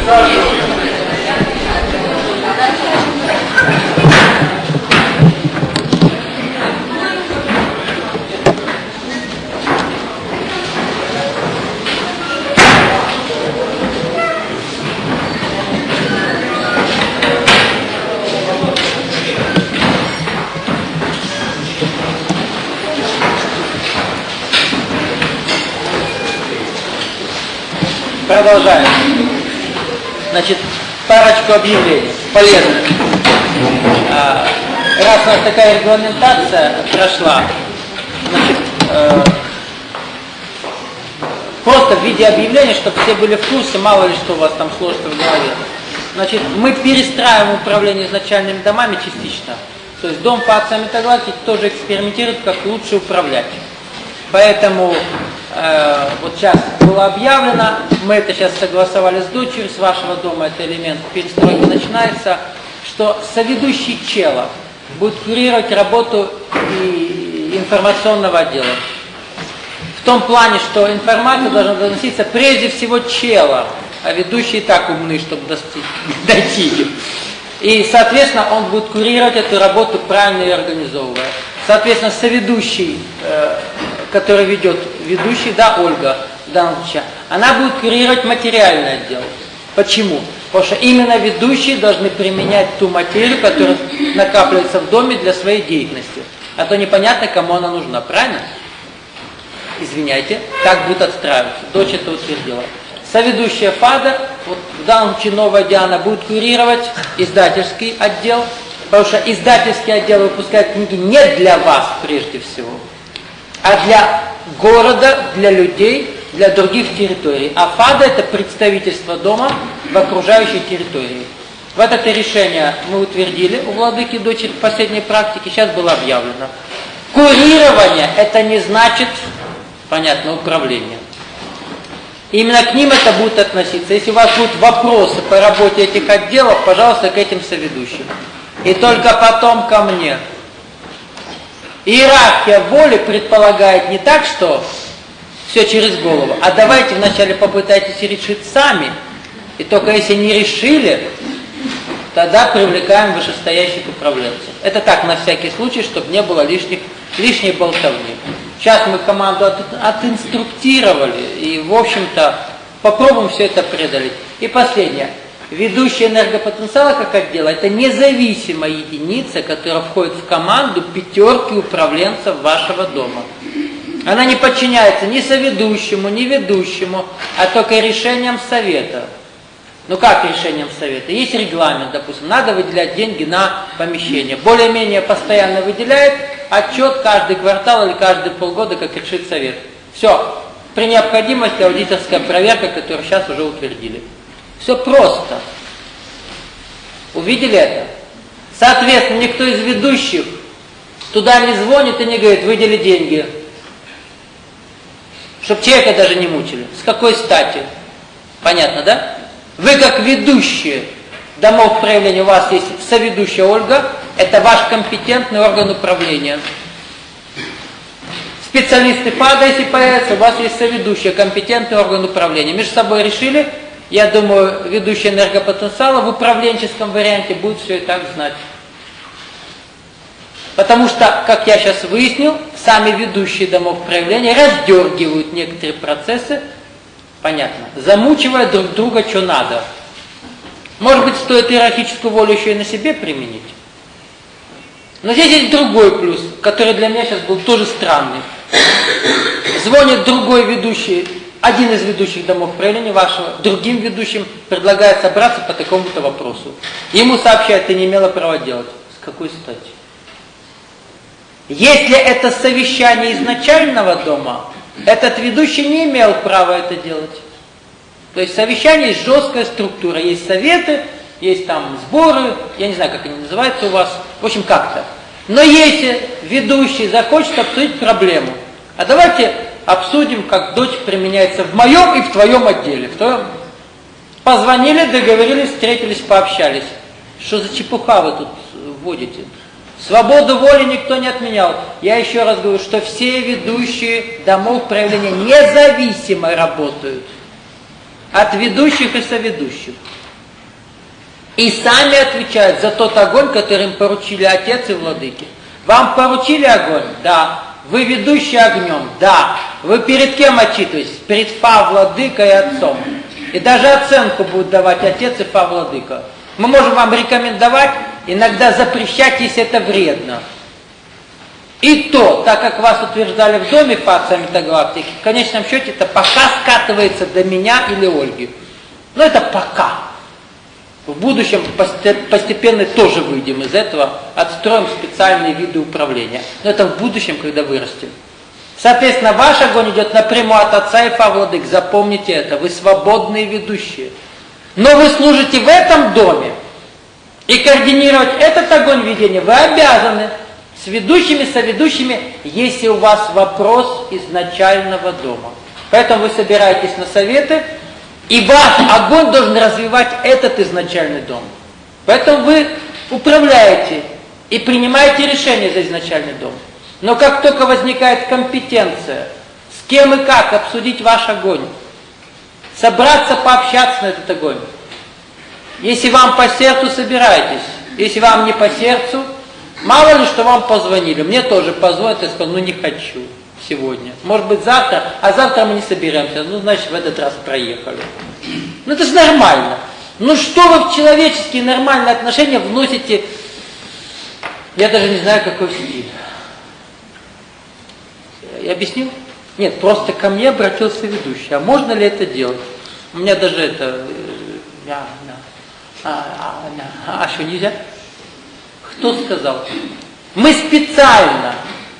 Продолжаем. Значит, парочку объявлений полезных. Раз у нас такая регламентация прошла, значит, просто в виде объявления, чтобы все были в курсе, мало ли что у вас там сложится в голове. Значит, мы перестраиваем управление изначальными домами частично. То есть дом по отцам Метагалактики тоже экспериментирует, как лучше управлять. Поэтому вот сейчас было объявлено, мы это сейчас согласовали с дочерью, с вашего дома, это элемент перестройки начинается, что соведущий чела будет курировать работу и информационного отдела. В том плане, что информация должна доноситься прежде всего чела, а ведущие так умны, чтобы дойти. И, соответственно, он будет курировать эту работу правильно и организовывая. Соответственно, соведущий, который ведет ведущий, да, Ольга, в данном случае, она будет курировать материальный отдел. Почему? Потому что именно ведущие должны применять ту материю, которая накапливается в доме для своей деятельности. А то непонятно, кому она нужна, правильно? Извиняйте, так будет отстраиваться. Дочь это утвердила. Соведущая ФАДа, вот в данном случае новая Диана, будет курировать издательский отдел, потому что издательский отдел выпускает книги не для вас прежде всего, а для города, для людей, для других территорий. А ФАДа это представительство дома в окружающей территории. Вот это решение мы утвердили у владыки дочери в последней практике, сейчас было объявлено. Курирование это не значит, понятно, управление. Именно к ним это будет относиться. Если у вас будут вопросы по работе этих отделов, пожалуйста, к этим соведущим. И только потом ко мне. Иерархия воли предполагает не так, что все через голову, а давайте вначале попытайтесь решить сами. И только если не решили, тогда привлекаем вышестоящих управленцев. Это так, на всякий случай, чтобы не было лишней болтовни. Сейчас мы команду отинструктировали и, в общем-то, попробуем все это преодолеть. И последнее. Ведущий энергопотенциала как отдела – это независимая единица, которая входит в команду пятерки управленцев вашего дома. Она не подчиняется ни соведущему, ни ведущему, а только решениям совета. Ну как решением совета? Есть регламент, допустим, надо выделять деньги на помещение. Более-менее постоянно выделяет, отчет каждый квартал или каждые полгода, как решит совет. Все. При необходимости аудиторская проверка, которую сейчас уже утвердили. Все просто. Увидели это? Соответственно, никто из ведущих туда не звонит и не говорит, выдели деньги. Чтоб человека даже не мучили. С какой стати? Понятно, да? Вы как ведущие домов проявления, у вас есть соведущая Ольга, это ваш компетентный орган управления. Специалисты ФАДа, если появятся, у вас есть соведущая, компетентный орган управления. Между собой решили, я думаю, ведущий энергопотенциала в управленческом варианте будет все и так знать. Потому что, как я сейчас выяснил, сами ведущие домов проявления раздергивают некоторые процессы, понятно, замучивая друг друга, что надо. Может быть, стоит иерархическую волю еще и на себе применить. Но здесь есть другой плюс, который для меня сейчас был тоже странный. Звонит другой ведущий, один из ведущих домов проявления вашего, другим ведущим предлагает собраться по такому-то вопросу. Ему сообщают, ты не имела права делать. С какой стати? Если это совещание изначального дома, этот ведущий не имел права это делать. То есть совещание есть жесткая структура, есть советы, есть там сборы, я не знаю, как они называются у вас, в общем, как-то. Но если ведущий захочет обсудить проблему, а давайте обсудим, как дочь применяется в моем и в твоем отделе. Позвонили, договорились, встретились, пообщались. Что за чепуха вы тут вводите? Свободу воли никто не отменял. Я еще раз говорю, что все ведущие домов проявления независимо работают от ведущих и соведущих. И сами отвечают за тот огонь, который им поручили отец и владыки. Вам поручили огонь? Да. Вы ведущий огнем? Да. Вы перед кем отчитываетесь? Перед Фа, владыкой и отцом. И даже оценку будут давать отец и Фа, владыка. Мы можем вам рекомендовать, иногда запрещать, если это вредно. И то, так как вас утверждали в доме Фа, отца Метагалактики, в конечном счете это пока скатывается до меня или Ольги. Но это пока. В будущем постепенно тоже выйдем из этого, отстроим специальные виды управления. Но это в будущем, когда вырастем. Соответственно, ваш огонь идет напрямую от отца и Фа, владык. Запомните это, вы свободные ведущие. Но вы служите в этом доме. И координировать этот огонь ведения вы обязаны с ведущими, соведущими, если у вас вопрос изначального дома. Поэтому вы собираетесь на советы, и ваш огонь должен развивать этот изначальный дом. Поэтому вы управляете и принимаете решения за изначальный дом. Но как только возникает компетенция, с кем и как обсудить ваш огонь, собраться, пообщаться на этот огонь. Если вам по сердцу, собирайтесь. Если вам не по сердцу, мало ли что вам позвонили. Мне тоже позвонят, я сказал, не хочу сегодня. Может быть завтра, а завтра мы не соберемся. Значит в этот раз проехали. Это же нормально. Что вы в человеческие нормальные отношения вносите? Я даже не знаю, какой стиль. Я объяснил? Нет, просто ко мне обратился ведущий. А можно ли это делать? У меня даже это... А что, нельзя? Кто сказал? Мы специально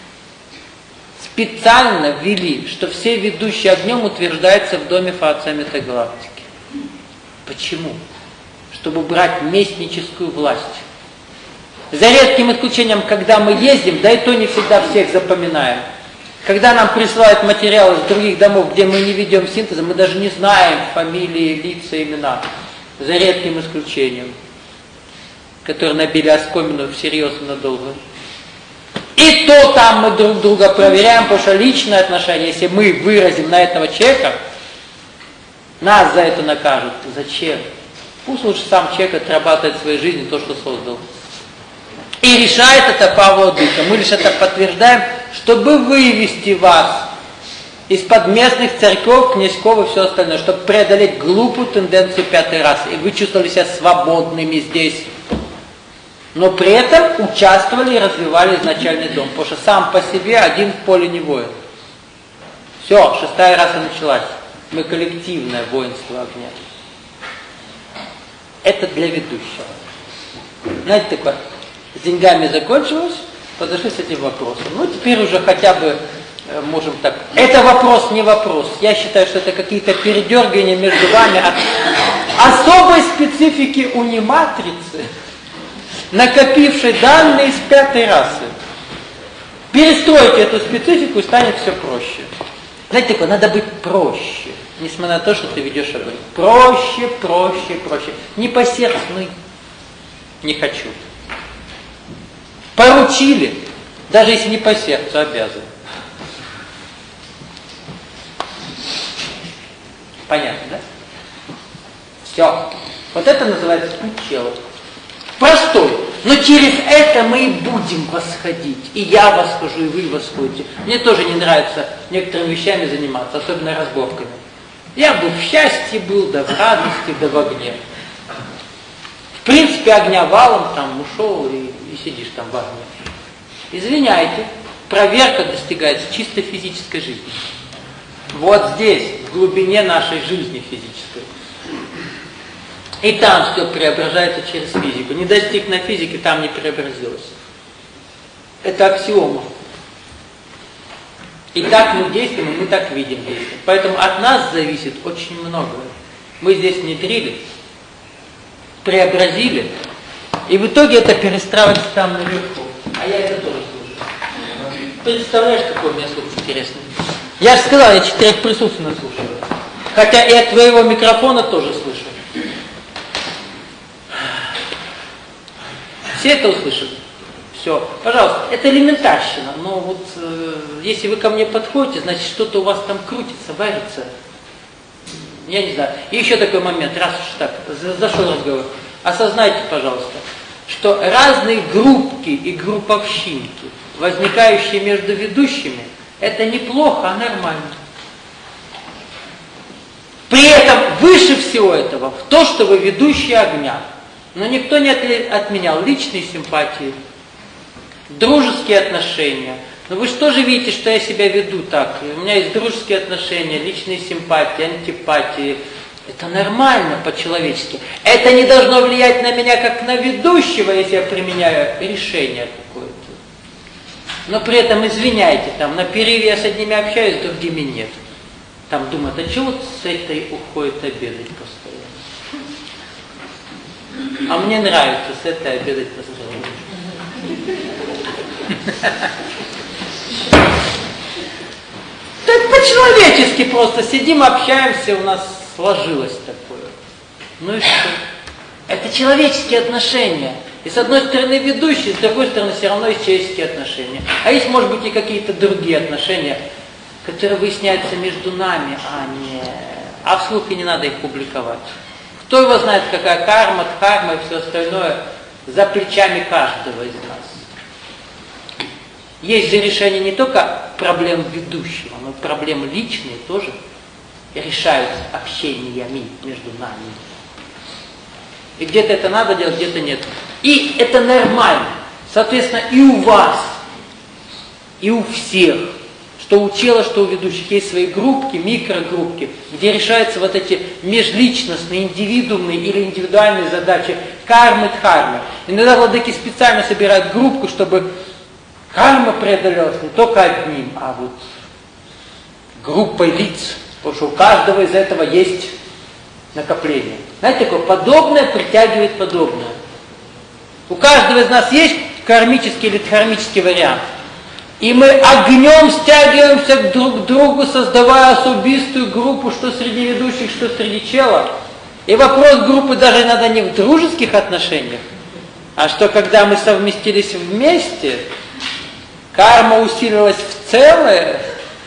ввели, что все ведущие огнем утверждаются в доме Фа, отца Метагалактики. Почему? Чтобы брать местническую власть. За редким исключением, когда мы ездим, да и то не всегда всех запоминаем. Когда нам присылают материалы из других домов, где мы не ведем синтеза, мы даже не знаем фамилии, лица, имена. За редким исключением, которые набили оскомину всерьез и надолго. И то там мы друг друга проверяем, потому что личное отношение, если мы выразим на этого человека, нас за это накажут. Зачем? Пусть лучше сам человек отрабатывает в своей жизни то, что создал. И решает это Фа, владыка. Мы лишь это подтверждаем, чтобы вывести вас из-под местных церков, князьков и все остальное, чтобы преодолеть глупую тенденцию пятой расы. И вы чувствовали себя свободными здесь. Но при этом участвовали и развивали изначальный дом. Потому что сам по себе один в поле не воин. Все, шестая раса началась. Мы коллективное воинство огня. Это для ведущего. Знаете, такое, с деньгами закончилось, подошли с этим вопросом. Теперь уже хотя бы можем так. Это вопрос, не вопрос. Я считаю, что это какие-то передергивания между вами от особой специфики униматрицы, накопившей данные из пятой расы. Перестройте эту специфику, и станет все проще. Знаете, такое, надо быть проще, несмотря на то, что ты ведешь огонь. Проще, проще, проще. Не по сердцу, не хочу. Поручили, даже если не по сердцу, обязан. Понятно, да? Все. Вот это называется учело. Простой. Но через это мы и будем восходить. И я восхожу, и вы восходите. Мне тоже не нравится некоторыми вещами заниматься, особенно разборками. Я бы в счастье был, да в радости, да в огне. В принципе, огня валом там ушел и сидишь там в огне. Извиняйте, проверка достигается чисто физической жизни. Вот здесь, в глубине нашей жизни физической. И там все преображается через физику. Не достиг на физике, там не преобразилось. Это аксиома. И так мы действуем, и мы так видим действие. Поэтому от нас зависит очень многое. Мы здесь внедрили, преобразили, и в итоге это перестраивается там наверху. А я это тоже слушаю. Представляешь, какой у меня слух интересный? Я же сказал, я 4 присутственно слушаю. Хотя и от твоего микрофона тоже слышу. Все это услышат? Все. Пожалуйста, это элементарщина. Но вот если вы ко мне подходите, значит что-то у вас там крутится, варится. Я не знаю. И еще такой момент, раз уж так, зашел разговор. осознайте, пожалуйста, что разные группки и групповщинки, возникающие между ведущими, это неплохо, а нормально. При этом выше всего этого то, что вы ведущие огня. Но никто не отменял личные симпатии, дружеские отношения. Но вы же тоже видите, что я себя веду так. У меня есть дружеские отношения, личные симпатии, антипатии. Это нормально по-человечески. Это не должно влиять на меня как на ведущего, если я применяю решение какое-то. Но при этом, извиняйте, там на перерыве я с одними общаюсь, с другими нет. Там думают, а чего вот с этой уходит обедать постоянно? А мне нравится с этой обедать постоянно. Так по-человечески просто сидим, общаемся, у нас сложилось такое. Ну и что? Это человеческие отношения. И с одной стороны ведущие, с другой стороны все равно есть человеческие отношения. А есть, может быть, и какие-то другие отношения, которые выясняются между нами, а вслух и не надо их публиковать. Кто его знает, какая карма, дхарма и все остальное за плечами каждого из нас. Есть же решение не только проблем ведущего, но и проблемы личные тоже решаются общениями между нами. И где-то это надо делать, где-то нет. И это нормально. Соответственно, и у вас, и у всех, что у тела, что у ведущих, есть свои группки, микрогруппки, где решаются вот эти межличностные, индивидуумные или индивидуальные задачи кармы, дхармы. Иногда владыки специально собирают группку, чтобы карма преодолелась не только одним, а вот группой лиц. Потому что у каждого из этого есть накопление. Знаете, такое подобное притягивает подобное. У каждого из нас есть кармический или дхармический вариант. И мы огнем стягиваемся друг к другу, создавая особистую группу, что среди ведущих, что среди чела. И вопрос группы даже иногда не в дружеских отношениях, а что когда мы совместились вместе, карма усилилась в целое,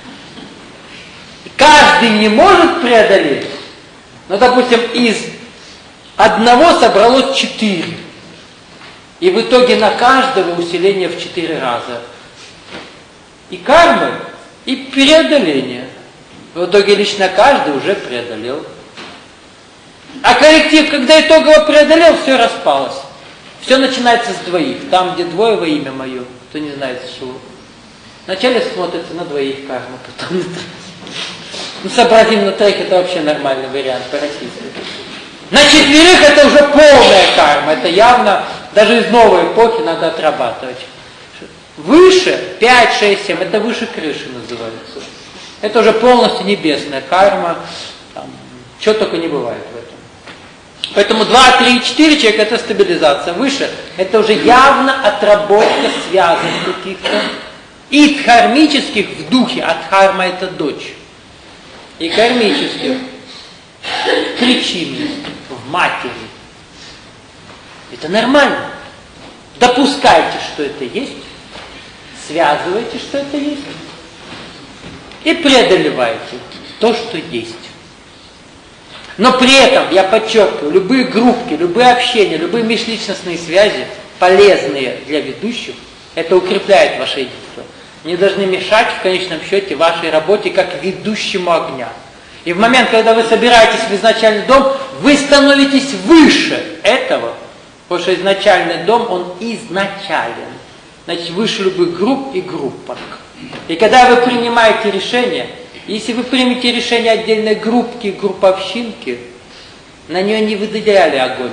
каждый не может преодолеть. Но, допустим, из одного собралось 4. И в итоге на каждого усиление в 4 раза. И кармы, и преодоление. В итоге лично каждый уже преодолел. А коллектив, когда итогово преодолел, все распалось. Все начинается с двоих. Там, где двое во имя мое, кто не знает с чего. Вначале смотрится на двоих карму, потом на троих. Ну, сообразим на троих, это вообще нормальный вариант по-российски. На 4 это уже полная карма. Это явно, даже из новой эпохи надо отрабатывать. Выше, 5, 6, 7, это выше крыши называется. Это уже полностью небесная карма. Там, чего только не бывает в этом. Поэтому 2, 3, 4 человека это стабилизация. Выше это уже явно отработка связок каких-то. И дхармических в духе, а дхарма это дочь. И кармических причинных в матери. Это нормально. Допускайте, что это есть. Связывайте, что это есть. И преодолевайте то, что есть. Но при этом, я подчеркиваю, любые группки, любые общения, любые межличностные связи, полезные для ведущих, это укрепляет ваше единство. Не должны мешать в конечном счете вашей работе как ведущему огня. И в момент, когда вы собираетесь в изначальный дом, вы становитесь выше этого, потому что изначальный дом, он изначален. Значит, выше любых групп и группок. И когда вы принимаете решение, если вы примете решение отдельной группки, групповщинки, на нее не выделяли огонь.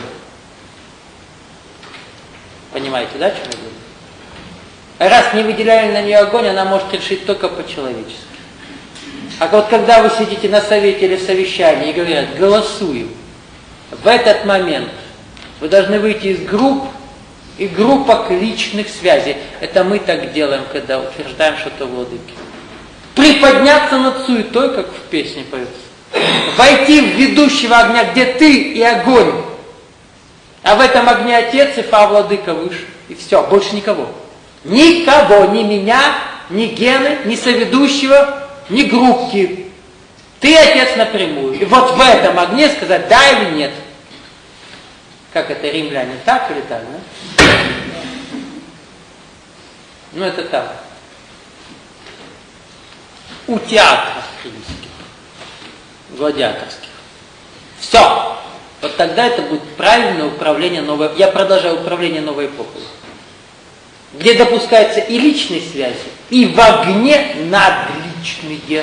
Понимаете, да, что я говорю? Раз не выделяли на нее огонь, она может решить только по-человечески. А вот когда вы сидите на совете или совещании и говорят, голосуем, в этот момент вы должны выйти из групп и группок личных связей. Это мы так делаем, когда утверждаем что-то в владыке. Приподняться над суетой, как в песне поется. Войти в ведущего огня, где ты и огонь. А в этом огне Отец и Фа владыка выше. И все, больше никого. Никого, ни меня, ни Гены, ни соведущего, ни группки. Ты Отец напрямую. И вот в этом огне сказать да или нет. Как это, римляне, так или так, да? Ну это так. У театров римских, гладиаторских. Все. Вот тогда это будет правильное управление новой... Я продолжаю управление новой эпохой. Где допускаются и личные связи, и в огне надличные.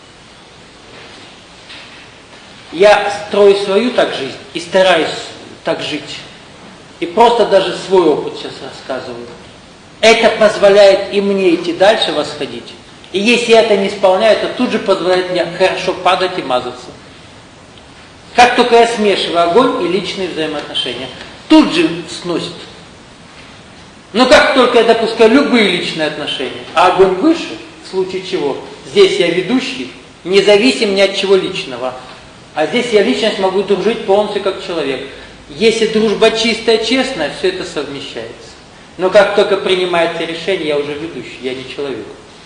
Я строю свою так жизнь и стараюсь так жить. И просто даже свой опыт сейчас рассказываю. Это позволяет и мне идти дальше, восходить. И если я это не исполняю, это тут же позволяет мне хорошо падать и мазаться. Как только я смешиваю огонь и личные взаимоотношения, тут же сносит. Но как только я допускаю любые личные отношения, а огонь выше, в случае чего, здесь я ведущий, независим ни от чего личного, а здесь я личность могу дружить полностью как человек. Если дружба чистая, честная, все это совмещается. Но как только принимается решение, я уже ведущий, я не человек.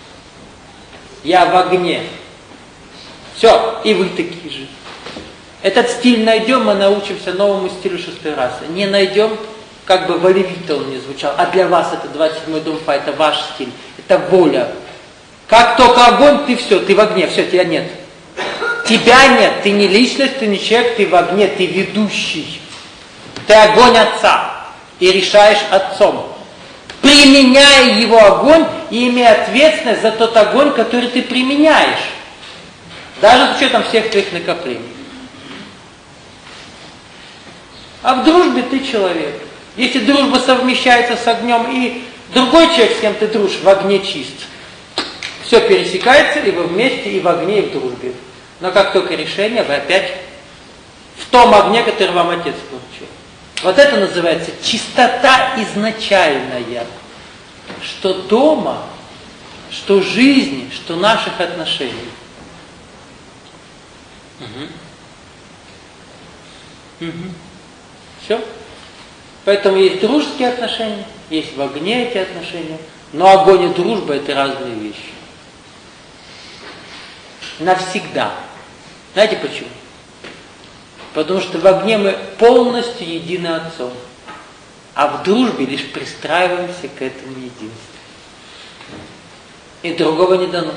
Я в огне. Все, и вы такие же. Этот стиль найдем, мы научимся новому стилю 6-й расы. Не найдем, как бы волевито он не звучал. А для вас это 27-й дом Фа, это ваш стиль, это воля. Как только огонь, ты все, ты в огне, все, тебя нет. Тебя нет, ты не личность, ты не человек, ты в огне, ты ведущий. Ты огонь Отца и решаешь Отцом. Применяя его огонь и имея ответственность за тот огонь, который ты применяешь. Даже с учетом всех твоих накоплений. А в дружбе ты человек. Если дружба совмещается с огнем, и другой человек, с кем ты дружишь, в огне чист. Все пересекается, и вы вместе, и в огне, и в дружбе. Но как только решение, вы опять в том огне, который вам Отец поручил. Вот это называется чистота изначальная. Что дома, что жизни, что наших отношений. Все. Поэтому есть дружеские отношения, есть в огне эти отношения, но огонь и дружба – это разные вещи. Навсегда. Знаете почему? Потому что в огне мы полностью едины Отцом, а в дружбе лишь пристраиваемся к этому единству. И другого не дано.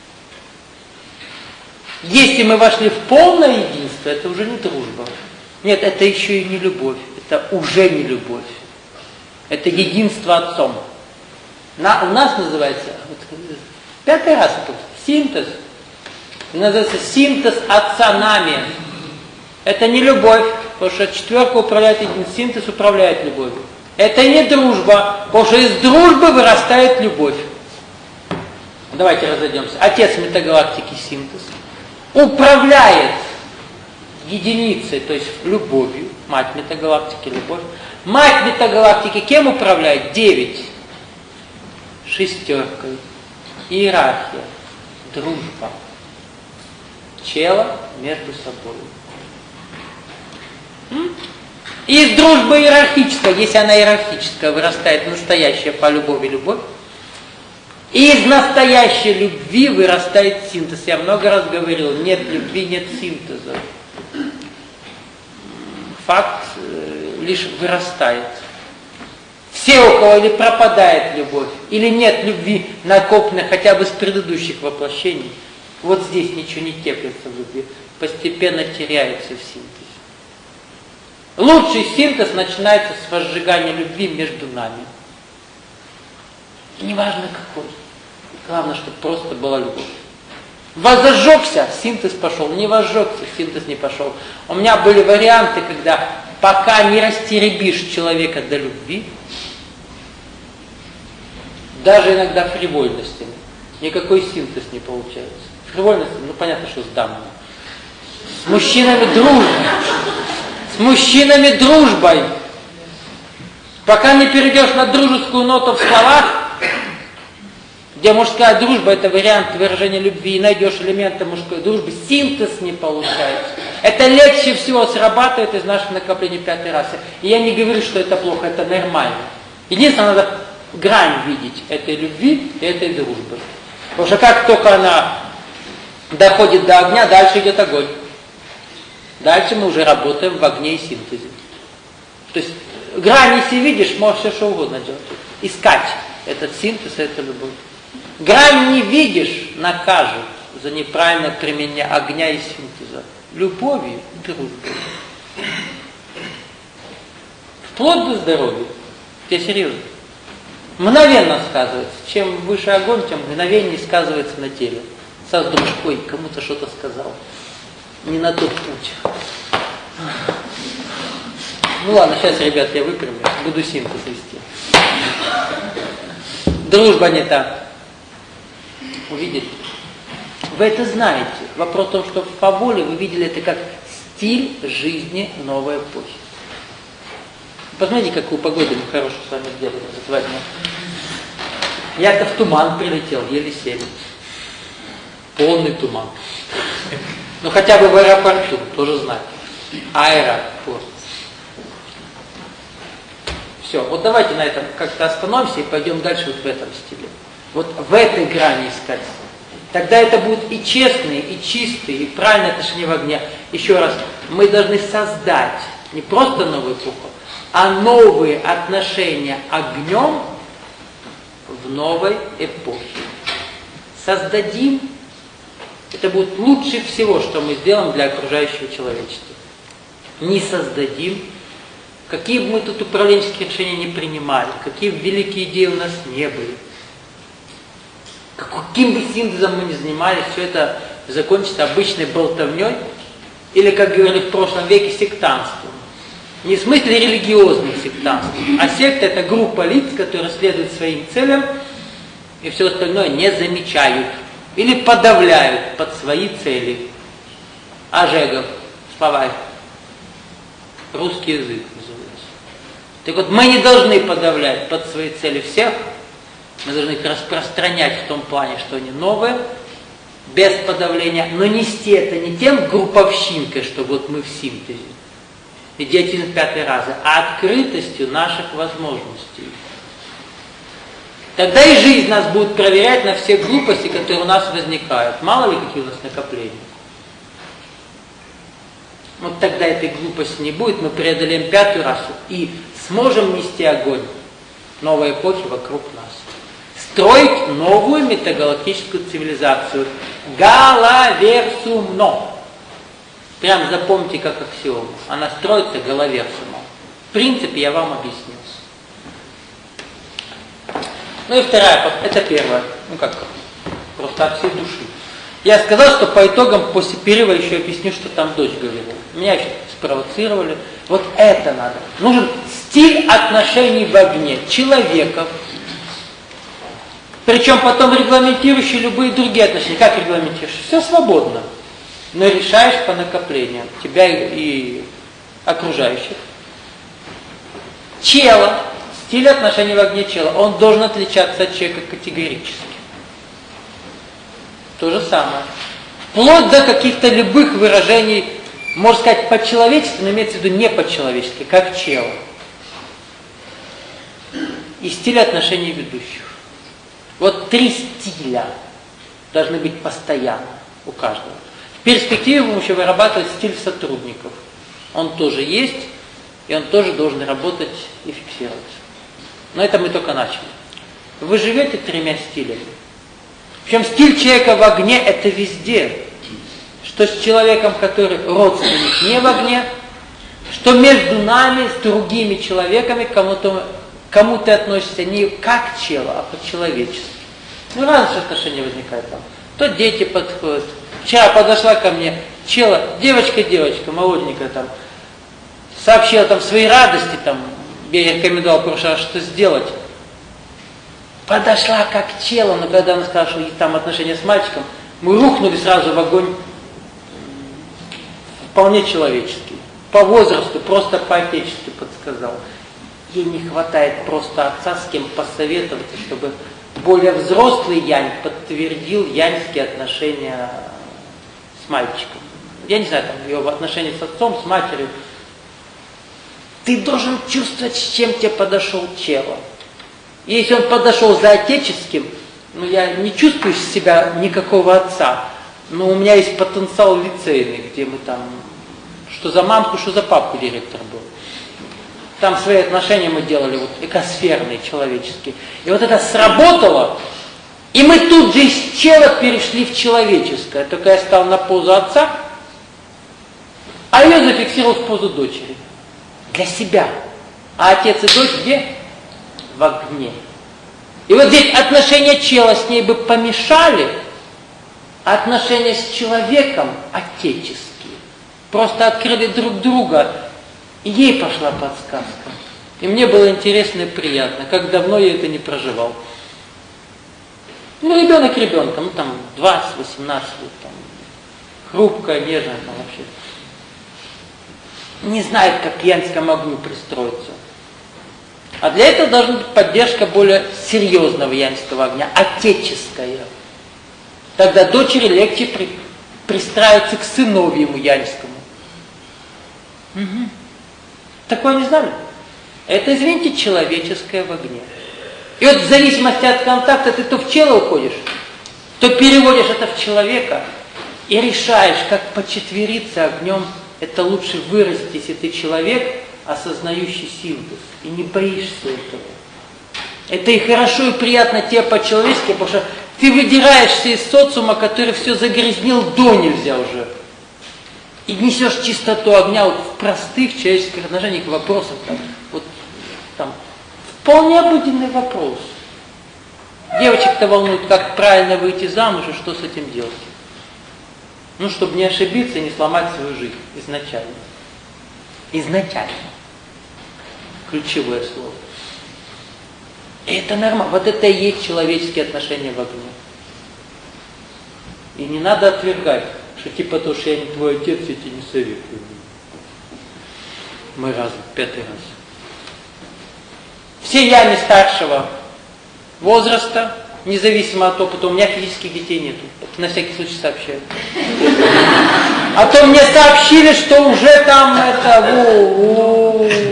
Если мы вошли в полное единство, это уже не дружба. Нет, это еще и не любовь. Это уже не любовь. Это единство Отцом. У нас называется, вот, 5-й раз, синтез. Называется синтез Отца нами. Это не любовь, потому что 4 управляет единым, синтез управляет любовью. Это не дружба, потому что из дружбы вырастает любовь. Давайте разойдемся. Отец метагалактики синтез управляет единицей, то есть любовью. Мать метагалактики любовь. Мать метагалактики кем управляет? 9. 6. Иерархия. Дружба. Чело между собой. И из дружбы иерархической, если она иерархическая, вырастает настоящая по любви любовь. И из настоящей любви вырастает синтез. Я много раз говорил, нет любви, нет синтеза. Факт лишь вырастает. Все, у кого или пропадает любовь, или нет любви, накопленной хотя бы с предыдущих воплощений, вот здесь ничего не теплится в любви, постепенно теряется в синтезе. Лучший синтез начинается с возжигания любви между нами. Неважно какой. Главное, чтобы просто была любовь. Возжегся, синтез пошел. Не возжегся, синтез не пошел. У меня были варианты, когда пока не растеребишь человека до любви, даже иногда фривольностями, никакой синтез не получается. Фривольностями, ну понятно, что с дамами. С мужчинами дружбой. С мужчинами дружбой. Пока не перейдешь на дружескую ноту в словах, где мужская дружба – это вариант выражения любви, и найдешь элементы мужской дружбы, синтез не получается. Это легче всего срабатывает из наших накоплений 5-й расы. И я не говорю, что это плохо, это нормально. Единственное, надо грань видеть этой любви и этой дружбы. Потому что как только она доходит до огня, дальше идет огонь. Дальше мы уже работаем в огне и синтезе. То есть грани, если видишь, можешь все что угодно делать. Искать этот синтез, это любовь. Грань не видишь, накажут за неправильное применение огня и синтеза. Любовью и дружбой. Вплоть до здоровья. Я серьезно. Мгновенно сказывается. Чем выше огонь, тем мгновеннее сказывается на теле. Сразу думаешь, ой, кому-то что-то сказал. Не на тот путь. Ну ладно, сейчас, ребят, я выпрямлю. Буду синтез вести. Дружба не так. Увидели? Вы это знаете. Вопрос в том, что в Фаболе вы видели это как стиль жизни новой эпохи. Посмотрите, какую погоду мы хорошую с вами сделали за 2 дня. Я-то в туман прилетел, еле сели. Полный туман. Ну хотя бы в аэропорту, тоже знаю. Аэропорт. Все, вот давайте на этом как-то остановимся и пойдем дальше вот в этом стиле. Вот в этой грани искать. Тогда это будут и честные, и чистые, и правильные отношения в огне. Еще раз, мы должны создать не просто новую эпоху, а новые отношения огнем в новой эпохе. Создадим, это будет лучше всего, что мы сделаем для окружающего человечества. Не создадим, какие бы мы тут управленческие решения не принимали, какие бы великие идеи у нас не были, каким бы синтезом мы ни занимались, все это закончится обычной болтовней, или, как говорили в прошлом веке, сектантством. Не в смысле религиозным сектантством, а секта — это группа лиц, которые следуют своим целям и все остальное не замечают или подавляют под свои цели. Ожегов, словарь, русский язык называется. Так вот, мы не должны подавлять под свои цели всех, мы должны их распространять в том плане, что они новые, без подавления, но нести это не тем групповщинкой, что вот мы в синтезе, идиотизм 5-й раза, а открытостью наших возможностей. Тогда и жизнь нас будет проверять на все глупости, которые у нас возникают. Мало ли, какие у нас накопления. Вот тогда этой глупости не будет, мы преодолеем 5-ю расу и сможем нести огонь новой эпохи вокруг нас. Строить новую метагалактическую цивилизацию. Галаверсумно. Прям запомните как аксиому. Она строится галаверсумом. В принципе, я вам объяснил. Ну и вторая, это первая. Ну как, просто от всей души. Я сказал, что по итогам после перерыва еще объясню, что там дочь говорила. Меня еще спровоцировали. Вот это надо. Нужен стиль отношений в огне человеков. Причем потом регламентирующий любые другие отношения. Как регламентируешь? Все свободно. Но решаешь по накоплению тебя и окружающих. Чело. Стиль отношений в огне чела. Он должен отличаться от человека категорически. То же самое. Вплоть до каких-то любых выражений, можно сказать, по-человечески, но имеется в виду не по-человечески, как чело. И стиль отношений ведущих. Вот 3 стиля должны быть постоянно у каждого. В перспективе будем еще вырабатывать стиль сотрудников. Он тоже есть, и он тоже должен работать и фиксироваться. Но это мы только начали. Вы живете 3 стилями. Причем стиль человека в огне — это везде. Что с человеком, который родственник не в огне, что между нами, с другими человеками, кому ты относишься не как чело, а по-человечески. Ну, разные отношения возникают там. То дети подходят. Вчера подошла ко мне чело, девочка, молоденькая там, сообщила там свои радости, там, я ей рекомендовал в прошлый раз, что сделать. Подошла как чело, но когда она сказала, что там отношения с мальчиком, мы рухнули сразу в огонь вполне человеческий. По возрасту, просто по-отечески подсказал. Ей не хватает просто отца, с кем посоветоваться, чтобы более взрослый Янь подтвердил яньские отношения с мальчиком. Я не знаю, там ее отношения с отцом, с матерью. Ты должен чувствовать, с чем тебе подошел чело. И если он подошел за отеческим, ну я не чувствую себя никакого отца, но у меня есть потенциал лицейный, где мы там, что за мамку, что за папку директор был. там свои отношения мы делали, вот экосферные, человеческие. И вот это сработало, и мы тут же из чела перешли в человеческое. Только я стал на позу отца, а ее зафиксировал в позу дочери. Для себя. А отец и дочь где? В огне. И вот здесь отношения чела с ней бы помешали, а отношения с человеком отеческие. Просто открыли друг друга, и ей пошла подсказка. И мне было интересно и приятно, как давно я это не проживал. Ну, ребенок ребенком, ну там 20-18 лет, там, хрупкая, нежная, там вообще. Не знает, как к янскому огню пристроиться. А для этого должна быть поддержка более серьезного янского огня, отеческая. Тогда дочери легче пристраиваться к сыновьему янскому. Угу. Такое не знали? Это, извините, человеческое в огне. И вот в зависимости от контакта ты то в чело уходишь, то переводишь это в человека и решаешь, как почетвериться огнем. Это лучше выразить, если ты человек, осознающий синтез, и не боишься этого. Это и хорошо, и приятно тебе по-человечески, потому что ты выдираешься из социума, который все загрязнил до нельзя уже. И несешь чистоту огня вот в простых человеческих отношениях, вопросах. Там вполне обыденный вопрос. Девочек-то волнует, как правильно выйти замуж и что с этим делать. Ну, чтобы не ошибиться и не сломать свою жизнь изначально. Изначально. Ключевое слово. И это нормально. Вот это и есть человеческие отношения в огне. И не надо отвергать, что типа то, что я не твой отец, я тебе не советую. Мы разом, 5-й раз. Все яни старшего возраста, независимо от опыта, у меня физических детей нету. Это на всякий случай сообщаю. А то мне сообщили, что уже там это...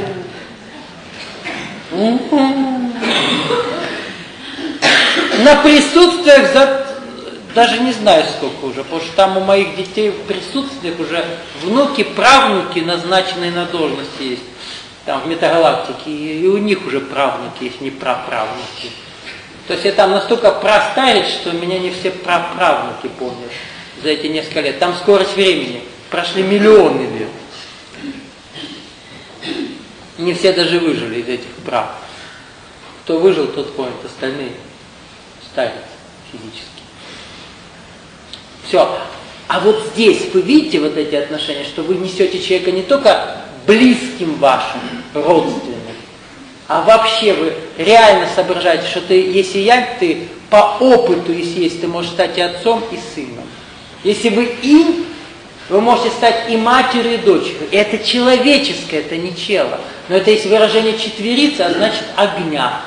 На присутствиях даже не знаю сколько уже, потому что там у моих детей в присутствиях уже внуки, правнуки, назначенные на должности есть. Там в метагалактике, и у них уже правнуки есть, не праправнуки. То есть я там настолько простарец, что меня не все праправнуки помнят за эти несколько лет. Там скорость времени. Прошли миллионы лет. Не все даже выжили из этих прав. Кто выжил, тот помнит, остальные старец физически. Все. А вот здесь вы видите вот эти отношения, что вы несете человека не только близким вашим, родственным, а вообще вы реально соображаете, что ты, если янь, ты по опыту, если есть, ты можешь стать и отцом, и сыном. Если вы инь, вы можете стать и матерью, и дочерью. И это человеческое, это не чело. Но это есть выражение четверица, а значит огня.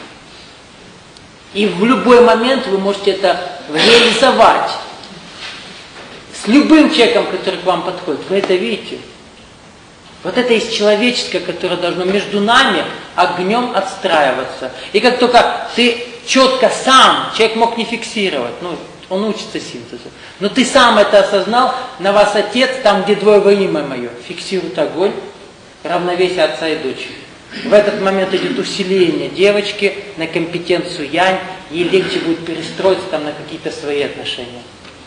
И в любой момент вы можете это реализовать. С любым человеком, который к вам подходит. Вы это видите? Вот это есть человеческое, которое должно между нами огнем отстраиваться. И как только ты четко сам, человек мог не фиксировать, он учится синтезу, но ты сам это осознал, на вас отец, там где двое во имя мое, фиксирует огонь, равновесие отца и дочери. В этот момент идет усиление девочки на компетенцию янь, ей легче будет перестроиться там на какие-то свои отношения.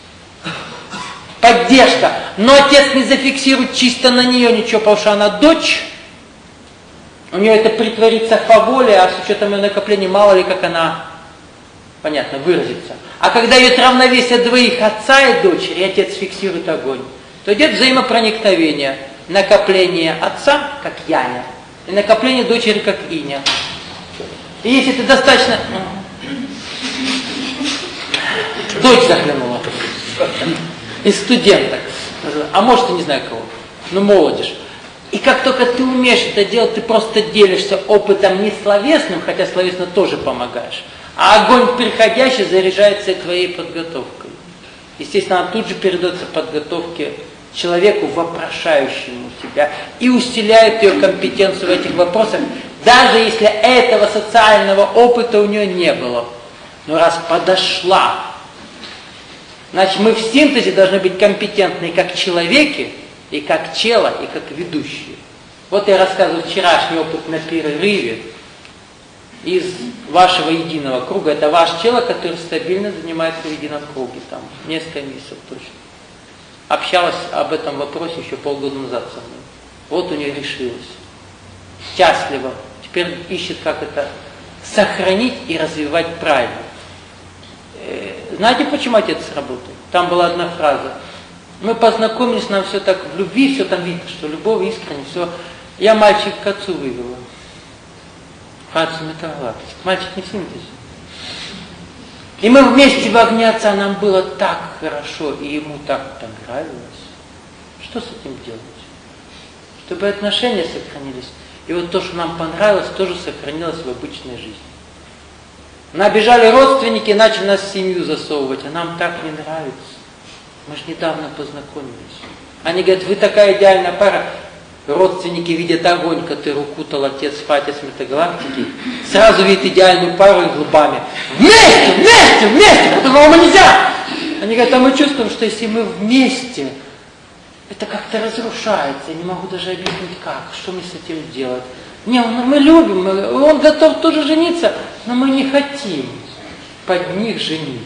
Поддержка. Но отец не зафиксирует чисто на нее ничего, потому что она дочь. У нее это притворится по воле, а с учетом ее накопления мало ли как она, понятно, выразится. А когда идет равновесие двоих, отца и дочери, и отец фиксирует огонь, то идет взаимопроникновение. Накопление отца, как яня, и накопление дочери, как иня. И если ты достаточно... Дочь заглянула. Из студенток, а может и не знаю кого, но молодежь. И как только ты умеешь это делать, ты просто делишься опытом не словесным, хотя словесно тоже помогаешь, а огонь приходящий заряжается твоей подготовкой. Естественно, она тут же передается подготовке человеку, вопрошающему тебя, и усиляет ее компетенцию в этих вопросах, даже если этого социального опыта у нее не было. Но раз подошла, значит, мы в синтезе должны быть компетентны как человеки, и как чело, и как ведущие. Вот я рассказываю вчерашний опыт на перерыве из вашего единого круга. Это ваш человек, который стабильно занимается в едином круге, там, несколько месяцев точно. Общалась об этом вопросе еще полгода назад со мной. Вот у нее решилось. Счастливо. Теперь ищет, как это сохранить и развивать правильно. Знаете, почему отец работает? Там была одна фраза. Мы познакомились, нам все так в любви, все там видно, что любовь искренне, все. Я мальчик к отцу вывела. Мальчик не в синтезе. И мы вместе в огне отца, нам было так хорошо, и ему так нравилось. Что с этим делать? Чтобы отношения сохранились. И вот то, что нам понравилось, тоже сохранилось в обычной жизни. Набежали родственники, начали нас в семью засовывать, а нам так не нравится. Мы же недавно познакомились. Они говорят, вы такая идеальная пара. Родственники видят огонь, который укутал отец Фатис Метагалактики, сразу видят идеальную пару и губами. Вместе! По-другому нельзя! Они говорят, а мы чувствуем, что если мы вместе, это как-то разрушается. Я не могу даже объяснить как, что мне с этим делать. Не, мы любим, он готов тоже жениться, но мы не хотим под них жениться.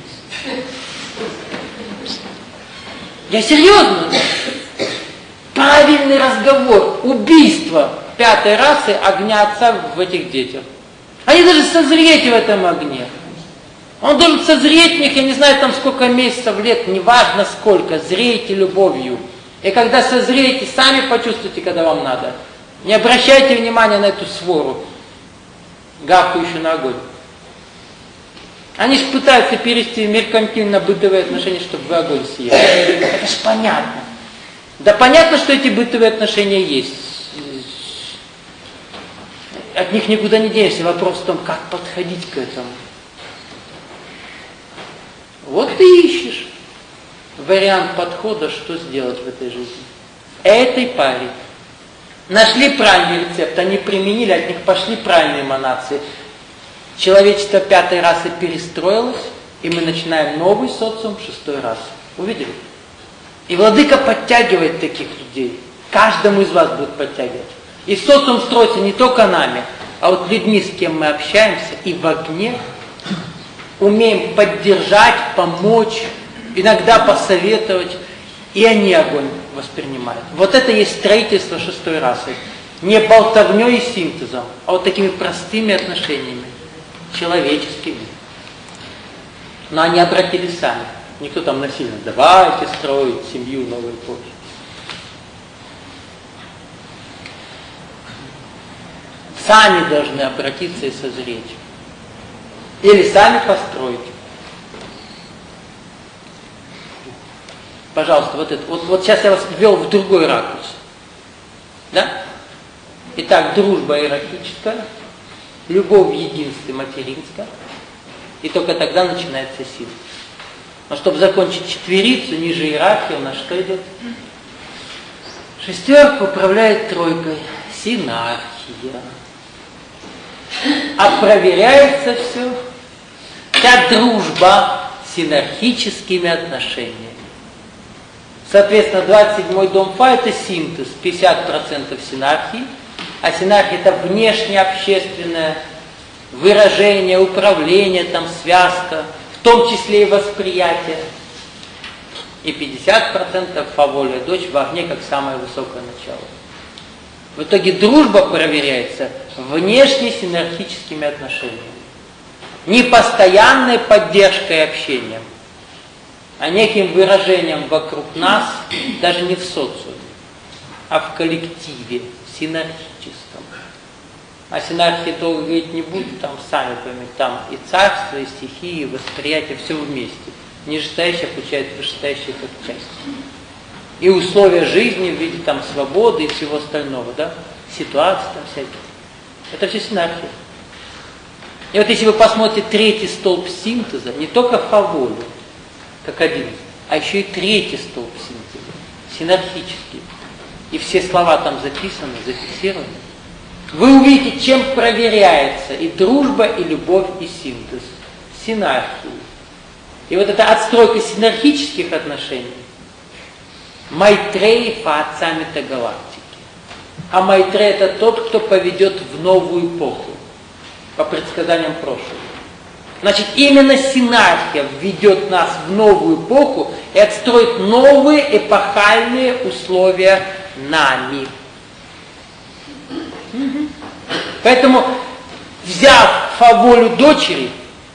Я серьезно? Правильный разговор, убийство 5-й расы огня отца в этих детях. Они даже созреть в этом огне. Он должен созреть в них, я не знаю, там сколько месяцев, лет, неважно сколько, зрейте любовью. И когда созреете, сами почувствуйте, когда вам надо. Не обращайте внимания на эту свору, гавкающую на огонь. Они же пытаются перевести меркантильно-бытовые отношения, чтобы вы огонь съели. Это ж понятно. Да понятно, что эти бытовые отношения есть. От них никуда не денешься. Вопрос в том, как подходить к этому. Вот ты ищешь вариант подхода, что сделать в этой жизни. Этой паре. Нашли правильный рецепт, они применили, от них пошли правильные эманации. Человечество 5-й расы перестроилось, и мы начинаем новый социум 6-й расы. Увидели? И Владыка подтягивает таких людей. Каждому из вас будет подтягивать. И социум строится не только нами, а вот людьми, с кем мы общаемся, и в огне умеем поддержать, помочь, иногда посоветовать, и они огонь воспринимают. Вот это есть строительство 6-й расы. Не болтовней и синтезом, а вот такими простыми отношениями, человеческими. Но они обратились сами. Никто там насильно, давайте строить семью новой эпохи. Сами должны обратиться и созреть. Или сами построить. Пожалуйста, вот это. Вот сейчас я вас ввел в другой ракурс. Да? Итак, дружба иерархическая, любовь в единстве материнская, и только тогда начинается сила. Но чтобы закончить четверицу, ниже иерархии, у нас что идет? 6 управляет 3. Синархия. А проверяется все. Вся дружба синархическими отношениями. Соответственно, 27-й дом Фа это синтез, 50% синархии, а синархия это внешнее общественное выражение, управление, там связка, в том числе и восприятие. И 50% Фа-воля, дочь в огне как самое высокое начало. В итоге дружба проверяется внешне синархическими отношениями. Не постоянной поддержкой и общением, а неким выражением вокруг нас, даже не в социуме, а в коллективе, синархическом. А синархии долго говорить не буду, там сами поймете, там и царство, и стихии, и восприятие, все вместе. Нижестоящее включает вышестоящее как часть. И условия жизни в виде там свободы и всего остального, да, ситуации там всякие. Это все синархия. И вот если вы посмотрите 3-й столб синтеза, не только Фа-волю, как один, а еще и 3-й столб синтеза, синархический. И все слова там записаны, зафиксированы. Вы увидите, чем проверяется и дружба, и любовь, и синтез. Синархией. И вот эта отстройка синархических отношений Майтреи Фа отца Метагалактики. А Майтрея это тот, кто поведет в новую эпоху, по предсказаниям прошлого. Значит, именно синархия введет нас в новую эпоху и отстроит новые эпохальные условия нами. Поэтому, взяв волю дочери,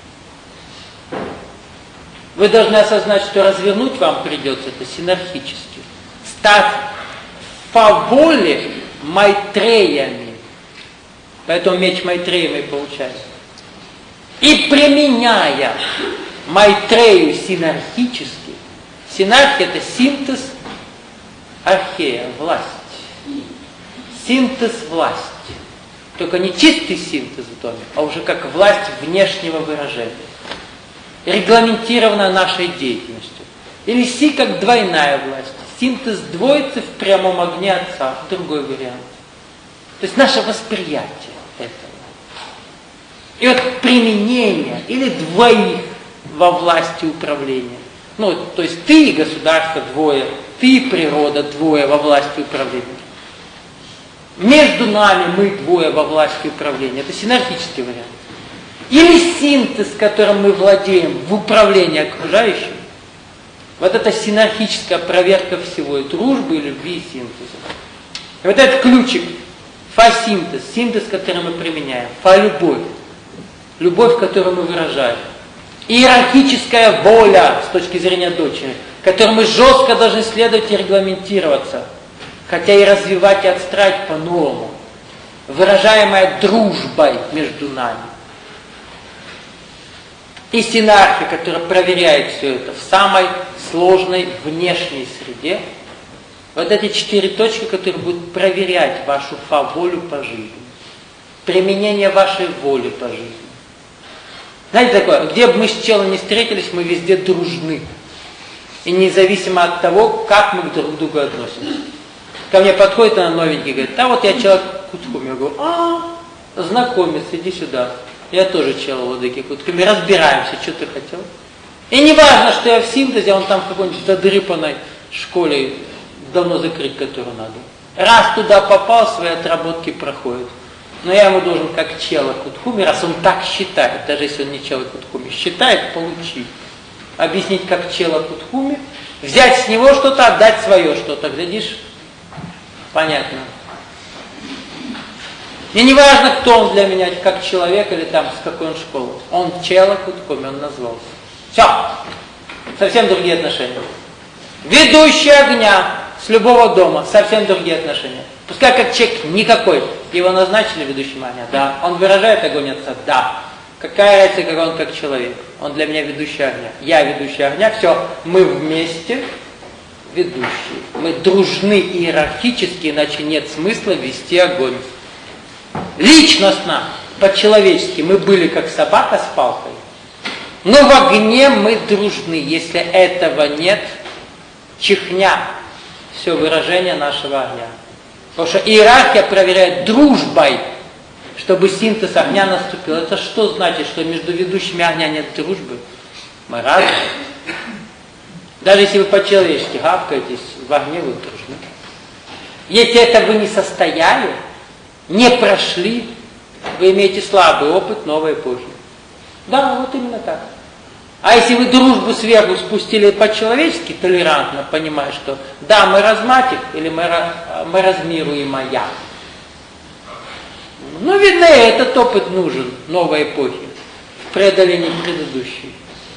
вы должны осознать, что развернуть вам придется это синархически. Стать по воле Майтреями. Поэтому меч Майтреями и получается. И применяя Майтрею синархически, синархия это синтез архея, власть. Синтез власти. Только не чистый синтез в доме, а уже как власть внешнего выражения. Регламентированная нашей деятельностью. Или си как двойная власть. Синтез двоицы в прямом огне Отца. Другой вариант. То есть наше восприятие этого. И вот применение или двоих во власти управления. Ну, то есть ты и государство двое, ты и природа двое во власти управления. Между нами мы двое во власти управления. Это синархический вариант. Или синтез, которым мы владеем в управлении окружающим. Вот это синархическая проверка всего, и дружбы, и любви, и синтеза. И вот этот ключик, фа-синтез, синтез, который мы применяем, фа-любовь, любовь, которую мы выражаем. Иерархическая воля с точки зрения дочери, которой мы жестко должны следовать и регламентироваться, хотя и развивать и отстраивать по-новому, выражаемая дружбой между нами. И синархия, которая проверяет все это в самой сложной внешней среде. Вот эти 4 точки, которые будут проверять вашу волю по жизни. Применение вашей воли по жизни. Знаете такое, где бы мы с челом не встретились, мы везде дружны. И независимо от того, как мы друг к другу относимся. Ко мне подходит она новенький и говорит, да вот я человек Кутхуми. Я говорю, знакомец, иди сюда. Я тоже чел владыки Кутхуми. Разбираемся, что ты хотел. И не важно, что я в синтезе, он там в какой-нибудь задрыпанной школе давно закрыть, которую надо. Раз туда попал, свои отработки проходит. Но я ему должен как чела Кутхуми, раз он так считает, даже если он не чела Кутхуми, считает, получить. Объяснить как чела Кутхуми, взять с него что-то, отдать свое что-то. Глядишь, понятно. И не важно, кто он для меня, как человек или там с какой он школы. Он чела Кутхуми, он назвался. Все. Совсем другие отношения. Ведущий огня с любого дома, совсем другие отношения. Пускай как человек никакой. Его назначили ведущим огня, да. Он выражает огонь Отца, да. Какая разница, как он как человек? Он для меня ведущий огня. Я ведущий огня, все. Мы вместе ведущие. Мы дружны иерархически, иначе нет смысла вести огонь. Личностно, по-человечески мы были как собака с палкой. Но в огне мы дружны. Если этого нет, чихня. Все выражение нашего огня. Потому что иерархия проверяет дружбой, чтобы синтез огня наступил. Это что значит, что между ведущими огня нет дружбы? Мы разные. Даже если вы по-человечески гавкаетесь, в огне вы дружны. Если это вы не состояли, не прошли, вы имеете слабый опыт новой эпохи. Да, вот именно так. А если вы дружбу сверху спустили по-человечески, толерантно, понимая, что да, мы разматик, или мы размируемая. Ну, видно, и этот опыт нужен новой эпохи в преодолении предыдущей.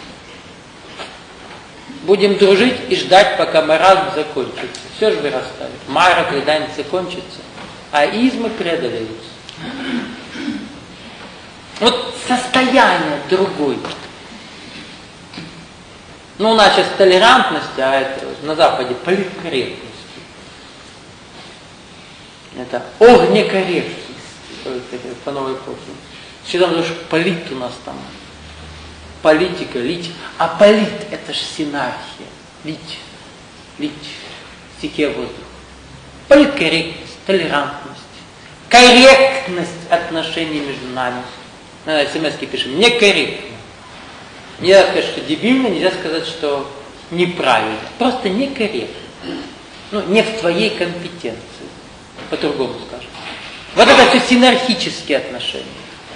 Будем дружить и ждать, пока маразм закончится. Все же вырастает. Мара когда-нибудь закончится, а измы преодолеются. Вот состояние другое. Ну, у нас сейчас толерантность, а это на Западе политкорректность. Это огнекорректность по новой эпохе. Всегда потому что полит у нас там. Политика, лить. А полит это ж синархия. Лить. Стихия воздуха. Политкорректность, толерантность. Корректность отношений между нами. На смс-ке пишем, некорректно. Нельзя сказать, что дебильно, нельзя сказать, что неправильно. Просто некорректно. Ну, не в твоей компетенции. по-другому скажем. Вот это все синархические отношения,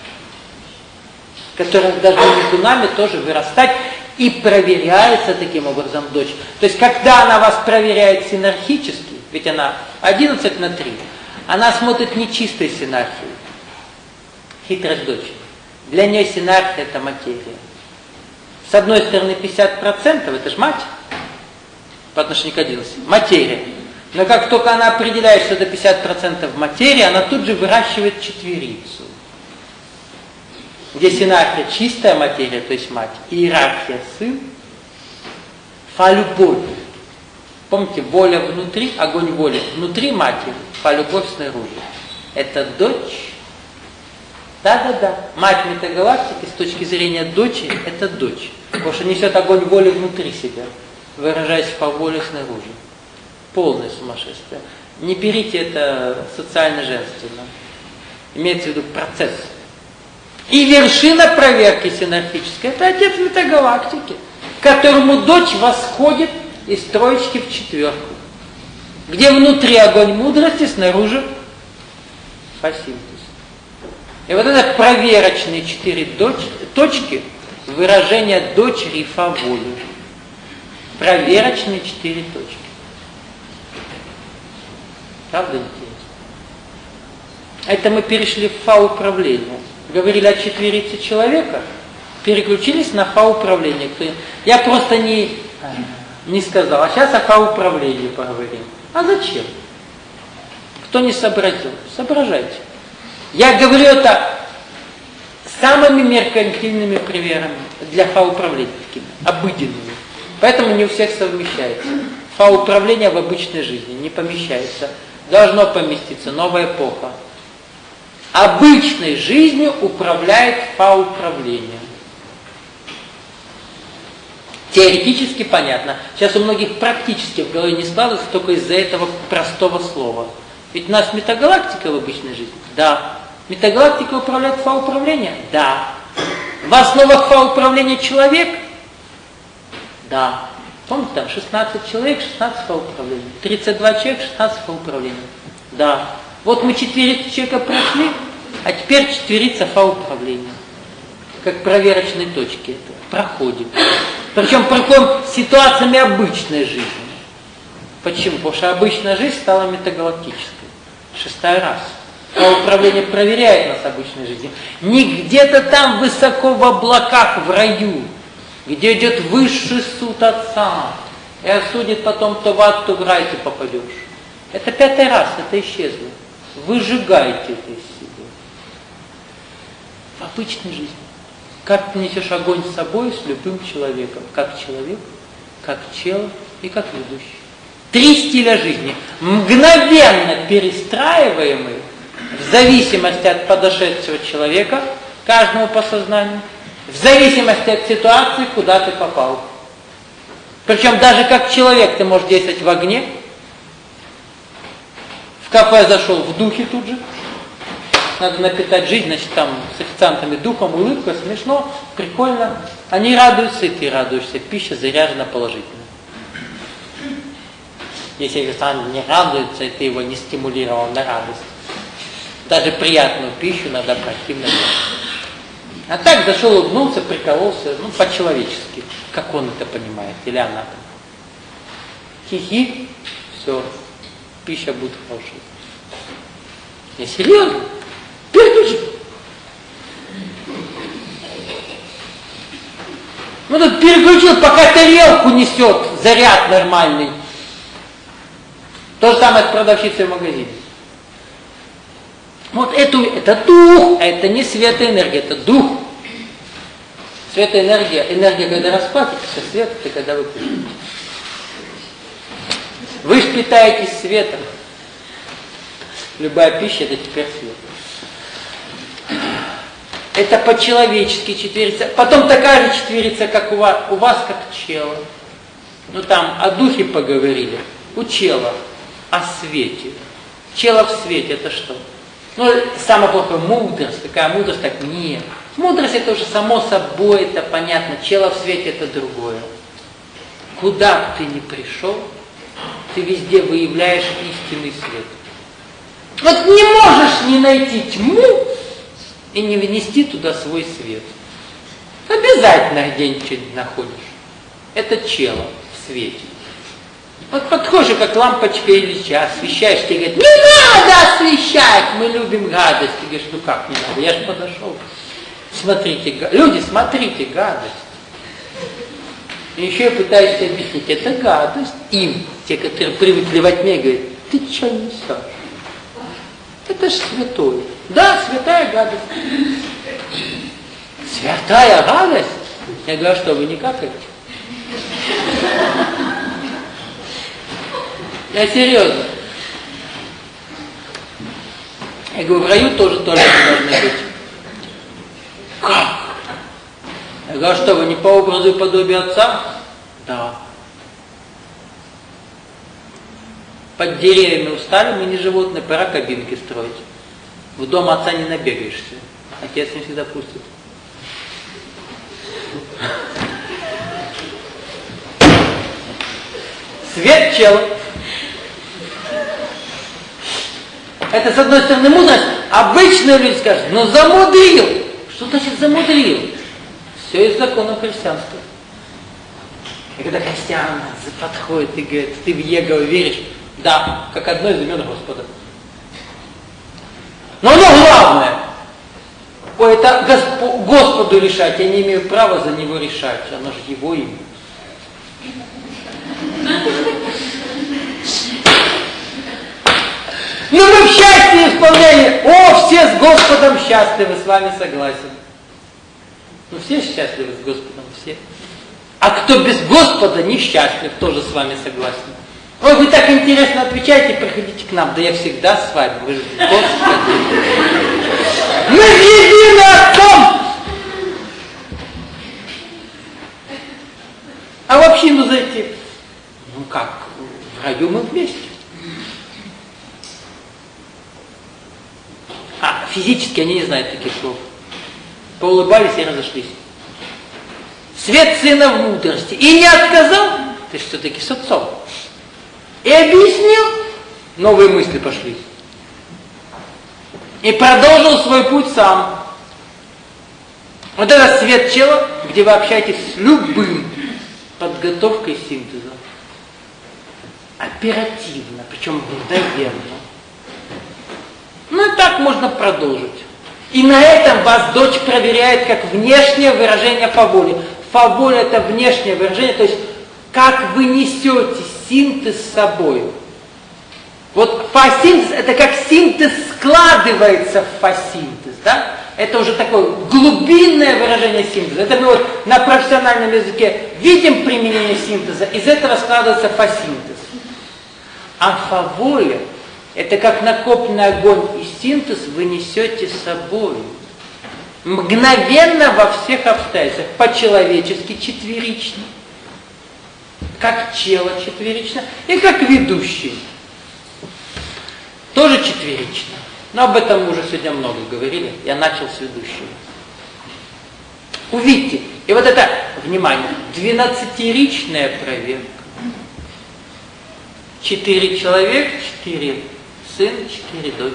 которые должны между нами тоже вырастать, и проверяется таким образом дочь. То есть, когда она вас проверяет синархически, ведь она 11 на 3, она смотрит не чистой синархией, хитрость дочери. Для нее синархия – это материя. С одной стороны 50% это же мать, по отношению к 11, материя. Но как только она определяет, что это 50% материи, она тут же выращивает четверицу. Где синархия чистая материя, то есть мать, иерархия сын, фа-любовь. Помните, воля внутри, огонь воли внутри матери, фа-любовь снаружи. Это дочь. Да-да-да. Мать метагалактики с точки зрения дочери, это дочь. Потому что несет огонь воли внутри себя, выражаясь по воле снаружи. Полное сумасшествие. Не берите это социально-женственно. Имеется в виду процесс. И вершина проверки синархической – это отец метагалактики, которому дочь восходит из троечки в четверку, где внутри огонь мудрости, снаружи фасинтез. И вот это проверочные 4 точки выражения дочери фа воли. Проверочные 4 точки. Правда интересно? Это мы перешли в фа-управление. Говорили о четверице человека, переключились на фа-управление. Я просто не сказал, а сейчас о фа-управлении поговорим. А зачем? Кто не сообразил, соображайте. Я говорю это самыми меркантильными примерами для фа-управления, такими обыденными. Поэтому не у всех совмещается. Фа-управление в обычной жизни не помещается. Должно поместиться, новая эпоха. Обычной жизнью управляет фа-управление. Теоретически понятно. Сейчас у многих практически в голове не складывается только из-за этого простого слова. Ведь у нас метагалактика в обычной жизни? Да. Метагалактика управляет фа-управлением? Да. В основах фа-управления человек? Да. Помните, там 16 человек, 16 фа-управлений. 32 человека, 16 фа-управлений. Да. Вот мы четверицу человека прошли, а теперь четверица фа-управления. Как проверочные точки это. Проходим. Причем проходим ситуациями обычной жизни. Почему? Потому что обычная жизнь стала метагалактической. 6-й раз. Фа-управление проверяет нас обычной жизнью. Не где-то там высоко в облаках, в раю, где идет высший суд Отца, и осудит потом то в ад, то в рай ты попадешь. Это 5-й раз, это исчезло. Выжигайте это из себя. В обычной жизни. Как ты несешь огонь с собой, с любым человеком. Как человек, как чело и как ведущий. 3 стиля жизни, мгновенно перестраиваемые в зависимости от подошедшего человека, каждому по сознанию, в зависимости от ситуации, куда ты попал. Причем даже как человек ты можешь действовать в огне. В кафе зашел в духе тут же. Надо напитать жизнь, значит, там с официантами духом, улыбка, смешно, прикольно. Они радуются, и ты радуешься. Пища заряжена положительно. Если официант не радуется, и ты его не стимулировал на радость. Даже приятную пищу надо брать именно. А так зашел, улыбнулся, прикололся, ну, по-человечески, как он это понимает, или она. Хихи, все, пища будет хорошей. Я серьезно? Переключи. Ну тут переключил, пока тарелку несет, заряд нормальный. То же самое с продавщицей в магазине. Вот это дух, а это не светоэнергия, это дух. Светоэнергия, энергия, когда расплатитесь, а свет это когда вы кушаете. Вы же питаетесь светом. Любая пища это теперь свет. Это по-человечески четверица. Потом такая же четверица, как у вас как чела. Ну там о духе поговорили. У чела о свете. Чела в свете это что? Ну, самое плохое, мудрость. Такая мудрость, так нет. Мудрость это уже само собой, это понятно. Чела в свете это другое. Куда бы ты ни пришел, ты везде выявляешь истинный свет. Вот не можешь не найти тьму и не внести туда свой свет. Обязательно где-нибудь что-нибудь находишь. Это чело в свете. Вот подходишь, как лампочка Ильича, освещаешь, тебе говорят, не надо освещать, мы любим гадость. Ты говоришь, ну как не надо, я же подошел. Смотрите, люди, смотрите, гадость. И еще я пытаюсь объяснить, это гадость. Им, те, которые привыкли во тьме, говорят, ты что несешь? Это ж святое. Да, святая гадость. Святая гадость? Я говорю, что вы не какаете? Я серьезно. Я говорю, в раю тоже туалеты должны быть. Как? Я говорю, что вы не по образу и подобию Отца? Да. Под деревьями устали, мы не животные, пора кабинки строить. В дом Отца не набегаешься. Отец не всегда пустит. Свет чел. Это, с одной стороны, мудрость. Обычные люди скажут, ну замудрил. Что значит замудрил? Все из закона христианства. И когда христиан подходит и говорит, ты в Его веришь? Да, как одно из имен Господа. Но оно главное. Ой, это Господу решать, я не имею права за Него решать. Оно же Его имя. Ну мы в счастье исполнения. О, все с Господом счастливы, с вами согласен. Ну все счастливы с Господом, все. А кто без Господа несчастлив, тоже с вами согласен. Ой, вы так интересно отвечаете, приходите к нам. Да я всегда с вами, вы же Господи. Мы едины Отцом. А в общину зайти? Ну как, в раю мы вместе. Физически они не знают таких слов. Поулыбались и разошлись. Свет сына в мудрости. И не отказал, ты же все-таки с Отцом. И объяснил, новые мысли пошли. И продолжил свой путь сам. Вот это свет чела, где вы общаетесь с любым подготовкой синтеза. Оперативно, причем мгновенно. Ну и так можно продолжить. И на этом вас дочь проверяет как внешнее выражение фаволи. Фаволь это внешнее выражение, то есть как вы несете синтез с собой. Вот фасинтез это как синтез складывается в фасинтез, да? Это уже такое глубинное выражение синтеза. Это мы вот на профессиональном языке видим применение синтеза, из этого складывается фасинтез. А фаволя это как накопленный огонь и синтез вы несете с собой. Мгновенно во всех обстоятельствах. По-человечески четверично. Как чело четверично. И как ведущий. Тоже четверично. Но об этом мы уже сегодня много говорили. Я начал с ведущего. Увидьте. И вот это, внимание, 12-ричная проверка. 4 человека, 4 сын, 4 дочь.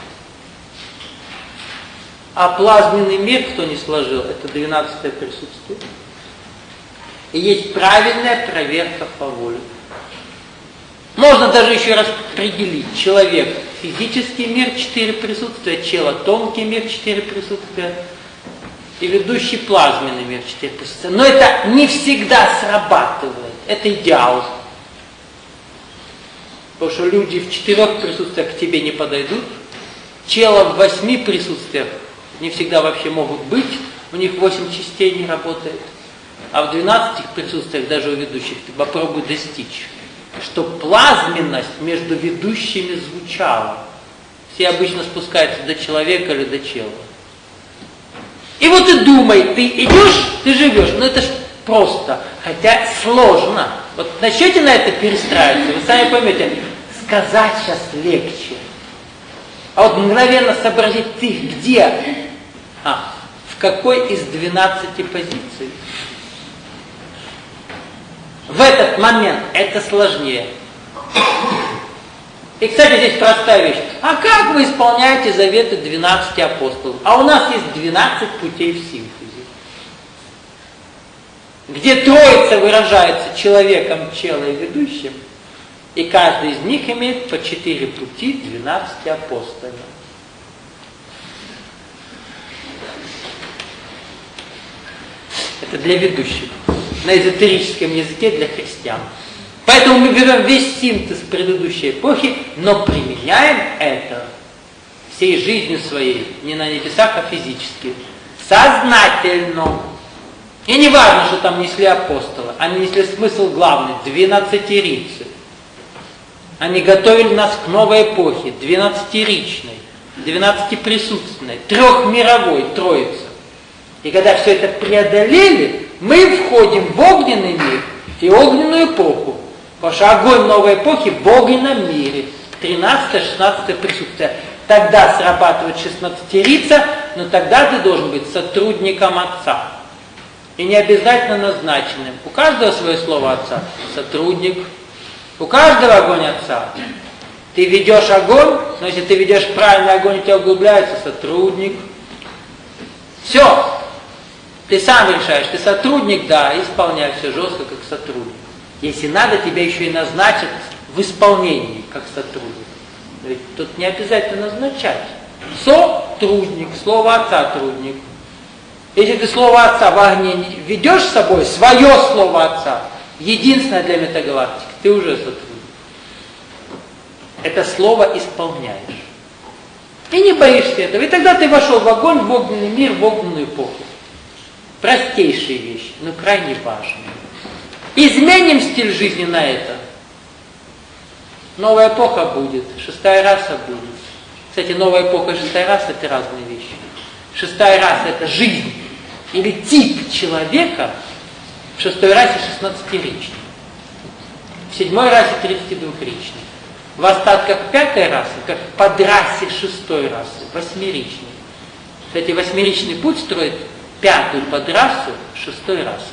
А плазменный мир, кто не сложил, это 12-е присутствие. И есть правильная проверка фаволи. Можно даже еще раз определить. Человек, физический мир, 4 присутствия, чело, тонкий мир, 4 присутствия, и ведущий плазменный мир, 4 присутствия. Но это не всегда срабатывает. Это идеал. Потому что люди в 4 присутствиях к тебе не подойдут. Чело в 8 присутствиях не всегда вообще могут быть. У них 8 частей не работает. А в 12 присутствиях, даже у ведущих, ты попробуй достичь, что плазменность между ведущими звучала. Все обычно спускаются до человека или до чела. И вот и думай, ты идешь, ты живешь. Но это ж просто, хотя сложно. Вот начнете на это перестраиваться, вы сами поймете, сказать сейчас легче. А вот мгновенно сообразить, ты где? В какой из 12 позиций? В этот момент это сложнее. И, кстати, здесь простая вещь. А как вы исполняете заветы 12 апостолов? А у нас есть 12 путей в синтезе, где Троица выражается человеком, челом и ведущим, и каждый из них имеет по 4 пути 12 апостолов. Это для ведущих. На эзотерическом языке для христиан. Поэтому мы берем весь синтез предыдущей эпохи, но применяем это всей жизнью своей, не на небесах, а физически, сознательно. И не важно, что там несли апостолы, они несли смысл главный, 12-рицей. Они готовили нас к новой эпохе, 12-ричной, 12-присутственной, трехмировой, Троице. И когда все это преодолели, мы входим в огненный мир и огненную эпоху. Потому что огонь новой эпохи в огненном мире. 13-16 присутствие. Тогда срабатывает 16-рица, но тогда ты должен быть сотрудником Отца. И не обязательно назначенным. У каждого свое слово Отца. Сотрудник. У каждого огонь Отца. Ты ведешь огонь, но если ты ведешь правильный огонь, у тебя углубляется сотрудник. Все. Ты сам решаешь, ты сотрудник, да, исполняй все жестко, как сотрудник. Если надо, тебя еще и назначат в исполнении, как сотрудник. Ведь тут не обязательно назначать. Сотрудник, слово Отца трудник. Если ты слово Отца в огне ведешь с собой, свое слово Отца, единственное для метагалактики, ты уже сотрудник. Это слово исполняешь. И не боишься этого. И тогда ты вошел в огонь, в огненный мир, в огненную эпоху. Простейшие вещи, но крайне важные. Изменим стиль жизни на это. Новая эпоха будет, 6-я раса будет. Кстати, новая эпоха и 6-я раса – это разные вещи. 6-я раса – это жизнь или тип человека, в 6-й расе 16-ричный, в 7-й расе 32-ричный, в остатках 5-й расы, как в подрасе 6-й расы, 8-ричный. Кстати, 8-ричный путь строит 5-ю подрассу 6-й расы.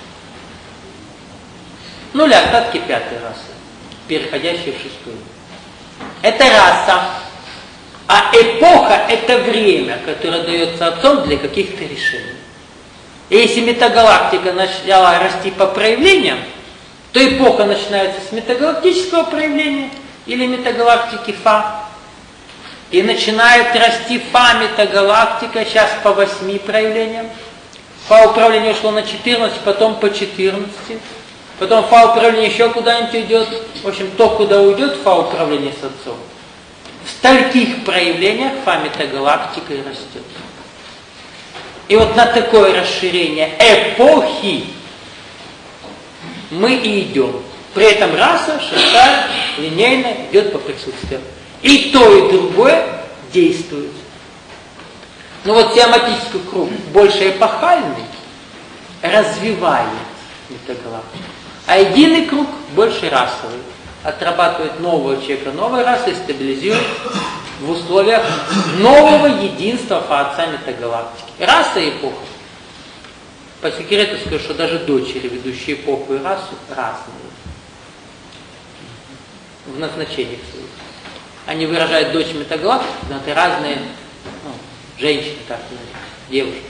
Ну или остатки 5-й расы, переходящие в 6-ю. Это раса. А эпоха – это время, которое дается Отцом для каких-то решений. И если метагалактика начала расти по проявлениям, то эпоха начинается с метагалактического проявления или метагалактики Фа. И начинает расти Фа метагалактика сейчас по 8 проявлениям. Фа управление ушло на 14, потом по 14. Потом Фа управление еще куда-нибудь идет. В общем, то, куда уйдет Фа управление с Отцом. В стольких проявлениях Фа метагалактика и растет. И вот на такое расширение эпохи мы и идем. При этом раса, 6-я, линейная, идет по присутствию. И то, и другое действует. Но вот теоматический круг, больше эпохальный, развивает метагалактику. А единый круг, больше расовый, отрабатывает нового человека, новой расы, стабилизирует в условиях нового единства Отца метагалактики. Раса и эпоха. По секрету скажу, что даже дочери, ведущие эпоху и расу, разные. В назначениях своих. Они выражают дочь метагалактики, но это разные женщины, так сказать, девушки.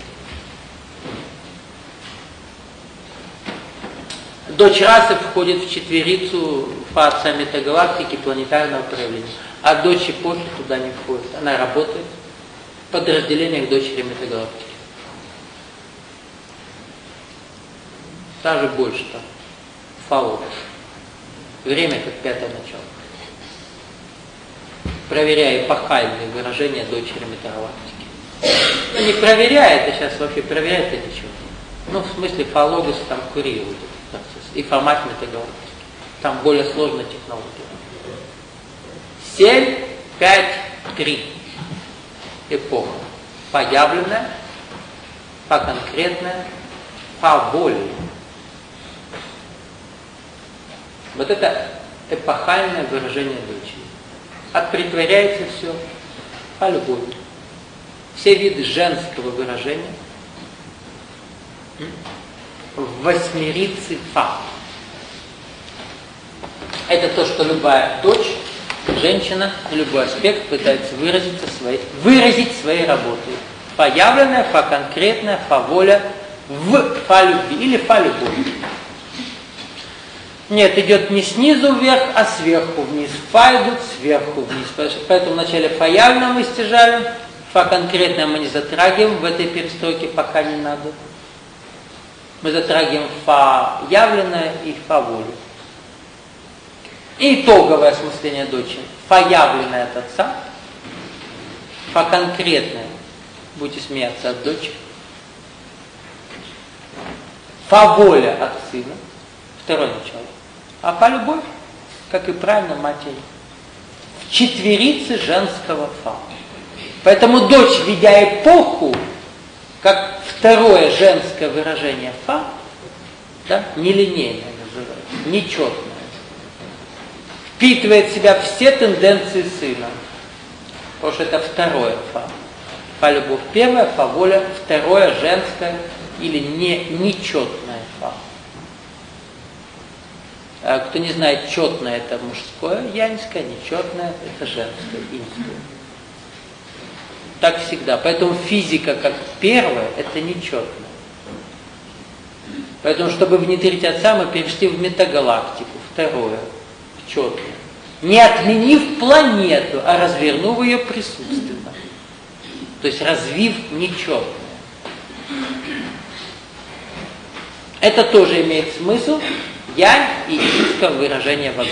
Дочь расы входит в четверицу Отца метагалактики планетарного проявления. А дочь эпохи туда не входит. Она работает в подразделениях дочери метагалактики. Даже больше там. Фао. Время как 5-е начало. Проверяя эпохальные выражения дочери метагалактики. Ну, не проверяет, а сейчас вообще проверяет это ничего. Ну, в смысле, фаологос там курирует этот процесс. И формат метагалактики. Там более сложная технология. 7, 5, 3. Эпоха. Появленная, поконкретная, поболее. Вот это эпохальное выражение дочери. Отпретворяется все по любви. Все виды женского выражения в 8-рице Фа. Это то, что любая дочь Женщина любой аспект пытается выразить своей работой. Фа явленная, фа конкретная, фа воля, фа любви или фа любовь. Нет, идет не снизу вверх, а сверху вниз. Фа идут сверху вниз. Поэтому вначале фа явно мы стяжали, фа конкретное мы не затрагиваем в этой перестройке, пока не надо. Мы затрагиваем фа явленное и фа волю. И итоговое осмысление дочери. Фа явленное от отца, фа конкретное, будете смеяться, от дочери. Фа воля от сына, второе начало. А фа любовь, как и правильно матери, в четверице женского фа. Поэтому дочь, ведя эпоху, как второе женское выражение фа, да, нелинейное называется, нечетное, впитывает в себя все тенденции сына. Потому что это второе фа. Фа любовь первое, фа воля второе женское или нечетное фа. А кто не знает, четное это мужское, яньское, нечетное это женское, иньское. Так всегда. Поэтому физика как первое это нечетное. Поэтому, чтобы внедрить отца, мы перешли в метагалактику, второе, четное. Не отменив планету, а развернув ее присутственно. То есть развив нечетное. Это тоже имеет смысл янь и иньское выражение в огне.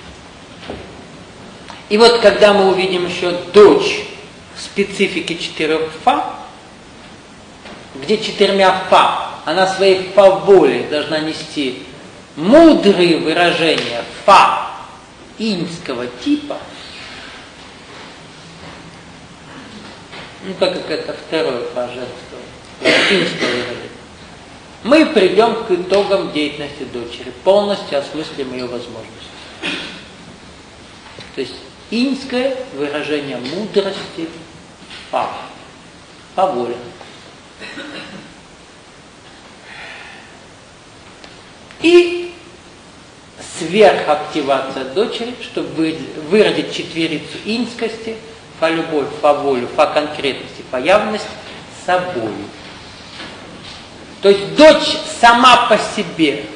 И вот когда мы увидим еще дочь в специфике 4 фа, где 4 фа, она своей фа-волей должна нести мудрые выражения фа иньского типа, ну так как это второе фа женского, иньского выражения, мы придем к итогам деятельности дочери, полностью осмыслим ее возможности. То есть иньское выражение мудрости фа, фа-воля. И сверхактивация дочери, чтобы выродить четверицу иньскости, фа-любовь, фа-волю, фа-конкретность и фа-явность собою. То есть дочь сама по себе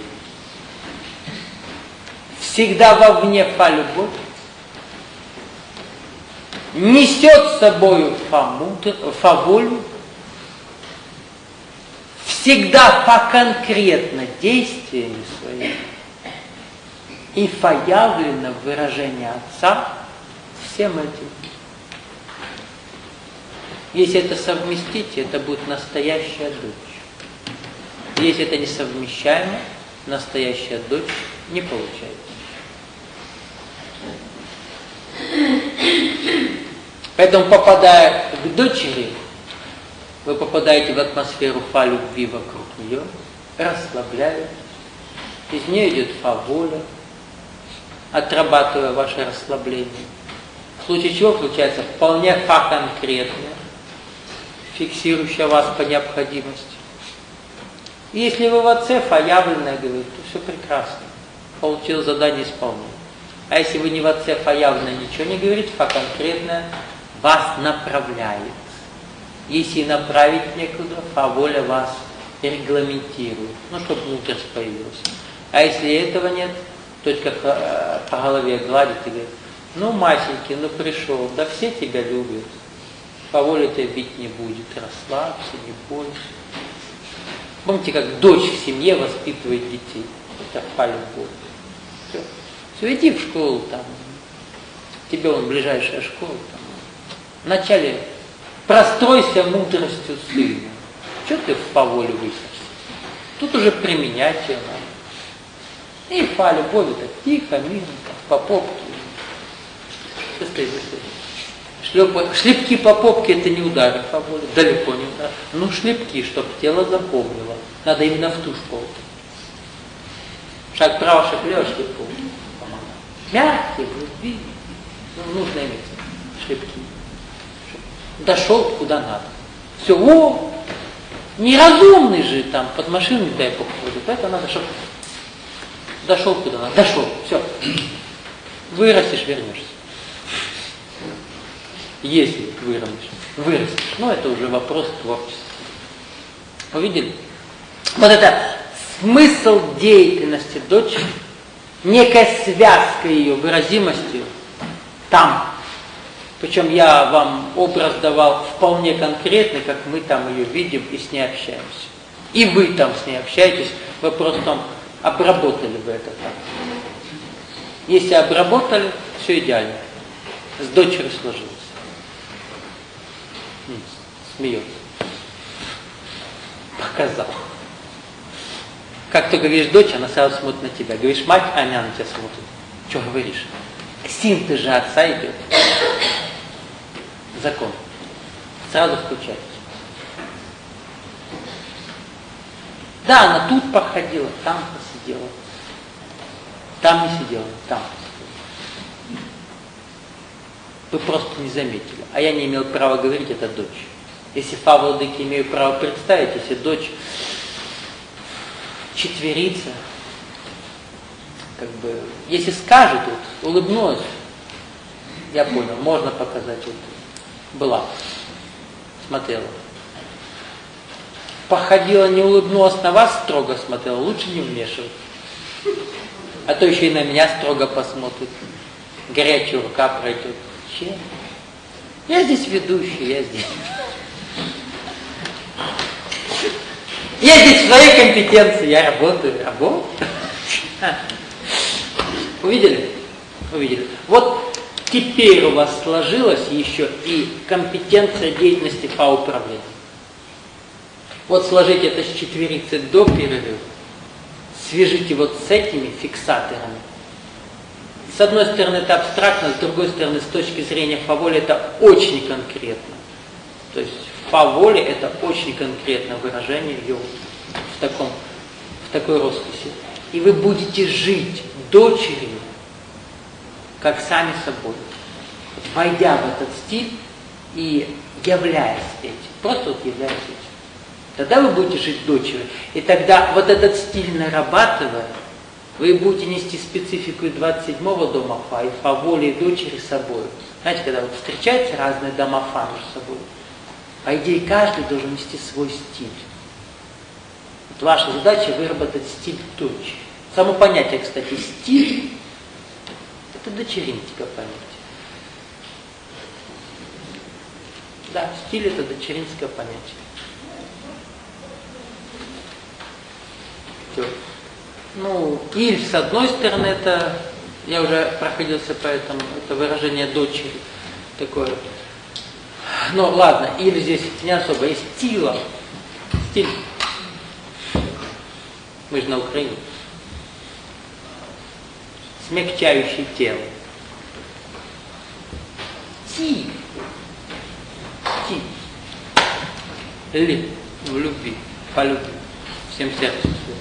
всегда вовне фа-любовь, несет с собой фа-волю, всегда фа-конкретно действиями своими и фа-явлено выражение отца всем этим. Если это совместить, это будет настоящая дочь. Если это несовмещаемо, настоящая дочь не получается. Поэтому, попадая к дочери, вы попадаете в атмосферу фа-любви вокруг нее, расслабляетесь, из нее идет фа-воля, отрабатывая ваше расслабление. В случае чего включается вполне фа-конкретное, фиксирующее вас по необходимости. И если вы в отце фа-явленное говорите, то все прекрасно, получил задание, исполнил. А если вы не в отце фа-явленное ничего не говорите, фа-конкретное вас направляет. Если направить некуда, фа-воля вас регламентирует, ну, чтобы мудрость появилась. А если этого нет, только по голове гладит и говорит, ну, Масенький, ну пришел, да все тебя любят, фа-воля тебя бить не будет, расслабься, не бойся. Помните, как дочь в семье воспитывает детей? Это фа-любовь. Все, иди в школу там. Тебе вон ближайшая школа там. Вначале простройся мудростью сына. Чего ты в фа-волю высишься? Тут уже применять ее надо. И фа-любовь так тихо, мирно, по попке. Быстрее. Шлепки по попке это не удары фа-воли, далеко не удары. Ну шлепки, чтобы тело запомнило. Надо именно в ту школу. Шаг вправо, шаг влево, шлепку. Мягкие, в любви. Ну, нужное место. Шлепки. Дошел куда надо. Все, о! Неразумный же там, под машину не дай бог ходит. Поэтому надо, чтобы дошел куда надо. Дошел, все. Вырастешь, вернешься. если вырастешь. Но это уже вопрос творчества. Увидели? Вот это смысл деятельности дочери, некая связка ее выразимости там. Причем я вам образ давал вполне конкретный, как мы там ее видим и с ней общаемся. И вы там с ней общаетесь. Вопрос в том, обработали вы это так. Если обработали, все идеально. С дочерью сложилось. Смеется. Показал. Как только говоришь дочь, она сразу смотрит на тебя. Говоришь мать, а она на тебя смотрит. Что говоришь? Синтез же отца идет. Закон. Сразу включается. Да, она тут походила, там посидела. Там не сидела, там посидела. Вы просто не заметили. А я не имел права говорить, это дочь. Если фавладыки имею право представить, если дочь четверица, как бы, если скажет, вот, улыбнулась, я понял, можно показать, вот, была, смотрела. Походила, не улыбнулась, на вас строго смотрела, лучше не вмешивать. А то еще и на меня строго посмотрит. Горячая рука пройдет. Че? Я здесь ведущий, я здесь. Я здесь в своей компетенции, я работаю. Увидели? Увидели. Вот теперь у вас сложилась еще и компетенция деятельности по управлению. Вот сложите это с четверицы до перерыва. Свяжите вот с этими фиксаторами. С одной стороны это абстрактно, с другой стороны с точки зрения фаволи это очень конкретно. То есть в фаволе это очень конкретное выражение ее в такой росписи. И вы будете жить дочерью, как сами собой, войдя в этот стиль и являясь этим. Просто вот являясь этим. Тогда вы будете жить дочерью. И тогда вот этот стиль нарабатывая, вы будете нести специфику 27-го дома фа, и фаволи, и дочери с собой. Знаете, когда вот встречаются разные дома фа между собой, по идее каждый должен нести свой стиль. Вот ваша задача выработать стиль дочери. Само понятие, кстати, стиль, это дочеринское понятие. Да, стиль это дочеринское понятие. Ну, иль с одной стороны, это, я уже проходился по этому, это выражение дочери, такое. Ну, ладно, иль здесь не особо, есть стила, стиль. Мы же на Украине. Смягчающий тело. Ти. Ли. В любви. По любви. Всем сердцем своим.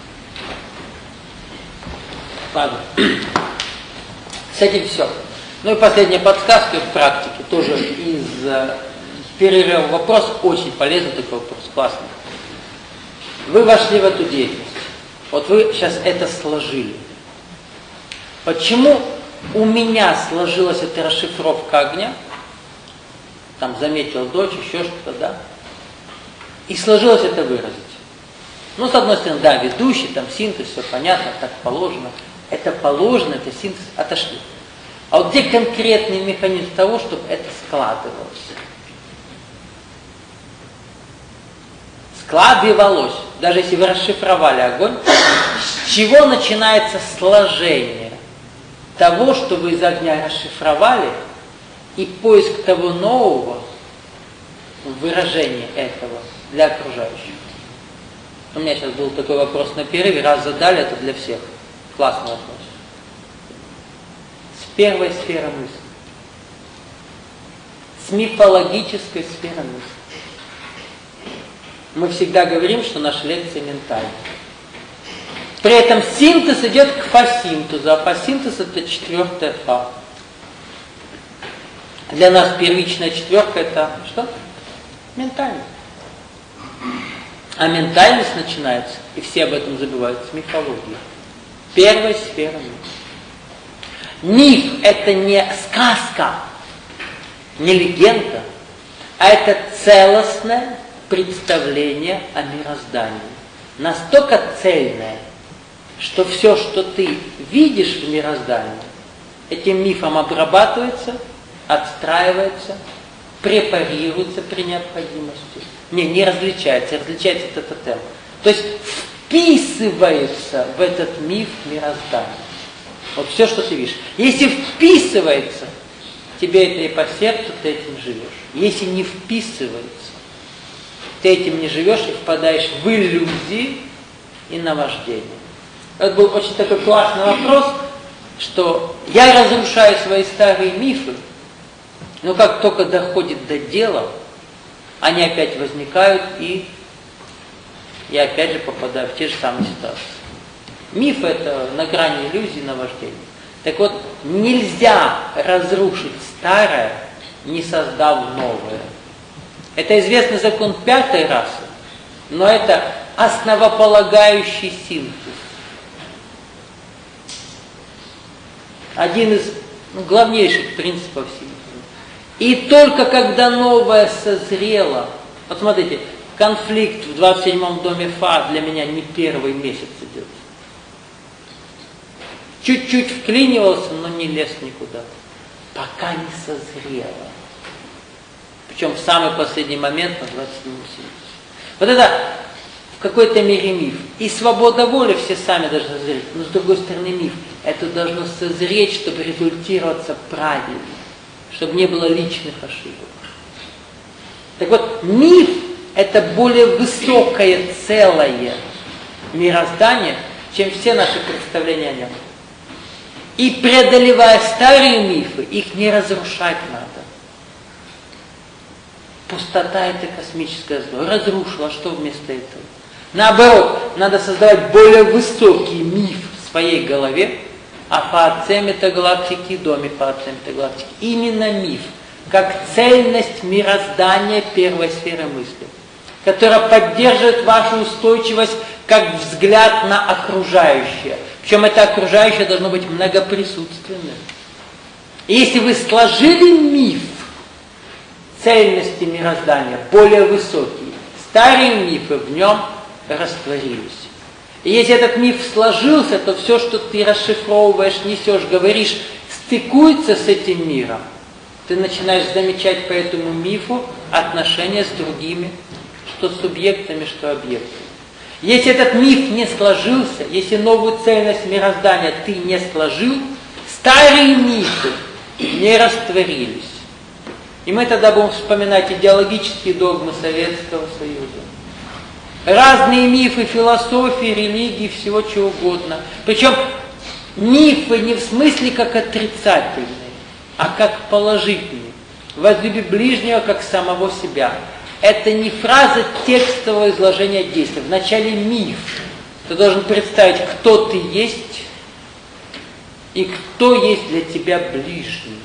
Ладно. С этим все. Ну и последняя подсказка в практике, тоже из перерыва. Вопрос очень полезный, такой вопрос, классный. Вы вошли в эту деятельность. Вот вы сейчас это сложили. Почему у меня сложилась эта расшифровка огня? Там заметил дочь, еще что-то, да? И сложилось это выразить. Ну, с одной стороны, да, ведущий, там синтез, все понятно, так положено. Это положено, это синтез, отошли. А вот где конкретный механизм того, чтобы это складывалось? Складывалось. Даже если вы расшифровали огонь, с чего начинается сложение того, что вы из огня расшифровали, и поиск того нового выражения этого для окружающих? У меня сейчас был такой вопрос на перерыве, раз задали, это для всех. Классный вопрос. С первой сферы мысли. С мифологической сферы мысли. Мы всегда говорим, что наша лекция ментальна. При этом синтез идет к фасинтезу, а фасинтез это четвертая фа. Для нас первичная четверка это что? Ментальность. А ментальность начинается, и все об этом забывают, с мифологии. Первая сфера мысли. Миф – это не сказка. не легенда, а это целостное представление о мироздании. Настолько цельное, что все, что ты видишь в мироздании, этим мифом обрабатывается, отстраивается, препарируется при необходимости. Не различается, различается тотем. То есть вписывается в этот миф мироздания. Вот все, что ты видишь. Если вписывается, тебе это и по сердцу, ты этим живешь. Если не вписывается, ты этим не живешь и впадаешь в иллюзии и наваждение. Это был очень такой классный вопрос, что я разрушаю свои старые мифы, но как только доходит до дела, они опять возникают, и я опять же попадаю в те же самые ситуации. Миф – это на грани иллюзии, наваждения. Так вот, нельзя разрушить старое, не создав новое. Это известный закон пятой расы, но это основополагающий синтез. Один из главнейших принципов синтеза. И только когда новое созрело, вот смотрите, конфликт в 27-м доме Фа для меня не первый месяц идет. Чуть-чуть вклинивался, но не лез никуда. Пока не созрело. Причем в самый последний момент на 27-м месяце. Вот это в какой-то мере миф. И свобода воли все сами должны созреть. Но с другой стороны миф. Это должно созреть, чтобы результироваться правильно. Чтобы не было личных ошибок. Так вот, миф – это более высокое целое мироздание, чем все наши представления о нем. И преодолевая старые мифы, их не разрушать надо. Пустота – это космическое зло. Разрушила, а что вместо этого? Наоборот, надо создавать более высокий миф в своей голове о фаоце метагалактики, доме фаоце метагалактики. Именно миф, как цельность мироздания первой сферы мысли, которая поддерживает вашу устойчивость как взгляд на окружающее. Причем это окружающее должно быть многоприсутственным. И если вы сложили миф цельности мироздания, более высокий, старые мифы в нем растворились. И если этот миф сложился, то все, что ты расшифровываешь, несешь, говоришь, стыкуется с этим миром. Ты начинаешь замечать по этому мифу отношения с другими, что субъектами, что объектами. Если этот миф не сложился, если новую цельность мироздания ты не сложил, старые мифы не растворились. И мы тогда будем вспоминать идеологические догмы Советского Союза. Разные мифы, философии, религии, всего чего угодно. Причем мифы не в смысле как отрицательные, а как положительные. Возлюби ближнего как самого себя. Это не фраза текстового изложения действия. Вначале миф. Ты должен представить, кто ты есть и кто есть для тебя ближний.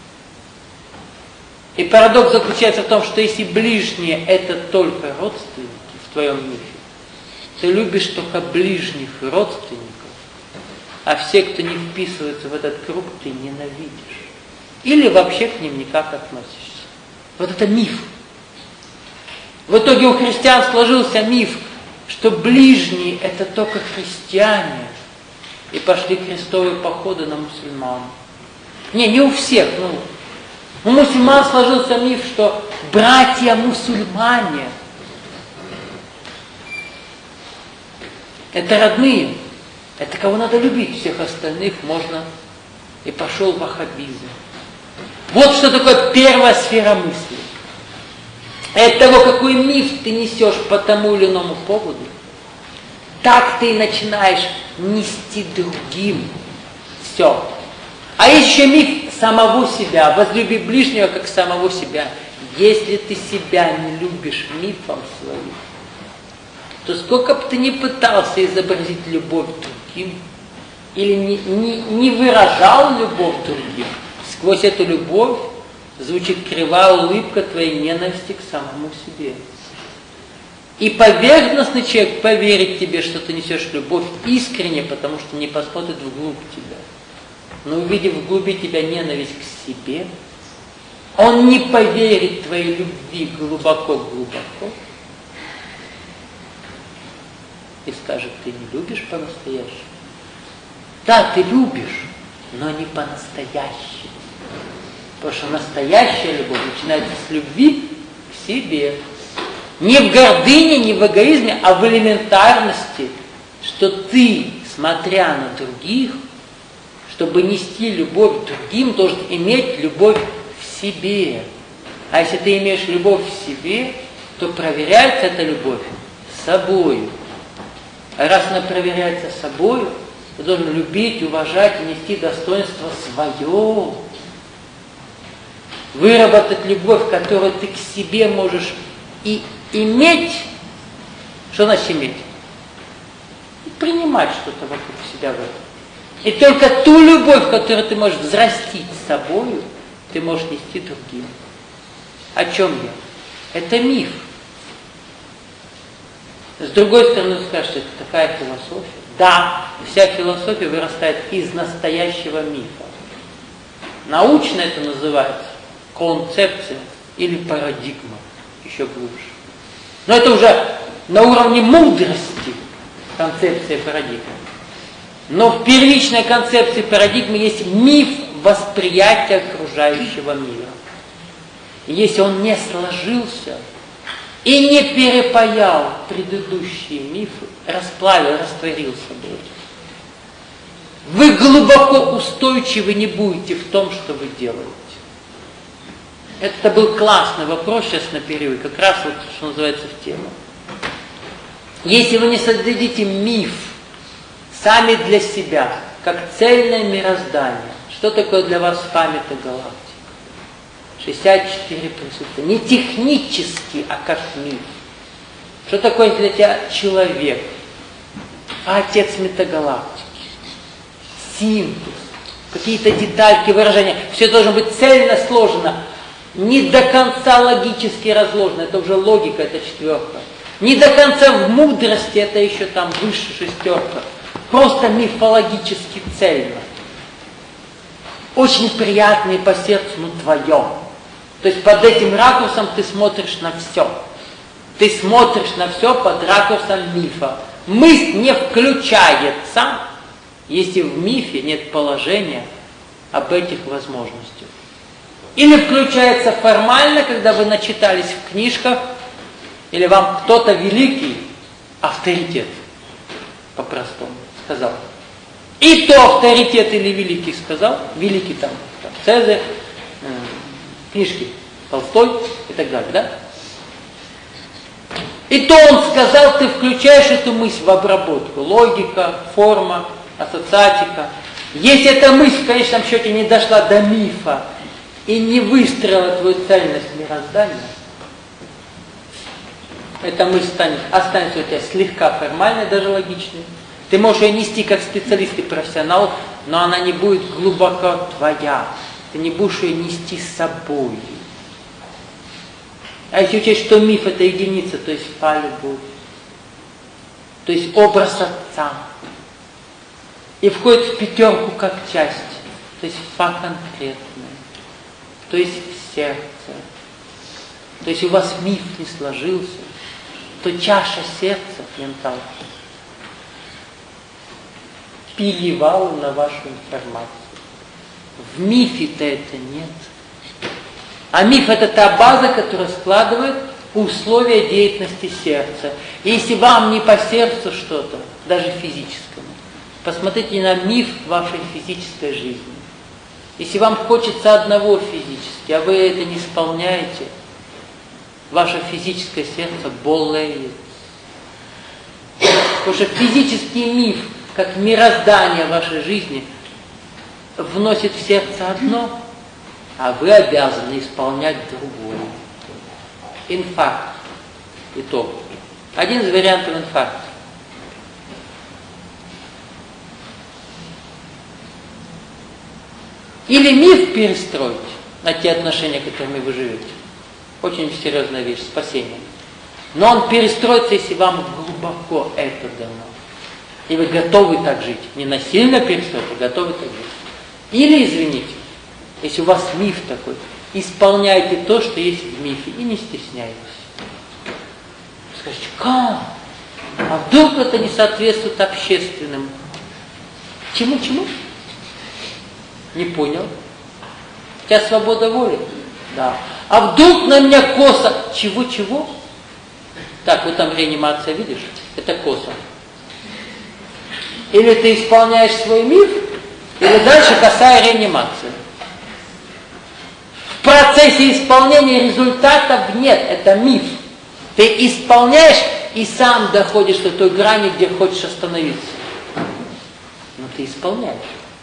И парадокс заключается в том, что если ближние это только родственники в твоем мифе, ты любишь только ближних родственников, а все, кто не вписывается в этот круг, ты ненавидишь. Или вообще к ним никак относишься. Вот это миф. В итоге у христиан сложился миф, что ближние это только христиане. И пошли крестовые походы на мусульман. Не у всех, у мусульман сложился миф, что братья-мусульмане это родные, это кого надо любить, всех остальных можно, и пошел ваххабизм. Вот что такое первая сфера мысли. От того, какой миф ты несешь по тому или иному поводу, так ты и начинаешь нести другим все. А есть еще миф самого себя, возлюби ближнего как самого себя. Если ты себя не любишь мифом своим, то сколько бы ты ни пытался изобразить любовь другим, или не выражал любовь другим, сквозь эту любовь звучит кривая улыбка твоей ненависти к самому себе. И поверхностный человек поверит тебе, что ты несешь любовь искренне, потому что не посмотрит вглубь тебя. Но увидев в глуби тебя ненависть к себе, Он не поверит твоей любви глубоко-глубоко и скажет, ты не любишь по-настоящему. Да, ты любишь, но не по-настоящему. Потому что настоящая любовь начинается с любви к себе. Не в гордыне, не в эгоизме, а в элементарности, что ты, смотря на других, чтобы нести любовь к другим, должен иметь любовь в себе. А если ты имеешь любовь в себе, то проверяется эта любовь собою. А раз она проверяется собою, ты должен любить, уважать и нести достоинство свое. Выработать любовь, которую ты к себе можешь и иметь. Что значит иметь? Принимать что-то вокруг себя в этом. И только ту любовь, которую ты можешь взрастить собою, ты можешь нести другим. О чем я? Это миф. С другой стороны, скажете, это такая философия. Да, вся философия вырастает из настоящего мифа. Научно это называется концепция или парадигма, еще глубже. Но это уже на уровне мудрости концепция парадигмы. Но в первичной концепции парадигмы есть миф восприятия окружающего мира. И если он не сложился и не перепаял предыдущие мифы, расплавил, растворил собой, вы глубоко устойчивы не будете в том, что вы делаете. Это был классный вопрос сейчас на перерыве, как раз вот, что называется, в тему. Если вы не создадите миф сами для себя, как цельное мироздание, что такое для вас память о галактике? 64 присутствия. Не технически, а как миф. Что такое для тебя человек? Отец метагалактики. Синтез. Какие-то детальки, выражения. Все должно быть цельно сложено. Не до конца логически разложено. Это уже логика, это четверка. Не до конца в мудрости, это еще там выше шестерка. Просто мифологически цельно. Очень приятно и по сердцу, но твое. То есть под этим ракурсом ты смотришь на все. Ты смотришь на все под ракурсом мифа. Мысль не включается, если в мифе нет положения об этих возможностях. Или включается формально, когда вы начитались в книжках, или вам кто-то великий авторитет, по-простому, сказал. И то авторитет или великий сказал, великий там Цезарь, книжки Толстой и так далее, да? И то он сказал, ты включаешь эту мысль в обработку. Логика, форма, ассоциатика. Если эта мысль в конечном счете не дошла до мифа и не выстроила твою цельность мироздания, эта мысль останется у тебя слегка формальной, даже логичной. Ты можешь ее нести как специалист и профессионал, но она не будет глубоко твоя. Ты не будешь ее нести с собой. А если учесть, что миф это единица, то есть любовь, то есть образ отца, и входит в пятерку как часть, то есть конкретное, то есть в сердце. То есть у вас миф не сложился, то чаша сердца ментальная переливала на вашу информацию. В мифе-то это нет. А миф это та база, которая складывает условия деятельности сердца. И если вам не по сердцу что-то, даже физическому, посмотрите на миф вашей физической жизни. Если вам хочется одного физически, а вы это не исполняете, ваше физическое сердце болеет. Потому что физический миф, как мироздание вашей жизни, вносит в сердце одно, а вы обязаны исполнять другое. Инфаркт. Итог. Один из вариантов инфаркта. Или миф перестроить на те отношения, которыми вы живете. Очень серьезная вещь, спасение. Но он перестроится, если вам глубоко это дано. И вы готовы так жить. Не насильно перестроить, а готовы так жить. Или, извините, если у вас миф такой, исполняйте то, что есть в мифе, и не стесняйтесь. Скажите, как? А вдруг это не соответствует общественным? Чему? Не понял. У тебя свобода воли? Да. А вдруг на меня косо? Чего? Так, вот там реанимация, видишь? Это косо. Или ты исполняешь свой миф, или дальше косая реанимация. В процессе исполнения результатов нет, это миф. Ты исполняешь и сам доходишь до той грани, где хочешь остановиться. Но ты исполняешь.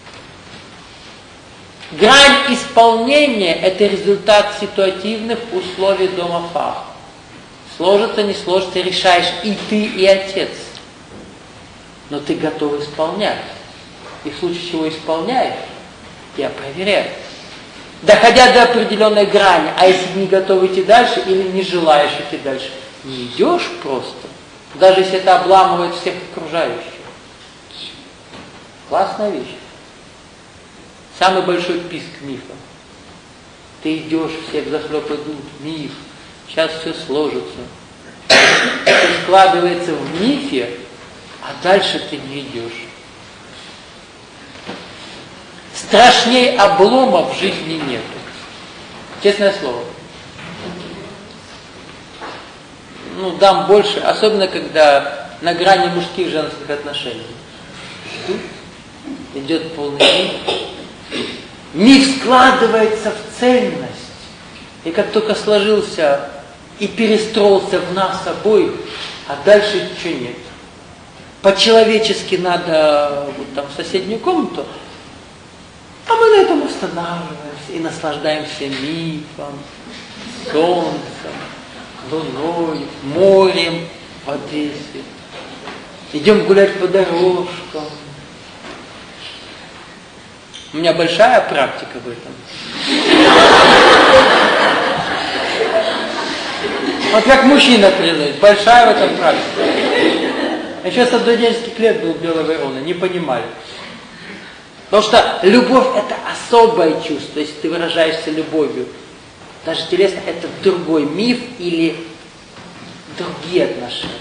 Грань исполнения – это результат ситуативных условий дома фа. Сложится, не сложится, решаешь и ты, и отец. Но ты готов исполнять. И в случае чего исполняешь, я проверяю. Доходя до определенной грани, а если не готов идти дальше или не желаешь идти дальше, не идешь просто, даже если это обламывает всех окружающих. Классная вещь. Самый большой писк мифа. Ты идешь, все взахлеб идут, миф, сейчас все сложится. Это складывается в мифе, а дальше ты не идешь. Страшней облома в жизни нету. Честное слово. Дам больше, особенно когда на грани мужских и женских отношений. Ждут, идет полный миф. Миф складывается в цельность. И как только сложился и перестроился в нас обоих, а дальше ничего нет. По-человечески надо вот там в соседнюю комнату, а мы на этом останавливаемся и наслаждаемся мифом, солнцем, луной, морем в Одессе. Идем гулять по дорожкам. У меня большая практика в этом. Вот как мужчина признаюсь, большая в этом практика. Еще со студенческих лет был Белой Вороной, не понимали. Потому что любовь – это особое чувство, если ты выражаешься любовью. Даже телесно – это другой миф или другие отношения.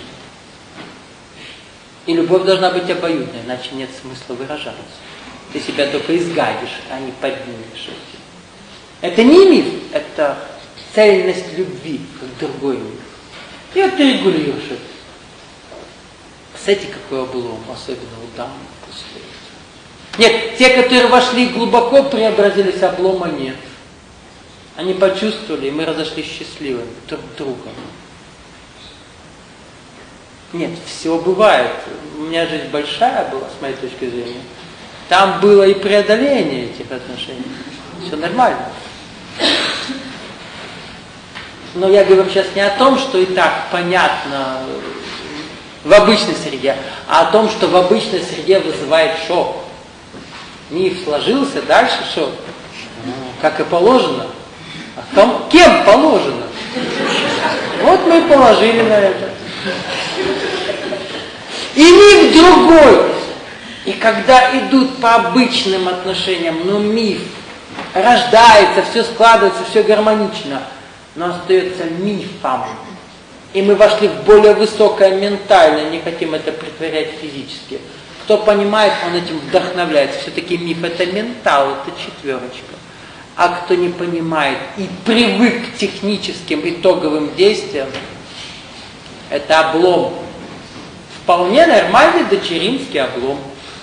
И любовь должна быть обоюдной, иначе нет смысла выражаться. Ты себя только изгадишь, а не поднимешь. Это не миф, это цельность любви, как другой миф. И вот ты регулируешь это. Кстати, какой облом, особенно у дам после этого. Нет, те, которые вошли глубоко, преобразились, облома нет. Они почувствовали, и мы разошлись счастливыми друг другом. Нет, все бывает. У меня жизнь большая была, с моей точки зрения. Там было и преодоление этих отношений. Все нормально. Но я говорю сейчас не о том, что и так понятно в обычной среде, а о том, что в обычной среде вызывает шок. Миф сложился, дальше шок. Как и положено. А кем положено? Вот мы и положили на это. И миф другой. И когда идут по обычным отношениям, но миф рождается, все складывается, все гармонично, но остается мифом. И мы вошли в более высокое ментальное, не хотим это притворять физически. Кто понимает, он этим вдохновляется. Все-таки миф это ментал, это четверочка. А кто не понимает и привык к техническим итоговым действиям, это облом. Вполне нормальный дочеринский облом.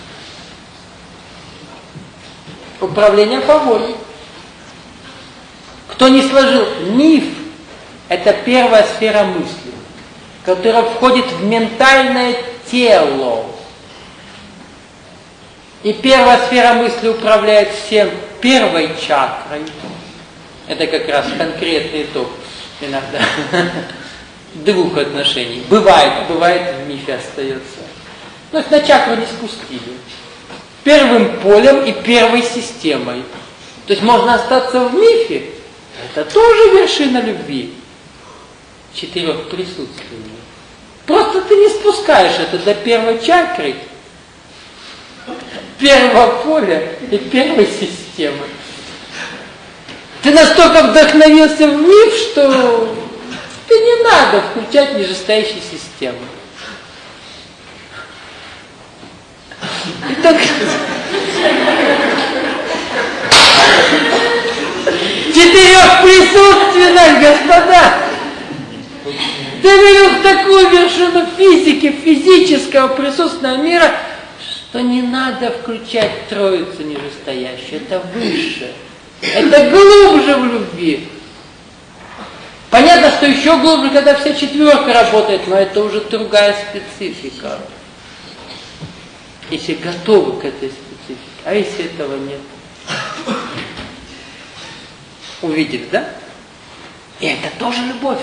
Управление по воле. Кто не сложил миф, это первая сфера мысли, которая входит в ментальное тело. И первая сфера мысли управляет всем первой чакрой. Это как раз конкретный итог иногда двух отношений. Бывает в мифе остается. Но их на чакру не спустили. Первым полем и первой системой. То есть можно остаться в мифе. Это тоже вершина любви. 4 присутствий. Просто ты не спускаешь это до первой чакры, первого поля и первой системы. Ты настолько вдохновился в миф, что тебе не надо включать нижестоящие системы. И так... Четырехприсутственность, господа! Довели в такую вершину физики, физического присутственного мира, что не надо включать троицу нижестоящую. Это выше. Это глубже в любви. Понятно, что еще глубже, когда вся четверка работает, но это уже другая специфика. Если готовы к этой специфике. А если этого нет? Увидели, да? И это тоже любовь.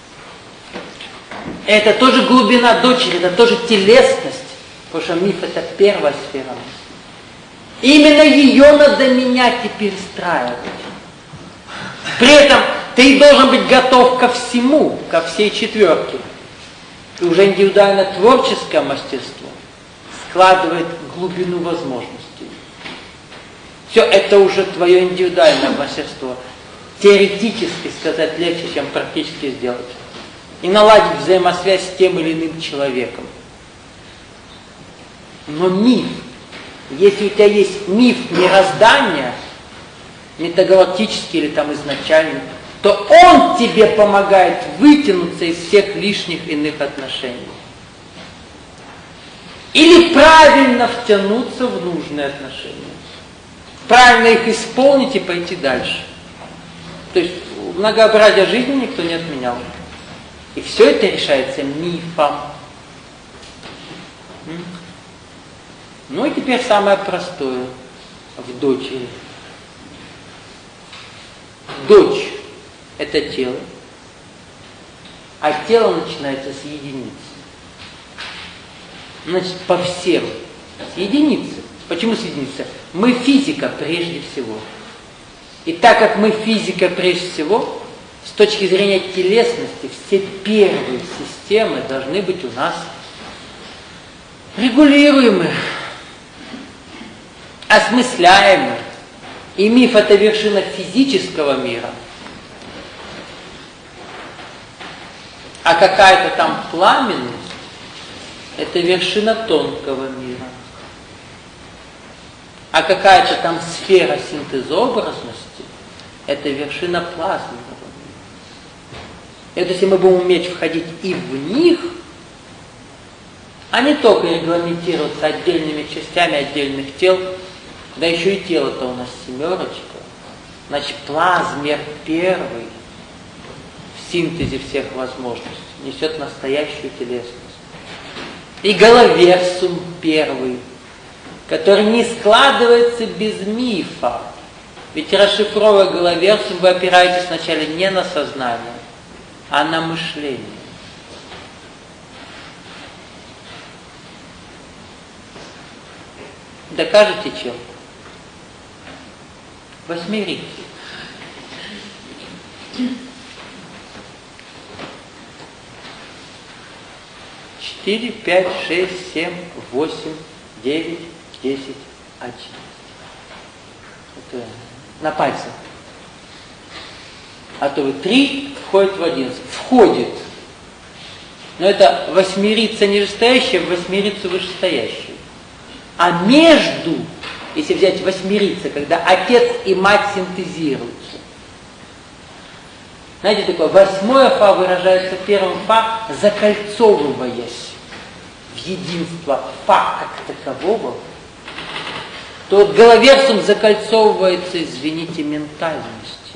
Это тоже глубина дочери, это тоже телесность. Потому что миф — это первая сфера. Именно ее надо менять и перестраивать. При этом ты должен быть готов ко всему, ко всей четверке. И уже индивидуально творческое мастерство складывает глубину возможностей. Все это уже твое индивидуальное мастерство. Теоретически сказать легче, чем практически сделать. И наладить взаимосвязь с тем или иным человеком. Но миф, если у тебя есть миф мироздания, метагалактический или там изначальный, то он тебе помогает вытянуться из всех лишних иных отношений. Или правильно втянуться в нужные отношения. Правильно их исполнить и пойти дальше. То есть многообразие жизни никто не отменял. И все это решается мифом. Ну и теперь самое простое в дочери. Дочь – это тело, а тело начинается с единицы. Значит, по всем с единицы. Почему с единицы? Мы физика прежде всего. И так как мы физика прежде всего, с точки зрения телесности, все первые системы должны быть у нас регулируемы, осмысляемы. И миф – это вершина физического мира. А какая-то там пламенность – это вершина тонкого мира. А какая-то там сфера синтезообразности – это вершина плазменного мира. Это если мы будем уметь входить и в них, а не только регламентироваться отдельными частями отдельных тел, да еще и тело-то у нас семерочка. Значит, плазмер первый в синтезе всех возможностей несет настоящую телесность. И головерсум первый, который не складывается без мифа. Ведь расшифровывая головерсум, вы опираетесь вначале не на сознание, а на мышление. Докажете чем? Восьмерите. 4, 5, 6, 7, 8, 9, 10, 11. Это на пальцах. А то вы 3 входит в 11. Входит. Но это восьмерица нижестоящая в восьмерицу вышестоящую. А между, если взять восьмерица, когда отец и мать синтезируются. Знаете, такое восьмое фа выражается первым фа, закольцовываясь в единство фа как такового, то вот головерсум закольцовывается, извините, ментальностью.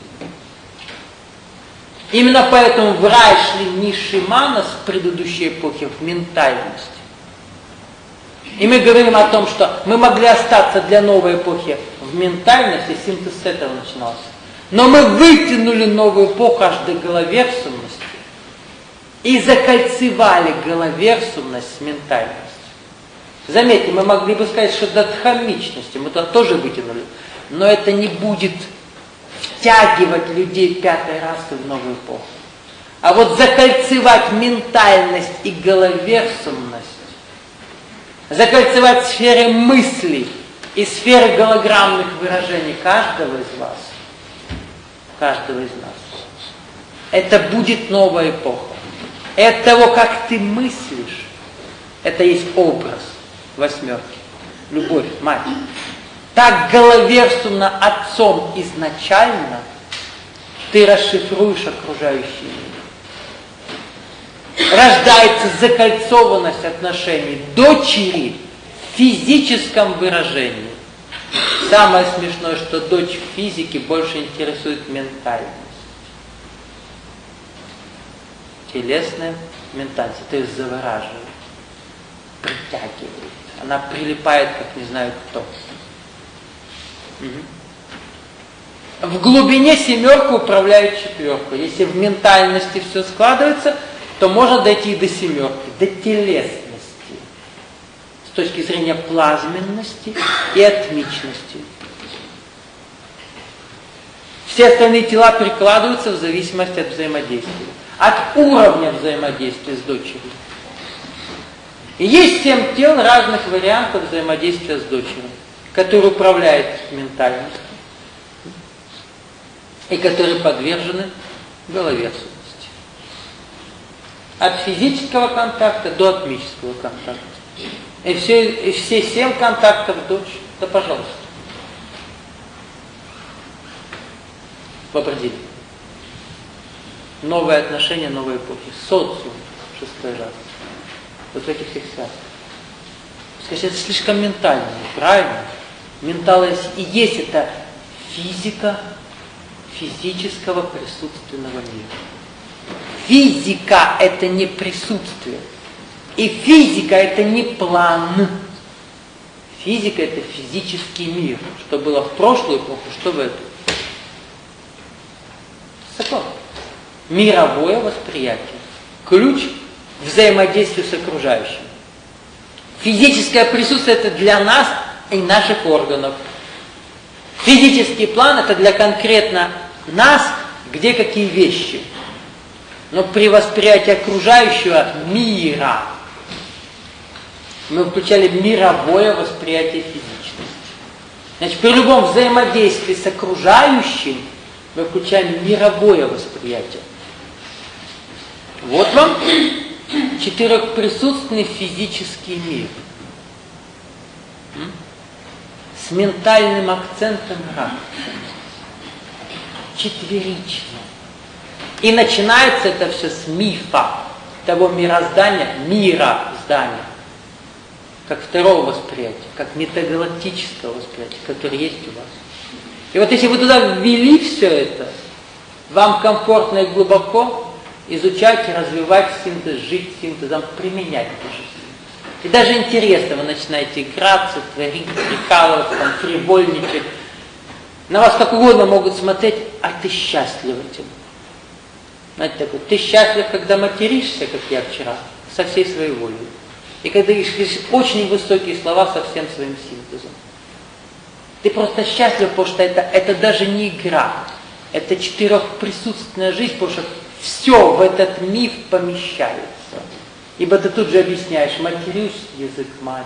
Именно поэтому в рай шли низшие манас в предыдущей эпохе в ментальности. И мы говорим о том, что мы могли остаться для новой эпохи в ментальности, синтез с этого начинался. Но мы вытянули новую эпоху аж до головерсумности и закольцевали головерсумность с ментальностью. Заметьте, мы могли бы сказать, что до дхаммичности мы туда тоже вытянули, но это не будет втягивать людей пятой расы в новую эпоху. А вот закольцевать ментальность и головерсумность, закольцевать сферы мыслей и сферы голограммных выражений каждого из вас, каждого из нас. Это будет новая эпоха. И от того, как ты мыслишь, это есть образ восьмерки. Любовь, мать. Так головерствовано отцом изначально, ты расшифруешь окружающий мир. Рождается закольцованность отношений дочери в физическом выражении. Самое смешное, что дочь в физике больше интересует ментальность. Телесная ментальность, то есть завораживает, притягивает. Она прилипает, как не знаю кто. В глубине семерка управляет четверкой. Если в ментальности все складывается, то можно дойти до семерки, до телесности. С точки зрения плазменности и атмичности. Все остальные тела прикладываются в зависимости от взаимодействия. От уровня взаимодействия с дочерью. И есть 7 тел разных вариантов взаимодействия с дочерью, которые управляют ментальностью и которые подвержены головерственности. От физического контакта до атмического контакта. И все 7 контактов дочь, да пожалуйста. В определении. Новые отношения, новые эпохи. Социум, 6-й раз. Вот в этих всех связках. Скажите, это слишком ментально, правильно? Ментальность и есть это физика физического присутственного мира. Физика – это не присутствие. И физика – это не план. Физика – это физический мир. Что было в прошлую эпоху, что в эту. Закон. Мировое восприятие. Ключ к взаимодействию с окружающим. Физическое присутствие – это для нас и наших органов. Физический план – это для конкретно нас, где какие вещи. Но при восприятии окружающего мира мы включали мировое восприятие физичности. Значит, при любом взаимодействии с окружающим мы включаем мировое восприятие. Вот вам четырехприсутственный физический мир. С ментальным акцентом ракурсом. Четверично. И начинается это все с мифа, того мироздания, мироздания, как второго восприятия, как метагалактического восприятия, которое есть у вас. И вот если вы туда ввели все это, вам комфортно и глубоко изучать, развивать синтез, жить синтезом, применять в жизни. И даже интересно, вы начинаете играться, творить, прикалываться, там, фривольничать. На вас как угодно могут смотреть, а ты счастлив этим. Знаете, такой, ты счастлив, когда материшься, как я вчера, со всей своей волей. И когда говоришь очень высокие слова со всем своим синтезом. Ты просто счастлив, потому что это даже не игра. Это четырехприсутственная жизнь, потому что все в этот миф помещается. Ибо ты тут же объясняешь, матерюсь язык матери,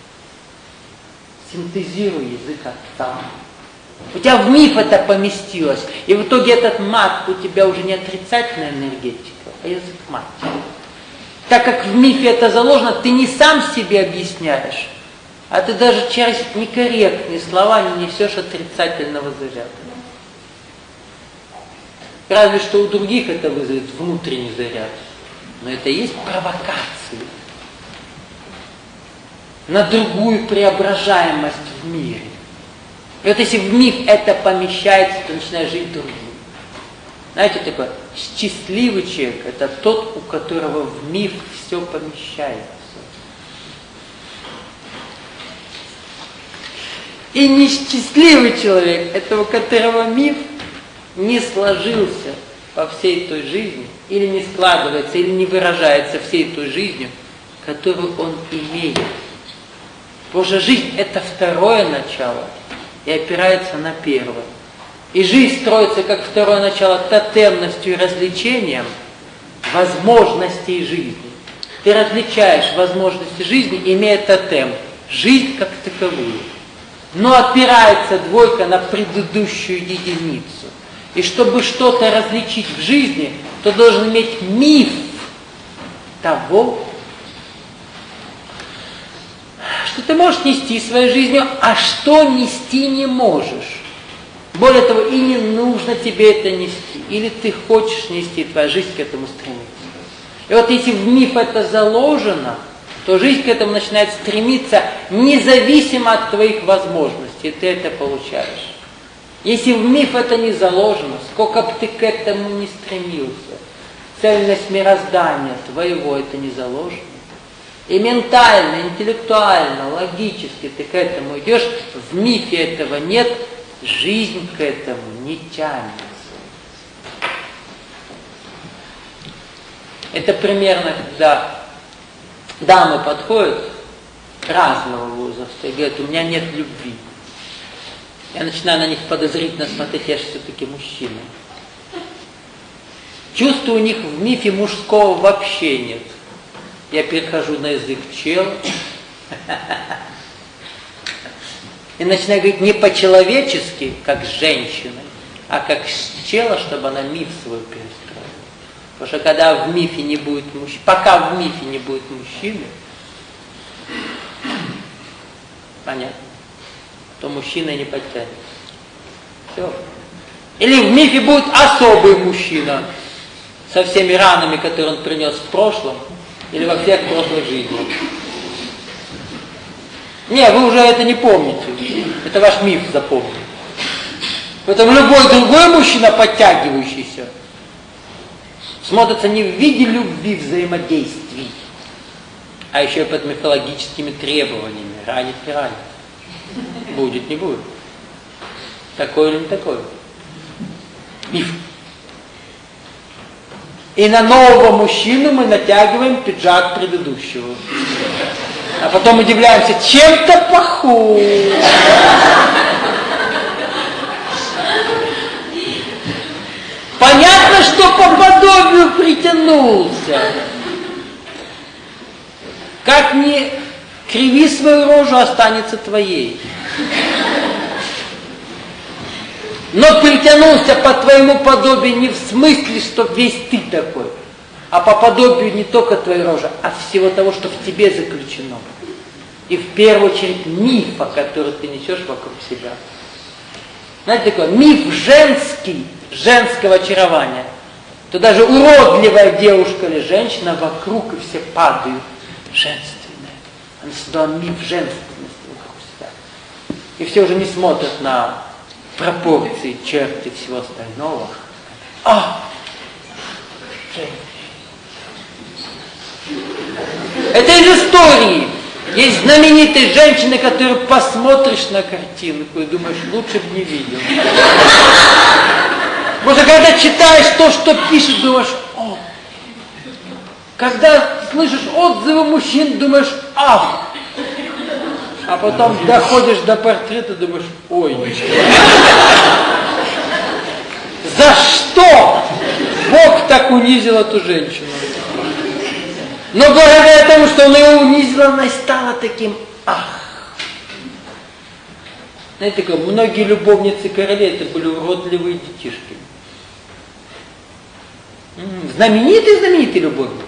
синтезирую язык отца. У тебя в миф это поместилось. И в итоге этот мат у тебя уже не отрицательная энергетика, а язык матери. Так как в мифе это заложено, ты не сам себе объясняешь, а ты даже через некорректные слова не несешь отрицательного заряда. Разве что у других это вызовет внутренний заряд. Но это и есть провокации на другую преображаемость в мире. И вот если в миф это помещается, то начинаешь жить другим. Знаете, такой счастливый человек – это тот, у которого в миф все помещается. И несчастливый человек – это у которого миф не сложился по всей той жизни, или не складывается, или не выражается всей той жизнью, которую он имеет. Потому что жизнь – это второе начало и опирается на первое. И жизнь строится как второе начало тотемностью и развлечением возможностей жизни. Ты различаешь возможности жизни, имея тотем, жизнь как таковую. Но опирается двойка на предыдущую единицу. И чтобы что-то различить в жизни, то должен иметь миф того, что ты можешь нести своей жизнью, а что нести не можешь. Более того, и не нужно тебе это нести. Или ты хочешь нести, твоя жизнь к этому стремится. И вот если в миф это заложено, то жизнь к этому начинает стремиться независимо от твоих возможностей, и ты это получаешь. Если в миф это не заложено, сколько бы ты к этому не стремился, цельность мироздания твоего это не заложено, и ментально, интеллектуально, логически ты к этому идешь, в мифе этого нет, жизнь к этому не тянется. Это примерно, когда дамы подходят разного возраста и говорят, у меня нет любви. Я начинаю на них подозрительно смотреть, я же все-таки мужчина. Чувства у них в мифе мужского вообще нет. Я перехожу на язык чела и начинаю говорить не по-человечески, как с женщиной, а как с чела, чтобы она миф свой перестроила. Потому что когда в мифе не будет мужчины, пока в мифе не будет мужчины, понятно, то мужчина не подтянется. Все. Или в мифе будет особый мужчина со всеми ранами, которые он принес в прошлом, или во всех прошлых жизнях. Не, вы уже это не помните. Это ваш миф запомнил. Поэтому любой другой мужчина, подтягивающийся, смотрится не в виде любви взаимодействий, а еще и под мифологическими требованиями. Ранит, не ранит. Будет, не будет. Такое или не такое. Миф. И на нового мужчину мы натягиваем пиджак предыдущего. А потом удивляемся, чем-то похож. Понятно, что по подобию притянулся. Как ни криви свою рожу, останется твоей. Но притянулся по твоему подобию не в смысле, что весь ты такой, а по подобию не только твоей рожи, а всего того, что в тебе заключено. И в первую очередь мифа, который ты несешь вокруг себя. Знаете, такой миф женский, женского очарования. То даже уродливая девушка или женщина вокруг, и все падают. Женственная. Она создала миф женственности вокруг себя. И все уже не смотрят на пропорции, черты всего остального. Это из истории. Есть знаменитые женщины, которые посмотришь на картинку и думаешь, лучше бы не видел. Потому что когда читаешь то, что пишет, думаешь, Когда слышишь отзывы мужчин, думаешь, ах. А потом доходишь до портрета, думаешь, ой. За что Бог так унизил эту женщину? Но благодаря тому, что он ее унизил, она стала таким, ах. Знаете, как многие любовницы королей, это были уродливые детишки. Знаменитые любовницы.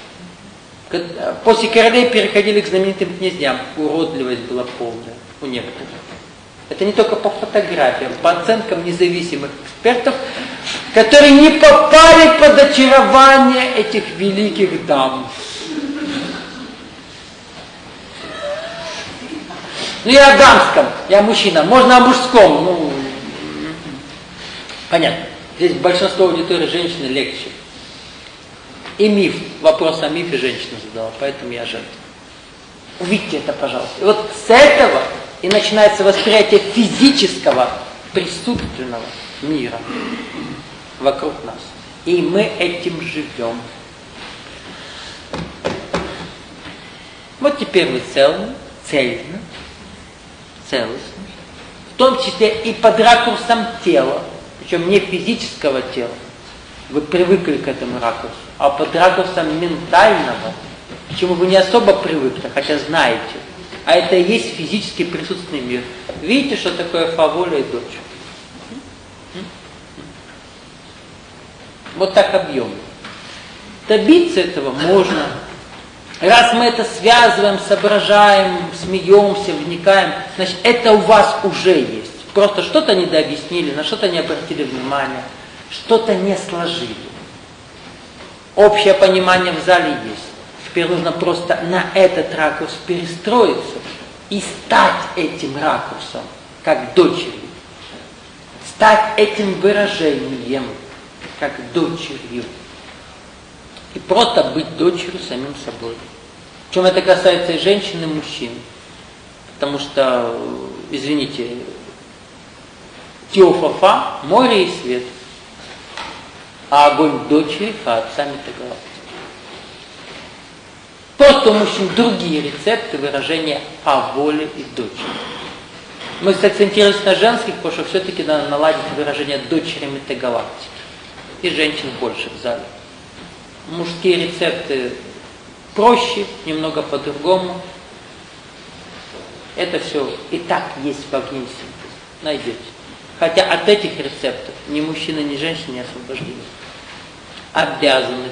После королей переходили к знаменитым князьям. Уродливость была полная у некоторых. Это не только по фотографиям, по оценкам независимых экспертов, которые не попали под очарование этих великих дам. Ну я о дамском, я мужчина, можно о мужском. Понятно. Здесь большинство аудитории женщины легче. И миф, вопрос о мифе женщина задала, поэтому я жертва. Увидьте это, пожалуйста. И вот с этого и начинается восприятие физического, присутственного мира вокруг нас. И мы этим живем. Вот теперь вы цельно, целостно, в том числе и под ракурсом тела, причем не физического тела. Вы привыкли к этому ракурсу, а под ракурсом ментального, к чему вы не особо привыкли, хотя знаете. А это и есть физически присутственный мир. Видите, что такое Фа, воля и дочь? Вот так объемно. Добиться этого можно. Раз мы это связываем, соображаем, смеемся, вникаем, значит, это у вас уже есть. Просто что-то недообъяснили, на что-то не обратили внимания, что-то не сложили. Общее понимание в зале есть. Теперь нужно просто на этот ракурс перестроиться и стать этим ракурсом, как дочерью. Стать этим выражением, как дочерью. И просто быть дочерью самим собой. Причем это касается и женщин, и мужчин. Потому что, извините, Теофафа, море и свет, а огонь дочери Хаотсами Тагалактики. Просто у мужчин другие рецепты выражения о воле и дочери. Мы сакцентировались на женских, потому что все-таки надо наладить выражение дочерями Галактики. И женщин больше в зале. Мужские рецепты проще, немного по-другому. Это все и так есть в огне синтез. Найдете. Хотя от этих рецептов ни мужчина, ни женщина не освобождены. Обязаны.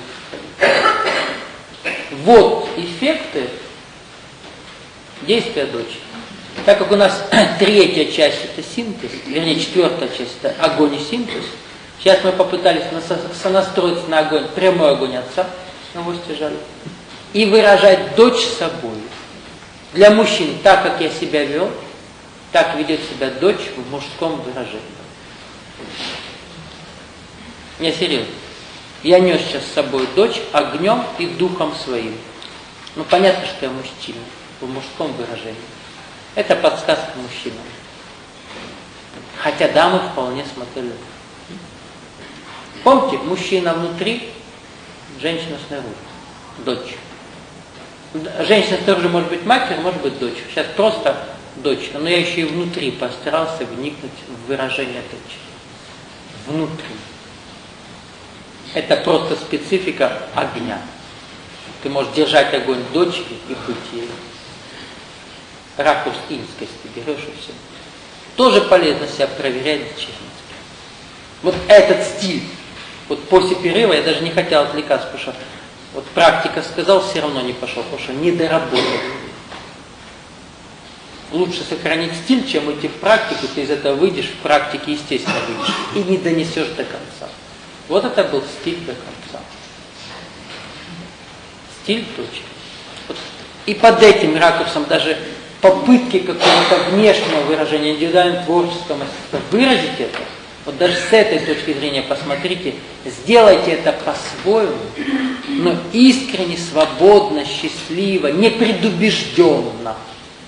Вот эффекты действия дочери. Так как у нас третья часть это синтез, вернее четвертая часть это огонь и синтез, сейчас мы попытались сонастроиться на огонь, прямой огонь отца, его стяжали, и выражать дочь собой. Для мужчин, так как я себя вел, так ведет себя дочь в мужском выражении. Не серьезно. Я нес сейчас с собой дочь огнем и духом своим. Ну понятно, что я мужчина в мужском выражении. Это подсказка мужчинам. Хотя дамы вполне смотрели. Помните, мужчина внутри, женщина снаружи. Дочь. Женщина снаружи может быть матерью, может быть дочь. Сейчас просто дочь. Но я еще и внутри постарался вникнуть в выражение дочери. Внутри. Это просто специфика огня. Ты можешь держать огонь дочери и быть ей. Ракурс инскости берешь и все. Тоже полезно себя проверять за честность. Вот этот стиль. Вот после перерыва я даже не хотел отвлекаться, потому что вот практика сказал, все равно не пошел, потому что не доработал. Лучше сохранить стиль, чем идти в практику, ты из этого выйдешь, в практике естественно выйдешь. И не донесешь до конца. Вот это был стиль до конца. Стиль дочери. Вот. И под этим ракурсом даже попытки какого-то внешнего выражения, индивидуального творческого мастерства выразить это, вот даже с этой точки зрения посмотрите, сделайте это по-своему, но искренне, свободно, счастливо, непредубежденно.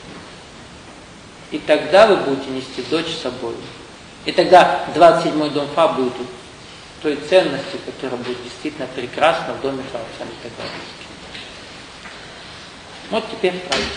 И тогда вы будете нести дочь с собой. И тогда 27-й дом Фа будет той ценностью, которая будет действительно прекрасна в доме Хаотсами Тагалактики. Вот теперь практика.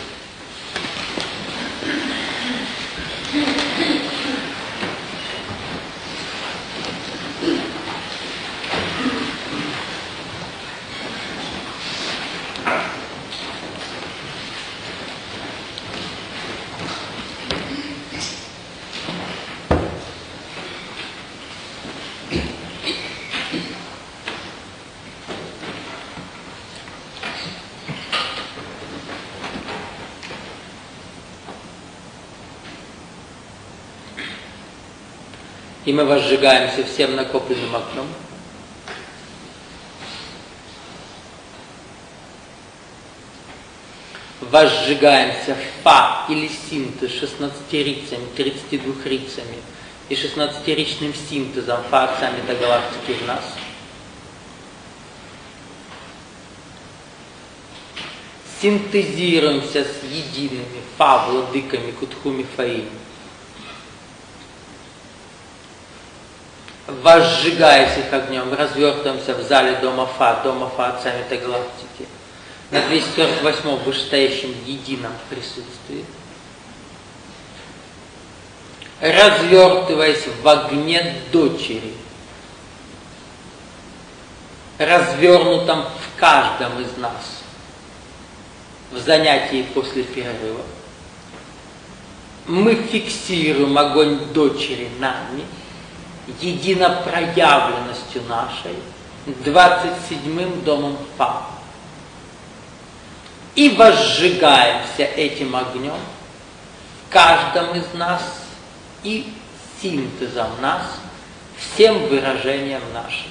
И мы возжигаемся всем накопленным огнем. Возжигаемся Фа или синтез 16-рицами, 32-рицами и 16-ричным синтезом Фа-Отцами Тагалактики в нас. Синтезируемся с едиными Фа-владыками Кутхуми Фаим. Возжигаясь их огнем, развертываемся в зале дома Фа Отцами Тагалактики, на 248-м вышестоящем едином присутствии, развертываясь в огне дочери, развернутом в каждом из нас, в занятии после перерыва, мы фиксируем огонь дочери нами, единопроявленностью нашей, 27-м домом Фа. И возжигаемся этим огнем в каждом из нас и синтезом нас, всем выражением нашим.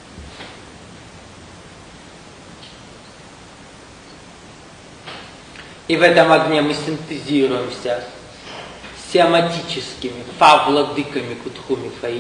И в этом огне мы синтезируемся с сиаматическими Фа-владыками Кутхуми Фаи.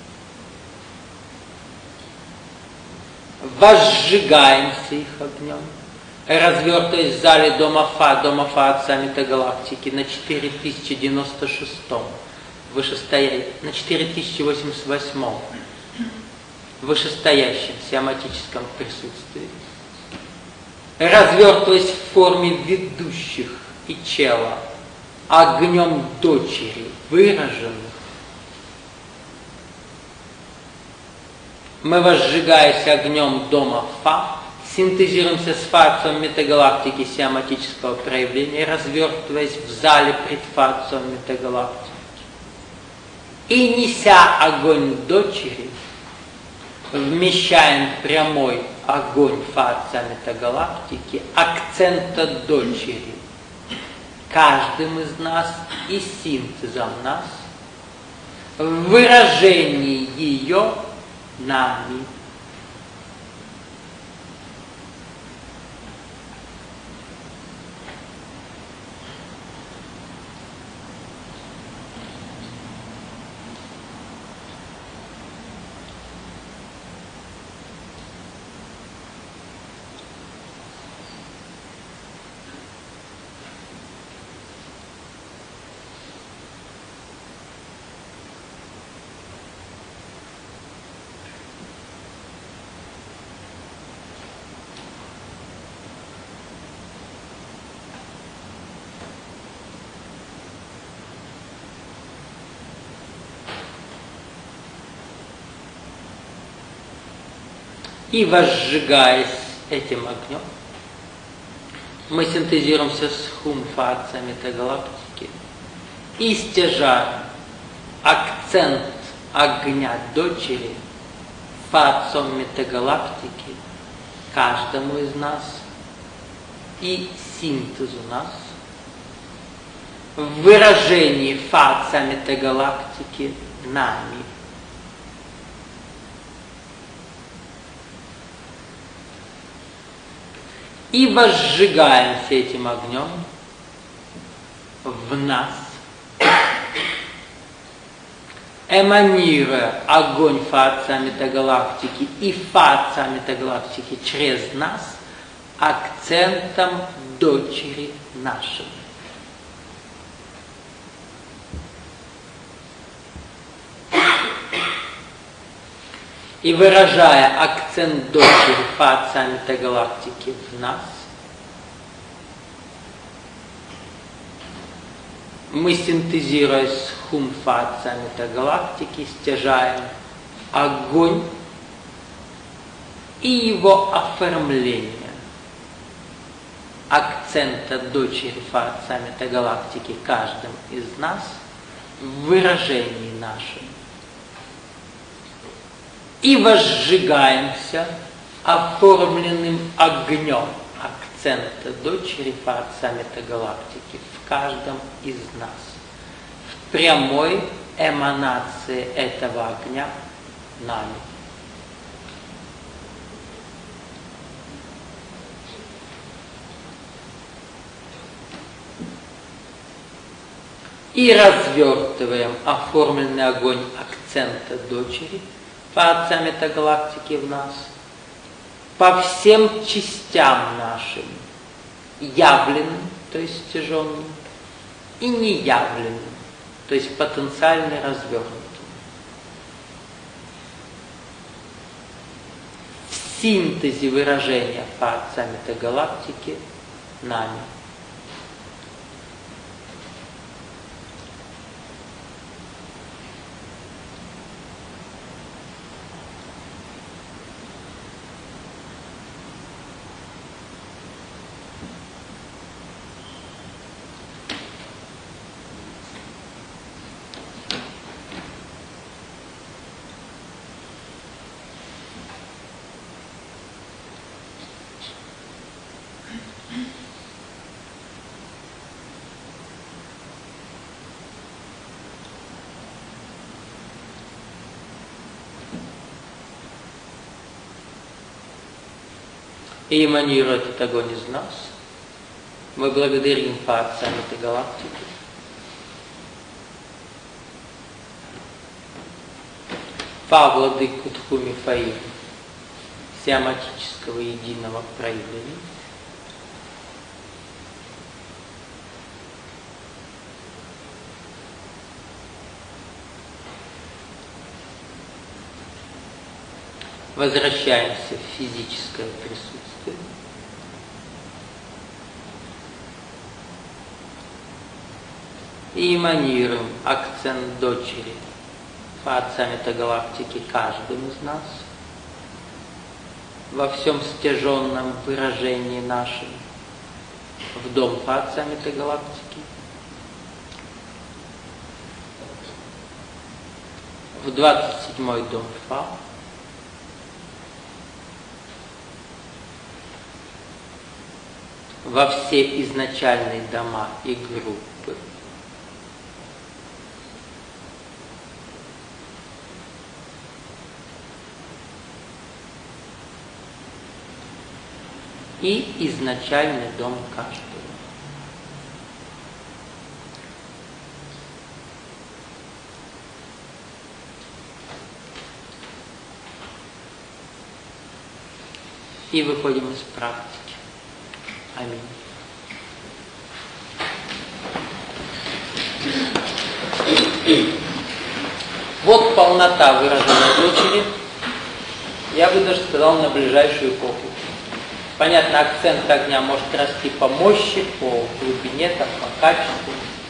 Возжигаемся их огнем, развертываясь в зале дома Фа от саммита галактики на 4096-м, на 4088-м, вышестоящем сиаматическом присутствии, развертываясь в форме ведущих и чела, огнем дочери, выраженных. Мы, возжигаясь огнем дома Фа, синтезируемся с фацией метагалактики сиаматического проявления, развертываясь в зале пред фацией метагалактики. И, неся огонь дочери, вмещаем прямой огонь фация метагалактики, акцента дочери, каждым из нас и синтезом нас, в выражении ее нами. И, возжигаясь этим огнем, мы синтезируемся с хум-фацией метагалактики и стяжаем акцент огня дочери фацией метагалактики каждому из нас и синтезу нас в выражении фация метагалактики нами. И возжигаемся этим огнем в нас, эманируя огонь фация метагалактики и фация метагалактики через нас акцентом дочери нашей. И выражая акцент дочери фация метагалактики в нас, мы, синтезируя с хум фация метагалактики, стяжаем огонь и его оформление акцента дочери фация метагалактики каждым из нас в выражении нашем. И возжигаемся оформленным огнем акцента дочери фация метагалактики в каждом из нас, в прямой эманации этого огня нами. И развертываем оформленный огонь акцента дочери фация метагалактики в нас по всем частям нашим, явленным, то есть стяженным, и неявленным, то есть потенциально развернутым. В синтезе выражения фация метагалактики нами. и эманирует этот огонь из нас. Мы благодарим по отцам этой галактики. Фа владыку Тхуми Фаим, сиаматического единого проявления. Возвращаемся в физическое присутствие. И эманируем акцент дочери по отцам этой галактики каждым из нас во всем стяженном выражении нашем в дом по отцам этой галактики, в 27-й дом Фа, во все изначальные дома и группы, и изначальный дом каждого. И выходим из практики. Аминь. Вот полнота выражения дочери, я бы даже сказал, на ближайшую эпоху. Понятно, акцент огня может расти по мощи, по глубине, там, по качеству,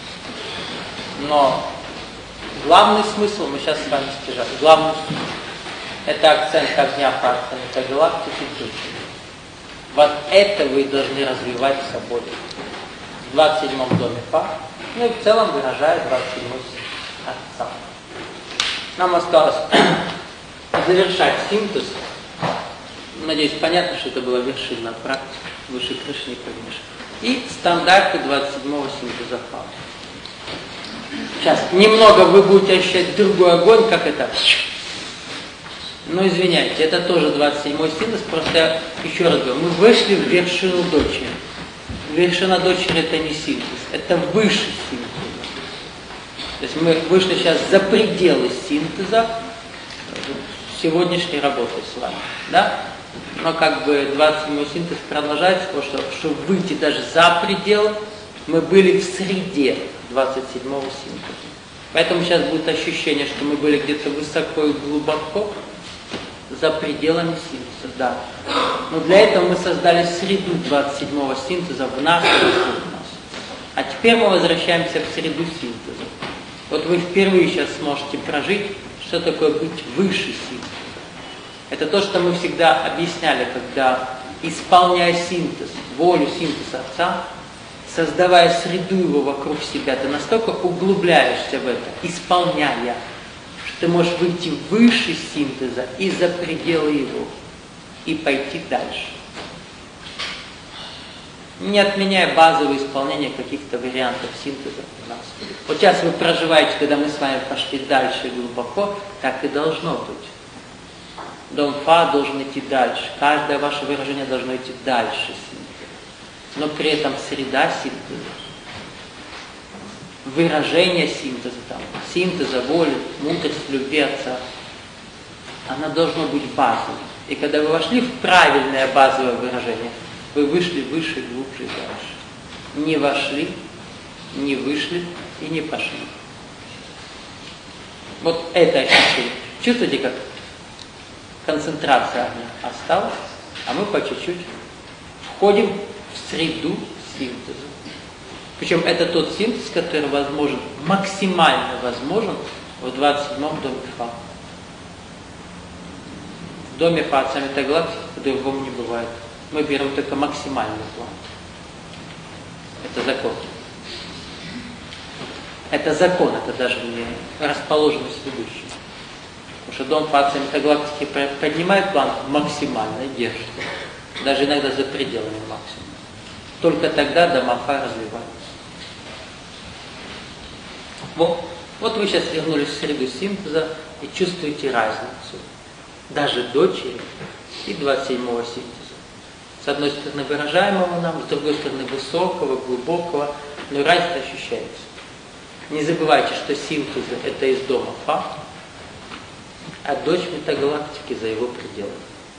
но главный смысл мы сейчас с вами стяжаем. Главный смысл – это акцент огня по этой галактике дочери. Вот это вы должны развивать с собой в 27-м доме Фа, ну и в целом выражает 27-й Отца. Нам осталось завершать синтез. Надеюсь, понятно, что это была вершина практики, выше крыши не прыгнешь. И стандарты 27-го синтеза Фа. Сейчас немного вы будете ощущать другой огонь, как это. Ну, извиняйте, это тоже 27-й синтез, просто я еще раз говорю, мы вышли в вершину дочери. Вершина дочери это не синтез, это выше синтеза. То есть мы вышли сейчас за пределы синтеза сегодняшней работы с вами, да? Но как бы 27-й синтез продолжается, потому что, чтобы выйти даже за пределы, мы были в среде 27-го синтеза. Поэтому сейчас будет ощущение, что мы были где-то высоко и глубоко, за пределами синтеза, да. Но для этого мы создали среду 27-го синтеза в нас и вокруг нас. А теперь мы возвращаемся в среду синтеза. Вот вы впервые сейчас сможете прожить, что такое быть выше синтеза. Это то, что мы всегда объясняли, когда, исполняя синтез, волю синтеза Отца, создавая среду его вокруг себя, ты настолько углубляешься в это, исполняя, ты можешь выйти выше синтеза и за пределы его, и пойти дальше. Не отменяя базовое исполнение каких-то вариантов синтеза у нас. Вот сейчас вы проживаете, когда мы с вами пошли дальше глубоко, так и должно быть. Дом Фа должен идти дальше, каждое ваше выражение должно идти дальше синтеза. Но при этом среда синтеза, выражение синтеза, там, синтеза, воли, мудрости, любви Отца, она должна быть базовой. И когда вы вошли в правильное базовое выражение, вы вышли выше, глубже и дальше. Не вошли, не вышли и не пошли. Вот это ощущение. Чувствуете, как концентрация огня осталась, а мы по чуть-чуть входим в среду синтеза. Причем это тот синтез, который возможен, максимально возможен в 27-м доме Фа. В доме Фа отцами этой галактики по-другому не бывает. Мы берем только максимальный план. Это закон. Это закон, это даже не расположенность ведущего. Потому что дом Фа отцами этой галактики поднимает план максимально и держит. Даже иногда за пределами максимума. Только тогда дома Фа развиваются. Вот вы сейчас вернулись в среду синтеза и чувствуете разницу. Даже дочери и 27-го синтеза. С одной стороны выражаемого нам, с другой стороны высокого, глубокого, но разница ощущается. Не забывайте, что синтезы это из дома Фа, а дочь метагалактики за его пределами.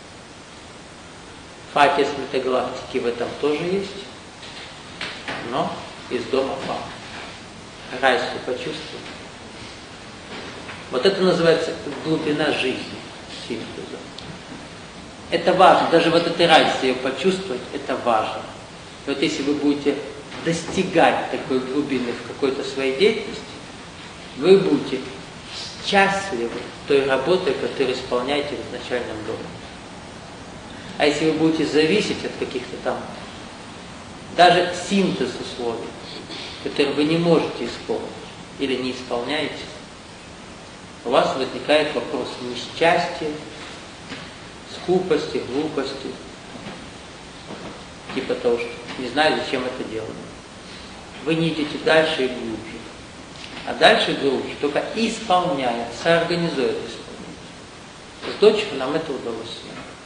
Факес метагалактики в этом тоже есть, но из дома Фа. Разницу почувствуем. Вот это называется глубина жизни синтеза. Это важно, даже вот этой разницы ее почувствовать, это важно. И вот если вы будете достигать такой глубины в какой-то своей деятельности, вы будете счастливы той работой, которую исполняете в изначальном доме. А если вы будете зависеть от каких-то там, даже синтез условий, которые вы не можете исполнить или не исполняете, у вас возникает вопрос несчастья, скупости, глупости, типа того, что не знаю, зачем это делаю. Вы не идете дальше и глубже. А дальше и глубже, только исполняя, соорганизуя это исполнение. С дочерью нам это удалось.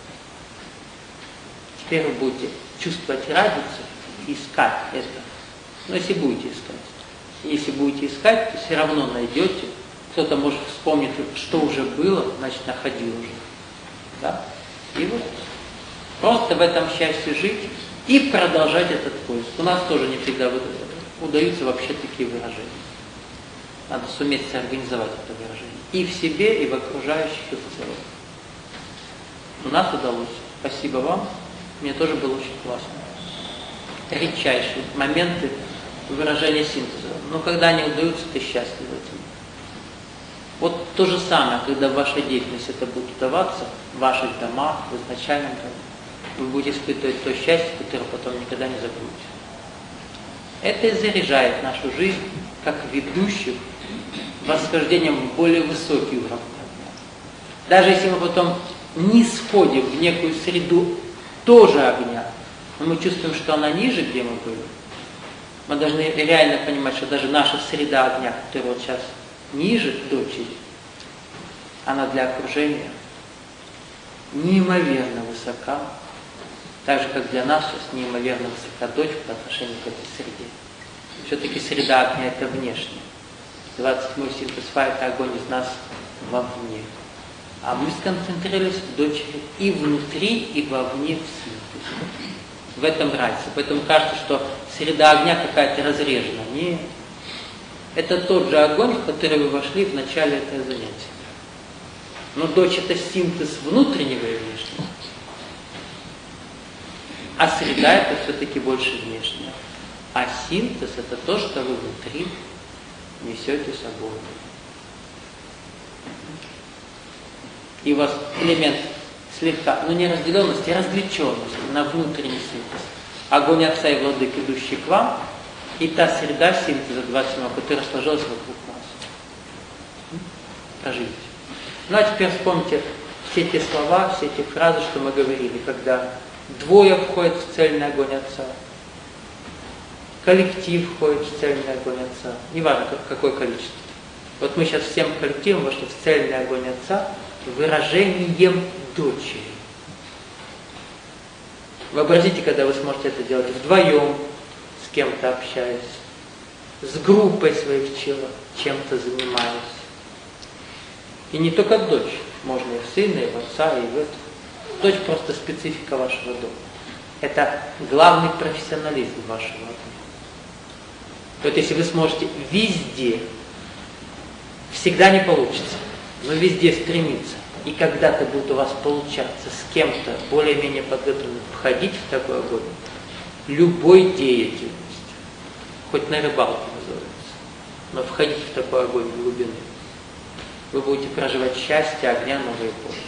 Теперь вы будете чувствовать разницу и искать это. Но если будете искать. Если будете искать, то все равно найдете. Кто-то может вспомнить, что уже было, значит, находил уже. Да? И вот просто в этом счастье жить и продолжать этот поиск. У нас тоже не всегда удаются вообще такие выражения. Надо суметь соорганизовать это выражение. И в себе, и в окружающих, и в целом. У нас удалось. Спасибо вам. Мне тоже было очень классно. Редчайшие моменты выражения синтеза. Но когда они удаются, ты счастлив этим. Вот то же самое, когда в вашей деятельности это будет удаваться, в ваших домах, в изначальном доме, вы будете испытывать то счастье, которое потом никогда не забудете. Это и заряжает нашу жизнь, как ведущих, восхождением в более высокий уровень. Даже если мы потом не сходим в некую среду тоже огня, но мы чувствуем, что она ниже, где мы были, мы должны реально понимать, что даже наша среда огня, которая вот сейчас ниже дочери, она для окружения неимоверно высока, так же, как для нас сейчас неимоверно высока дочь по отношению к этой среде. Все-таки среда огня это внешняя. 27-й синтез Фа это огонь из нас вовне. А мы сконцентрировались в дочери и внутри, и вовне в синтезе. В этом разница. Поэтому кажется, что среда огня какая-то разрежена. Нет. Это тот же огонь, в который вы вошли в начале этого занятия. Но дочь это синтез внутреннего и внешнего. А среда это все-таки больше внешнего. А синтез это то, что вы внутри несете с собой. И у вас элемент слегка, но не разделенности, а разгоряченности на внутренний синтез. Огонь Отца и Владык, идущий к вам, и та среда синтеза 27, которая сложилась вокруг вас. Проживите. Ну а теперь вспомните все те слова, все те фразы, что мы говорили, когда двое входят в цельный огонь Отца, коллектив входит в цельный огонь Отца, неважно какое количество. Вот мы сейчас всем коллективом вошли в цельный огонь Отца выражением дочери. Вообразите, когда вы сможете это делать вдвоем, с кем-то общаясь, с группой своих чем-то занимаясь. И не только дочь, можно и в сына, и в отца, и в это. Дочь просто специфика вашего дома. Это главный профессионализм вашего дома. Вот если вы сможете везде, всегда не получится, но везде стремиться, и когда-то будет у вас получаться с кем-то более-менее подготовленным входить в такой огонь, любой деятельности, хоть на рыбалке называется, но входить в такой огонь глубины, вы будете проживать счастье огня новой эпохи.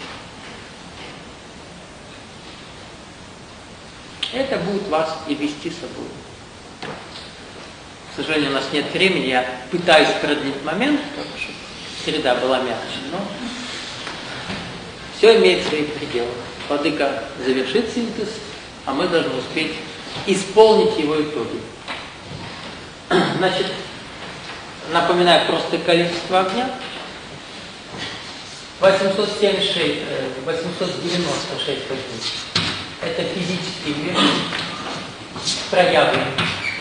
Это будет вас и вести с собой. К сожалению, у нас нет времени, я пытаюсь продлить момент, чтобы среда была мягче, но все имеет свои пределы. Владыка завершит синтез, а мы должны успеть исполнить его итоги. Значит, напоминаю просто количество огня. 896 огней. это физический мир, проявленный.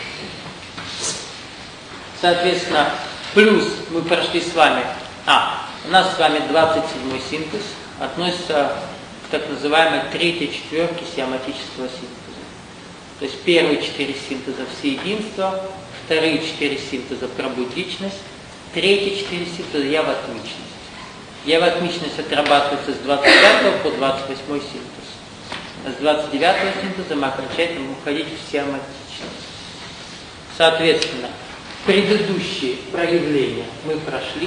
Соответственно, плюс мы прошли с вами, у нас с вами 27-й синтез, относится к так называемой третьей четверке сиоматического синтеза. То есть первые 4 синтеза всеединство, вторые 4 синтеза пробудичность, третьи 4 синтеза явоотмичность. Явоотмичность отрабатывается с 25 по 28 синтез. С 29 синтеза мы окончательно будем уходить в сиоматичность. Соответственно, предыдущие проявления мы прошли.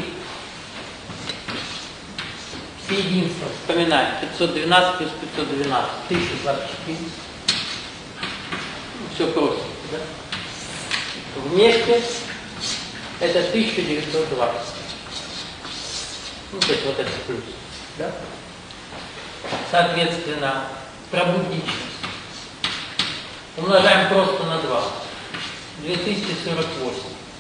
Всеединство, вспоминаем, 512 плюс 512, 1024. Все просто, да? Вместе это 1920. То есть вот это плюс, да? Соответственно, пробудичность. Умножаем просто на 2. 2048.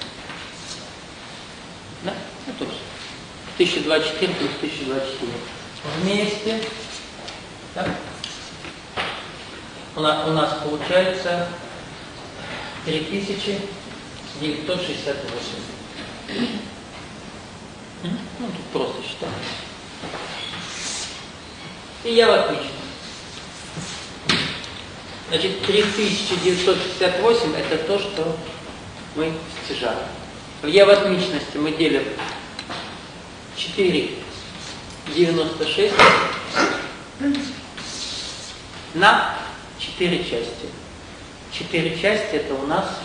Да? Ну, тоже. 1024 плюс 1024. Вместе. Да? У нас получается 3968. Ну, тут просто считаем. И явоотмичность. Значит, 3968 это то, что мы стяжали. В явоотмичности мы делим 4,96 на 4 части. 4 части это у нас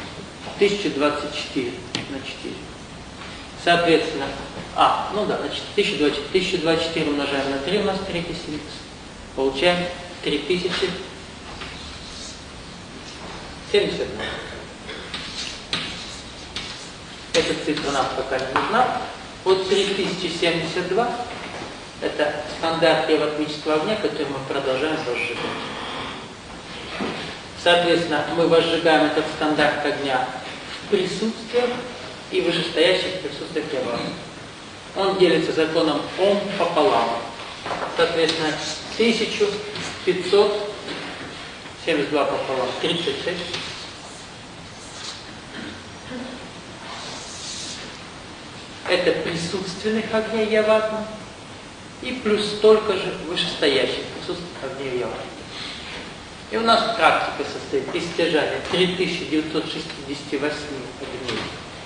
1024 на 4. Соответственно, значит, 1024 умножаем на 3, у нас третий синтез. Получаем 3072. Эта цифра нам пока не нужна. Вот 3072 это стандарт явоотмического огня, который мы продолжаем возжигать. Соответственно, мы возжигаем этот стандарт огня в присутствии и вышестоящих присутствиях явоотмического. Он делится законом Ом пополам. Соответственно, 1572 пополам 36. Это присутственных огней яватма и плюс столько же вышестоящих присутственных огней яватма. И у нас практика состоит из стяжания 3968 огней,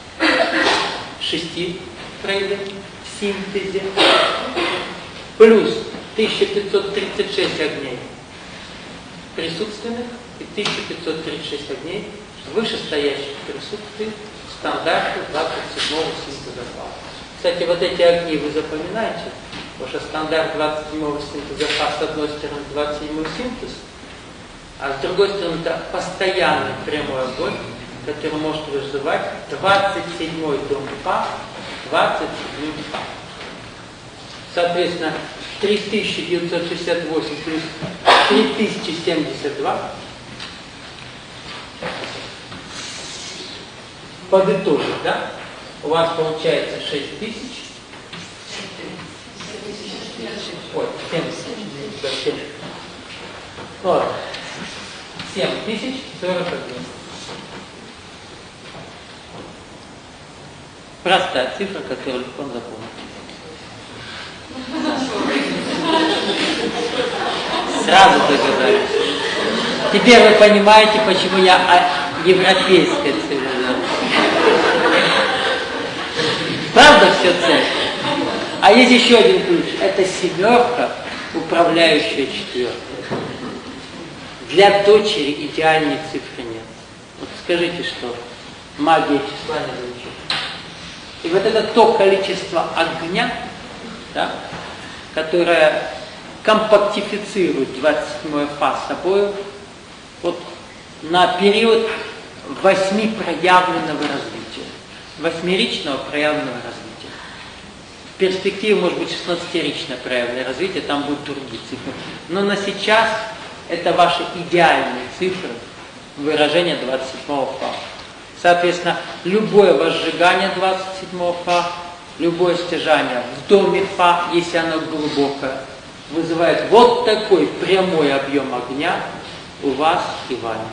6 проявлений в синтезе, плюс 1536 огней присутственных и 1536 огней вышестоящих присутствий стандарта 27-го синтеза фаз. Кстати, вот эти огни вы запоминаете, потому что стандарт 27-го синтеза фаз с одной стороны 27-й синтез, а с другой стороны это постоянный прямой огонь, который может вызывать 27-й дом фаз, 27-й фаз. Соответственно, 3968 плюс 3072 подытожить, да? У вас получается 6000. Ой, 7000. Вот. 7041. Простая цифра, которую легко запомнить. Сразу догадались. Теперь вы понимаете, почему я европейская цивилизация. Правда все цель? А есть еще один ключ. Это семерка, управляющая четверкой. Для дочери идеальной цифры нет. Вот скажите, что магия числа не звучит. И вот это то количество огня, да, которое компактифицирует 27-й фаз собой вот на период 8 проявленного развития. 8-ричного проявленного развития. В перспективе может быть 16-ричное проявленное развитие, там будут другие цифры. Но на сейчас это ваши идеальные цифры выражения 27-го фаза. Соответственно, любое возжигание 27-го фаза, любое стяжание в доме фа, если оно глубокое, вызывает вот такой прямой объем огня у вас и вами.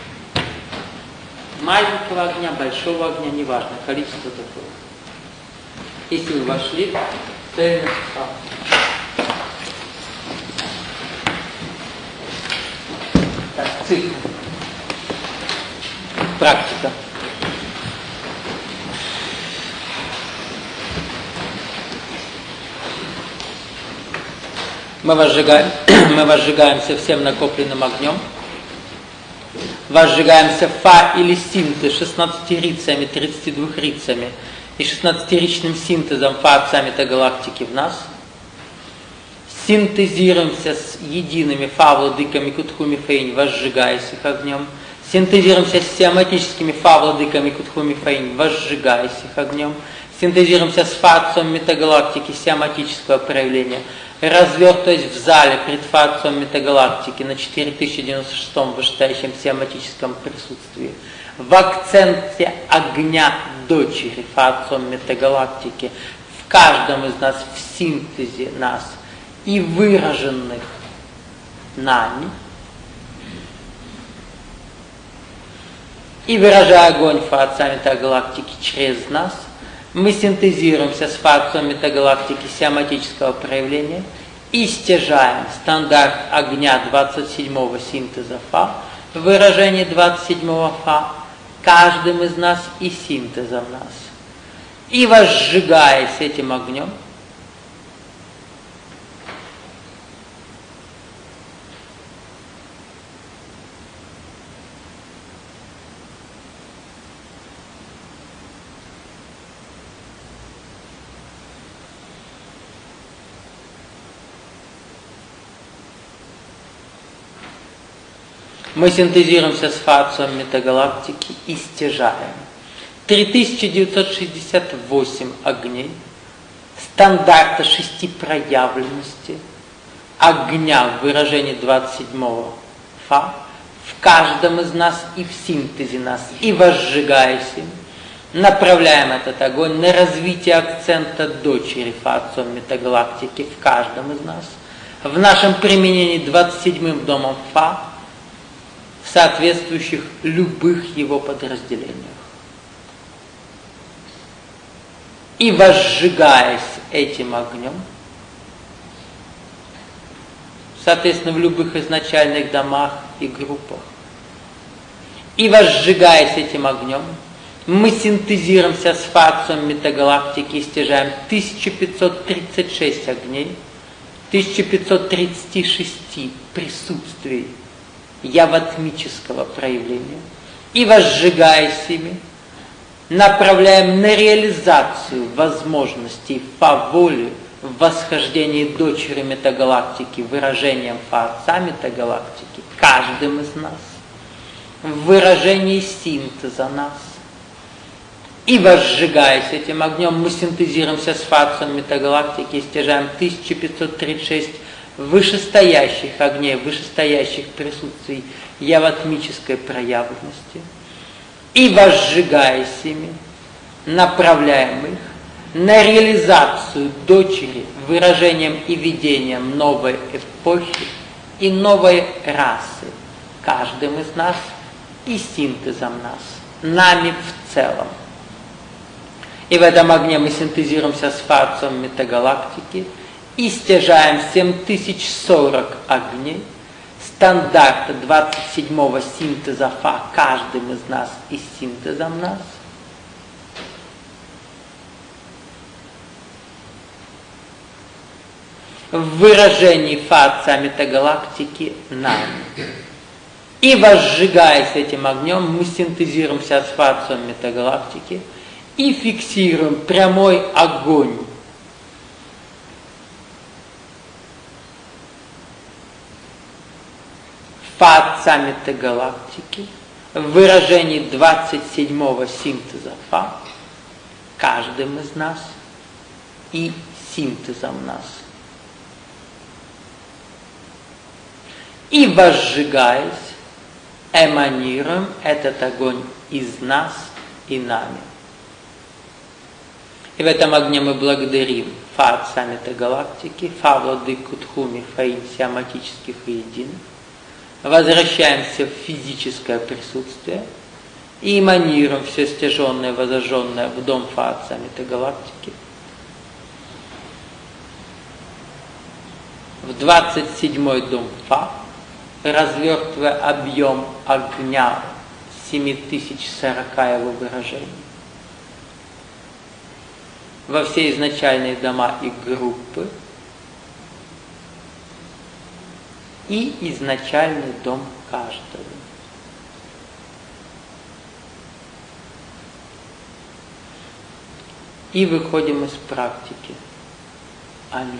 Маленького огня, большого огня, неважно, количество такое. Если вы вошли в цельность Фа. Так, цикл. Практика. Мы возжигаемся всем накопленным огнем. Возжигаемся Фа или синты 16 рицами, 32 рицами и 16-ричным синтезом Фа от саммита галактики в нас. Синтезируемся с едиными Фа владыками Кутхуми Фейнь, возжигаясь их огнем. Синтезируемся с сиаматическими Фа владыками Кутхуми Фейнь, возжигаясь их огнем. Синтезируемся с Фа отцом метагалактики сиаматического проявления, развертываясь в зале пред Фа отцом метагалактики на 4096-м вышестоящем сиаматическом присутствии. В акценте огня дочери Фа отцом метагалактики, в каждом из нас, в синтезе нас и выраженных нами, и выражая огонь Фа отца метагалактики через нас, мы синтезируемся с Фа отцом метагалактики сиаматического проявления и стяжаем стандарт огня 27-го синтеза Фа, выражение 27-го Фа, каждым из нас и синтезом нас. И возжигаясь этим огнем, мы синтезируемся с Фа отцом метагалактики и стяжаем 3968 огней, стандарта 6 проявленности, огня в выражении 27-го Фа, в каждом из нас и в синтезе нас, и возжигаясь им, направляем этот огонь на развитие акцента дочери Фа отцом метагалактики в каждом из нас, в нашем применении 27-м домом Фа, в соответствующих любых его подразделениях. И возжигаясь этим огнем, соответственно, в любых изначальных домах и группах, и возжигаясь этим огнем, мы синтезируемся с Фа отцом метагалактики и стяжаем 1536 огней, 1536 присутствий яватмического проявления, и возжигаясь ими, направляем на реализацию возможностей Фа воли в восхождении дочери метагалактики выражением Фа отца метагалактики, каждым из нас, в выражении синтеза нас. И возжигаясь этим огнем, мы синтезируемся с Фа отцом метагалактики и стяжаем 1536 вышестоящих огней, вышестоящих присутствий яватмической проявленности, и возжигаясь ими, направляем их на реализацию дочери выражением и видением новой эпохи и новой расы, каждым из нас и синтезом нас, нами в целом. И в этом огне мы синтезируемся с Фа отцом метагалактики и стяжаем 7040 огней, стандарта 27-го синтеза Фа каждым из нас и синтезом нас. В выражении Фа отца метагалактики нами. И возжигаясь этим огнем, мы синтезируемся с Фа отцом метагалактики и фиксируем прямой огонь Фа отца метагалактики в выражении 27-го синтеза Фа каждым из нас и синтезом нас. И возжигаясь, эманируем этот огонь из нас и нами. И в этом огне мы благодарим Фа Отца Метагалактики, Фа Владыку Тхуми, Фаин Сиаматических и Единых. Возвращаемся в физическое присутствие и эманируем все стяженное, возожженное в дом Фа Отца Метагалактики. В 27-й дом Фа, развертывая объем огня 7040 его выражений. Во все изначальные дома и группы и изначальный дом каждого. И выходим из практики. Аминь.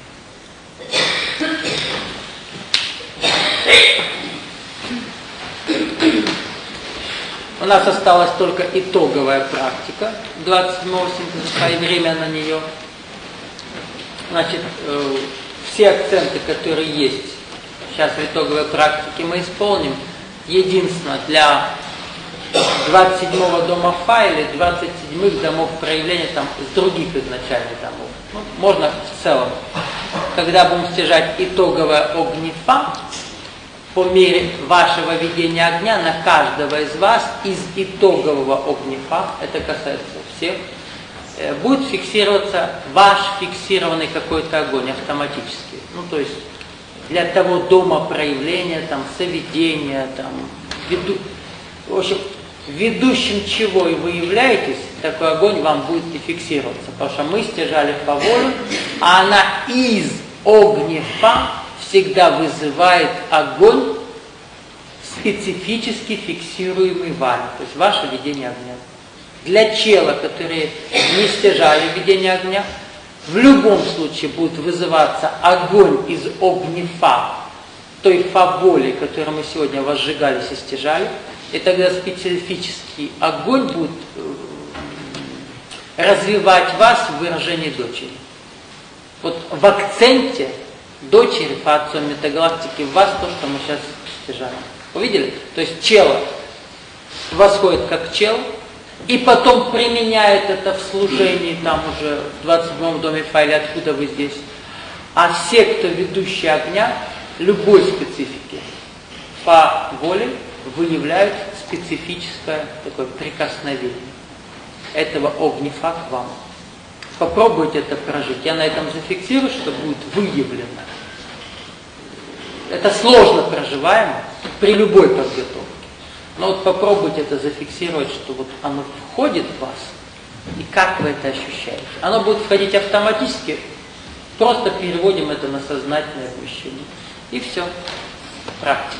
У нас осталась только итоговая практика 27-го синтеза и время на нее. Значит, все акценты, которые есть сейчас в итоговой практике, мы исполним. Единственное, для 27-го дома Фа или 27-х домов проявления там, с других изначальных домов. Ну, можно в целом. Когда будем стяжать итоговое огни-Фа, по мере вашего ведения огня на каждого из вас из итогового огни-Фа, это касается всех, будет фиксироваться ваш фиксированный какой-то огонь автоматически. Ну, то есть для того дома проявления, там, соведения, там, в общем, ведущим чего вы являетесь, такой огонь вам будет и фиксироваться. Потому что мы стяжали по волю, а она из огни-Фа всегда вызывает огонь, специфически фиксируемый вами, то есть ваше ведение огня. Для чела, которые не стяжали ведение огня, в любом случае будет вызываться огонь из огни-Фа, той фа-воли, которую мы сегодня возжигались и стяжали, и тогда специфический огонь будет развивать вас в выражении дочери. Вот в акценте дочери по Отцу Метагалактики в вас то, что мы сейчас стяжаем. Увидели? То есть чело восходит как чел, и потом применяет это в служении, там уже в 27-м доме Фа, или откуда вы здесь. А все, кто ведущие огня, любой специфики по воле, выявляют специфическое такое прикосновение этого огни-Фа к вам. Попробуйте это прожить. Я на этом зафиксирую, что будет выявлено. Это сложно проживаемо при любой подготовке. Но вот попробуйте это зафиксировать, что вот оно входит в вас, и как вы это ощущаете. Оно будет входить автоматически, просто переводим это на сознательное ощущение. И все. Практика.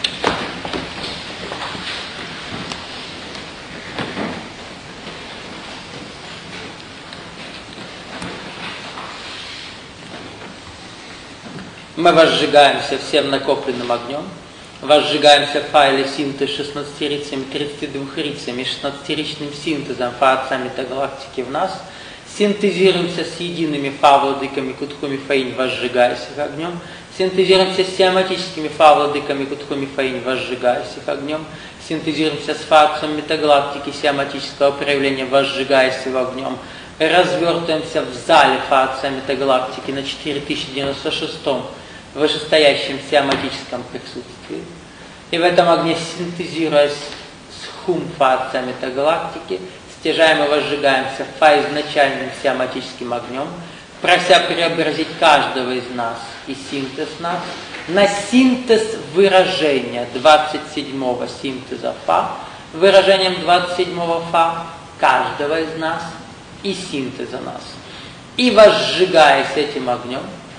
Мы возжигаемся всем накопленным огнем, возжигаемся Фа или синтез 16-рицами, 32-рицами, 16-ричным синтезом Фа Отца Метагалактики в нас, синтезируемся с едиными Фа Владыками Кутхуми Фаинь, возжигаясь их огнем, синтезируемся с сиаматическими Фа Владыками Кутхуми Фаинь, возжигаясь их огнем, синтезируемся с Фа Отцом Метагалактики сиаматического проявления, возжигаясь его огнем, развертываемся в зале Фа Отца Метагалактики на 4096-м вышестоящем сиаматическом присутствии. И в этом огне, синтезируясь с хум Фа Отца Метагалактики, стяжаем и возжигаемся Фа изначальным сиаматическим огнем, прося преобразить каждого из нас и синтез нас на синтез выражения 27-го синтеза Фа, выражением 27-го Фа каждого из нас и синтеза нас. И возжигаясь этим огнем,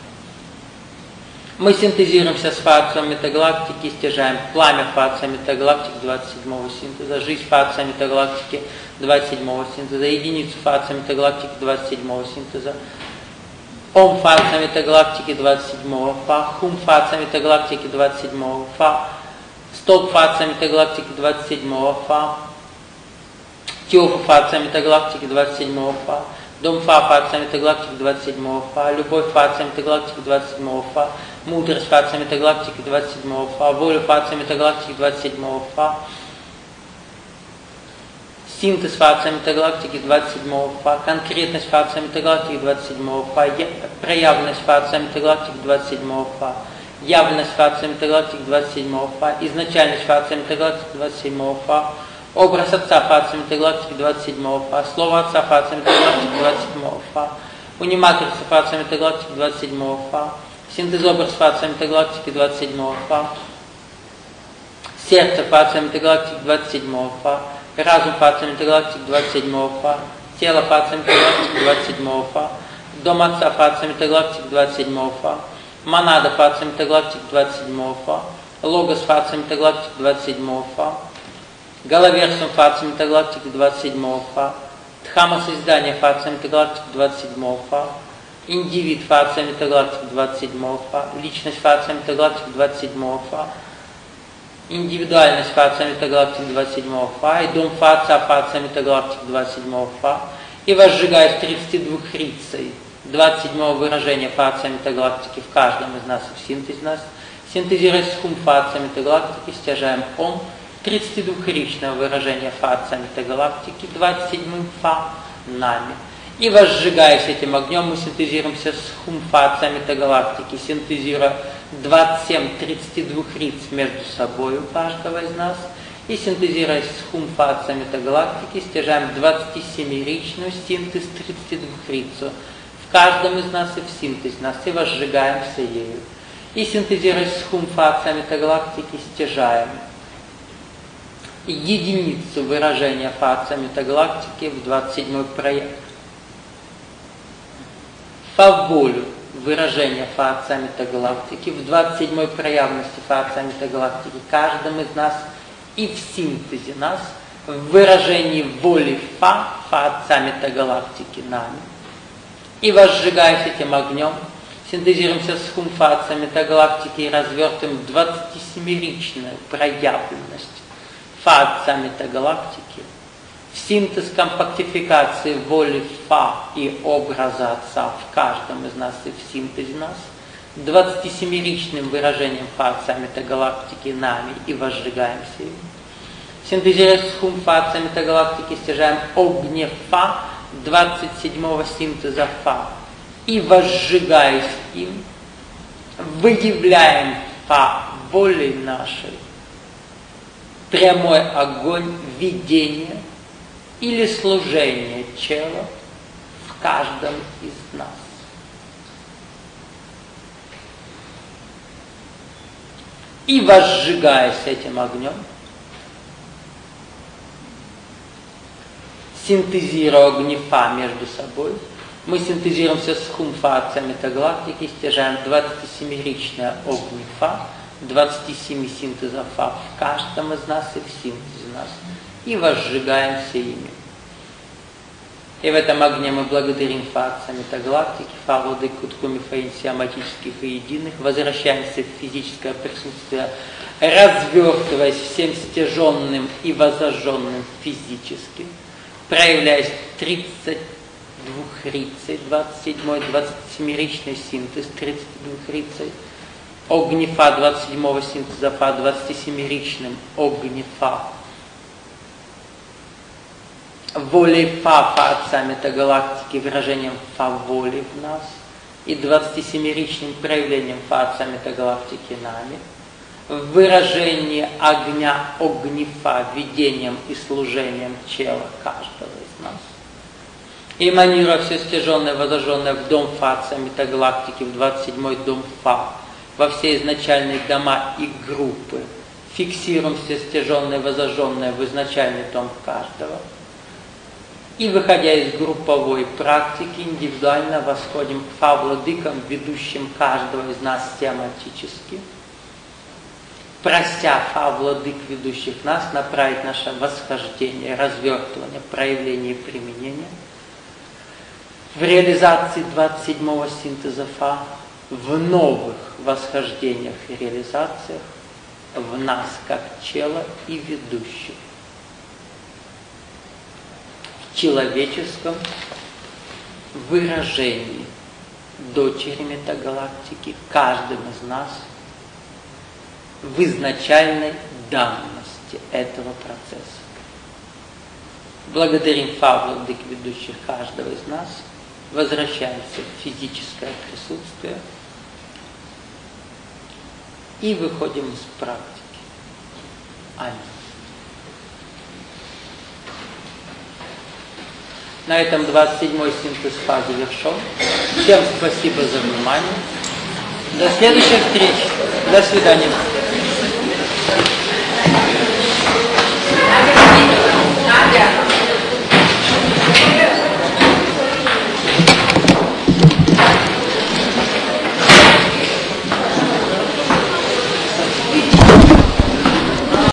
мы синтезируемся с Фа Отцом Метагалактики, стяжаем пламя Фа Отца Метагалактики 27-го синтеза, жизнь Фа Отца Метагалактики 27-го синтеза, единицу Фа Отца Метагалактики 27-го синтеза, Ом Фа Отца Метагалактики 27-го Фа, Хум Фа Отца Метагалактики 27-го Фа, Столб Фа Отца Метагалактики 27-го Фа, Теофу Фа Отца Метагалактики 27-го Фа, Дом Фа Отца Метагалактики 27-го Фа, Любовь Фа Отца Метагалактики 27-го Фа, Мудрость Фа Отца Метагалактики 27-го Фа, Воля Фа Отца Метагалактики 27-го Фа, синтез фация метагалактики 27 фа, конкретность фация метагалактики 27 фа, проявленность фация метагалактики 27 фа, явленность фация метагалактики 27 фа, изначальность фация метагалактики 27 фа, образ отца фация метагалактики 27 фа, слово отца фация метагалактики 27 фа, униматрица фация метагалактики 27 фа, синтез образ фация метагалактики 27 фа, сердце фация метагалактики 27 фа, разум фация метагалактики 27 фа, тело фация метагалактики 27 фа, дом отца фация метагалактики 27 фа, монада фация метагалактики 27 фа, логос фация метагалактики 27 фа, головерсум фация метагалактики 27 фа, дхама созидания фация метагалактики 27 фа, индивид фация метагалактики 27 фа, личность фация метагалактики 27 фа, индивидуальность фация метагалактики 27 фа, и дом фация метагалактики 27 фа, и возжигает 32 хрицей 27 выражения фация метагалактики в каждом из нас и в синтезе нас, синтезируя схум фация метагалактики, стяжаем ом 32-ричного выражения фация метагалактики 27 фа нами. И возжигаясь этим огнем, мы синтезируемся с хум фация метагалактики, синтезируя 27 32 риц между собой у каждого из нас, и синтезируя с хум фация метагалактики, стяжаем 27-ричную синтез 32 рицу в каждом из нас и в синтезе нас, и возжигаемся ею. И синтезируя с хум фация метагалактики, стяжаем единицу выражения фация метагалактики в 27-й проект. По волю выражения фация метагалактики в 27-й проявности фация метагалактики каждым из нас и в синтезе нас в выражении воли фация метагалактики нами. И возжигаясь этим огнем, синтезируемся с хум фация метагалактики и развертываем 27-ричную проявленность фация метагалактики, синтез компактификации воли фа и образа отца в каждом из нас и в синтезе нас, 27-ричным выражением фация метагалактики нами и возжигаемся им. Синтезируя с хум фация метагалактики, стяжаем огне фа 27-го синтеза фа и возжигаясь им, выявляем фа волей нашей прямой огонь видения или служения чела в каждом из нас. И возжигаясь этим огнем, синтезируя огни фа между собой, мы синтезируемся с хум фация метагалактики, стяжаем 27-ричное огни фа, 27 синтезов фа в каждом из нас и в синтезе нас, и возжигаемся ими. И в этом огне мы благодарим фация метагалактики, фа владыку ткуми фаин сиаматических и единых, возвращаемся в физическое присутствие, развертываясь всем стяженным и возожженным физически, проявляясь 32 рицей, 27-й, 27-ричный синтез 32 рицей, огнефа 27-го синтеза фа 27-ричным огнефа, волей фа отца метагалактики, выражением фа воли в нас и 27-ричным проявлением фа отца метагалактики нами, в выражении огня огнефа, видением и служением чела каждого из нас. Эманируя все стяженное, возожженное в дом фация метагалактики, в 27-й дом фа, во все изначальные дома и группы, фиксируем все стяженное, возожженное в изначальный дом каждого. И, выходя из групповой практики, индивидуально восходим к фа-владыкам, ведущим каждого из нас тематически, прося фа-владык, ведущих нас, направить наше восхождение, развертывание, проявление и применение в реализации 27-го синтеза фа, в новых восхождениях и реализациях в нас как тело и ведущих. В человеческом выражении дочери метагалактики каждым из нас в изначальной данности этого процесса. Благодарим Фавла, владык ведущих каждого из нас. Возвращаемся в физическое присутствие. И выходим из практики. Аминь. На этом 27-й синтез фазы завершен. Всем спасибо за внимание. До следующей встречи. До свидания.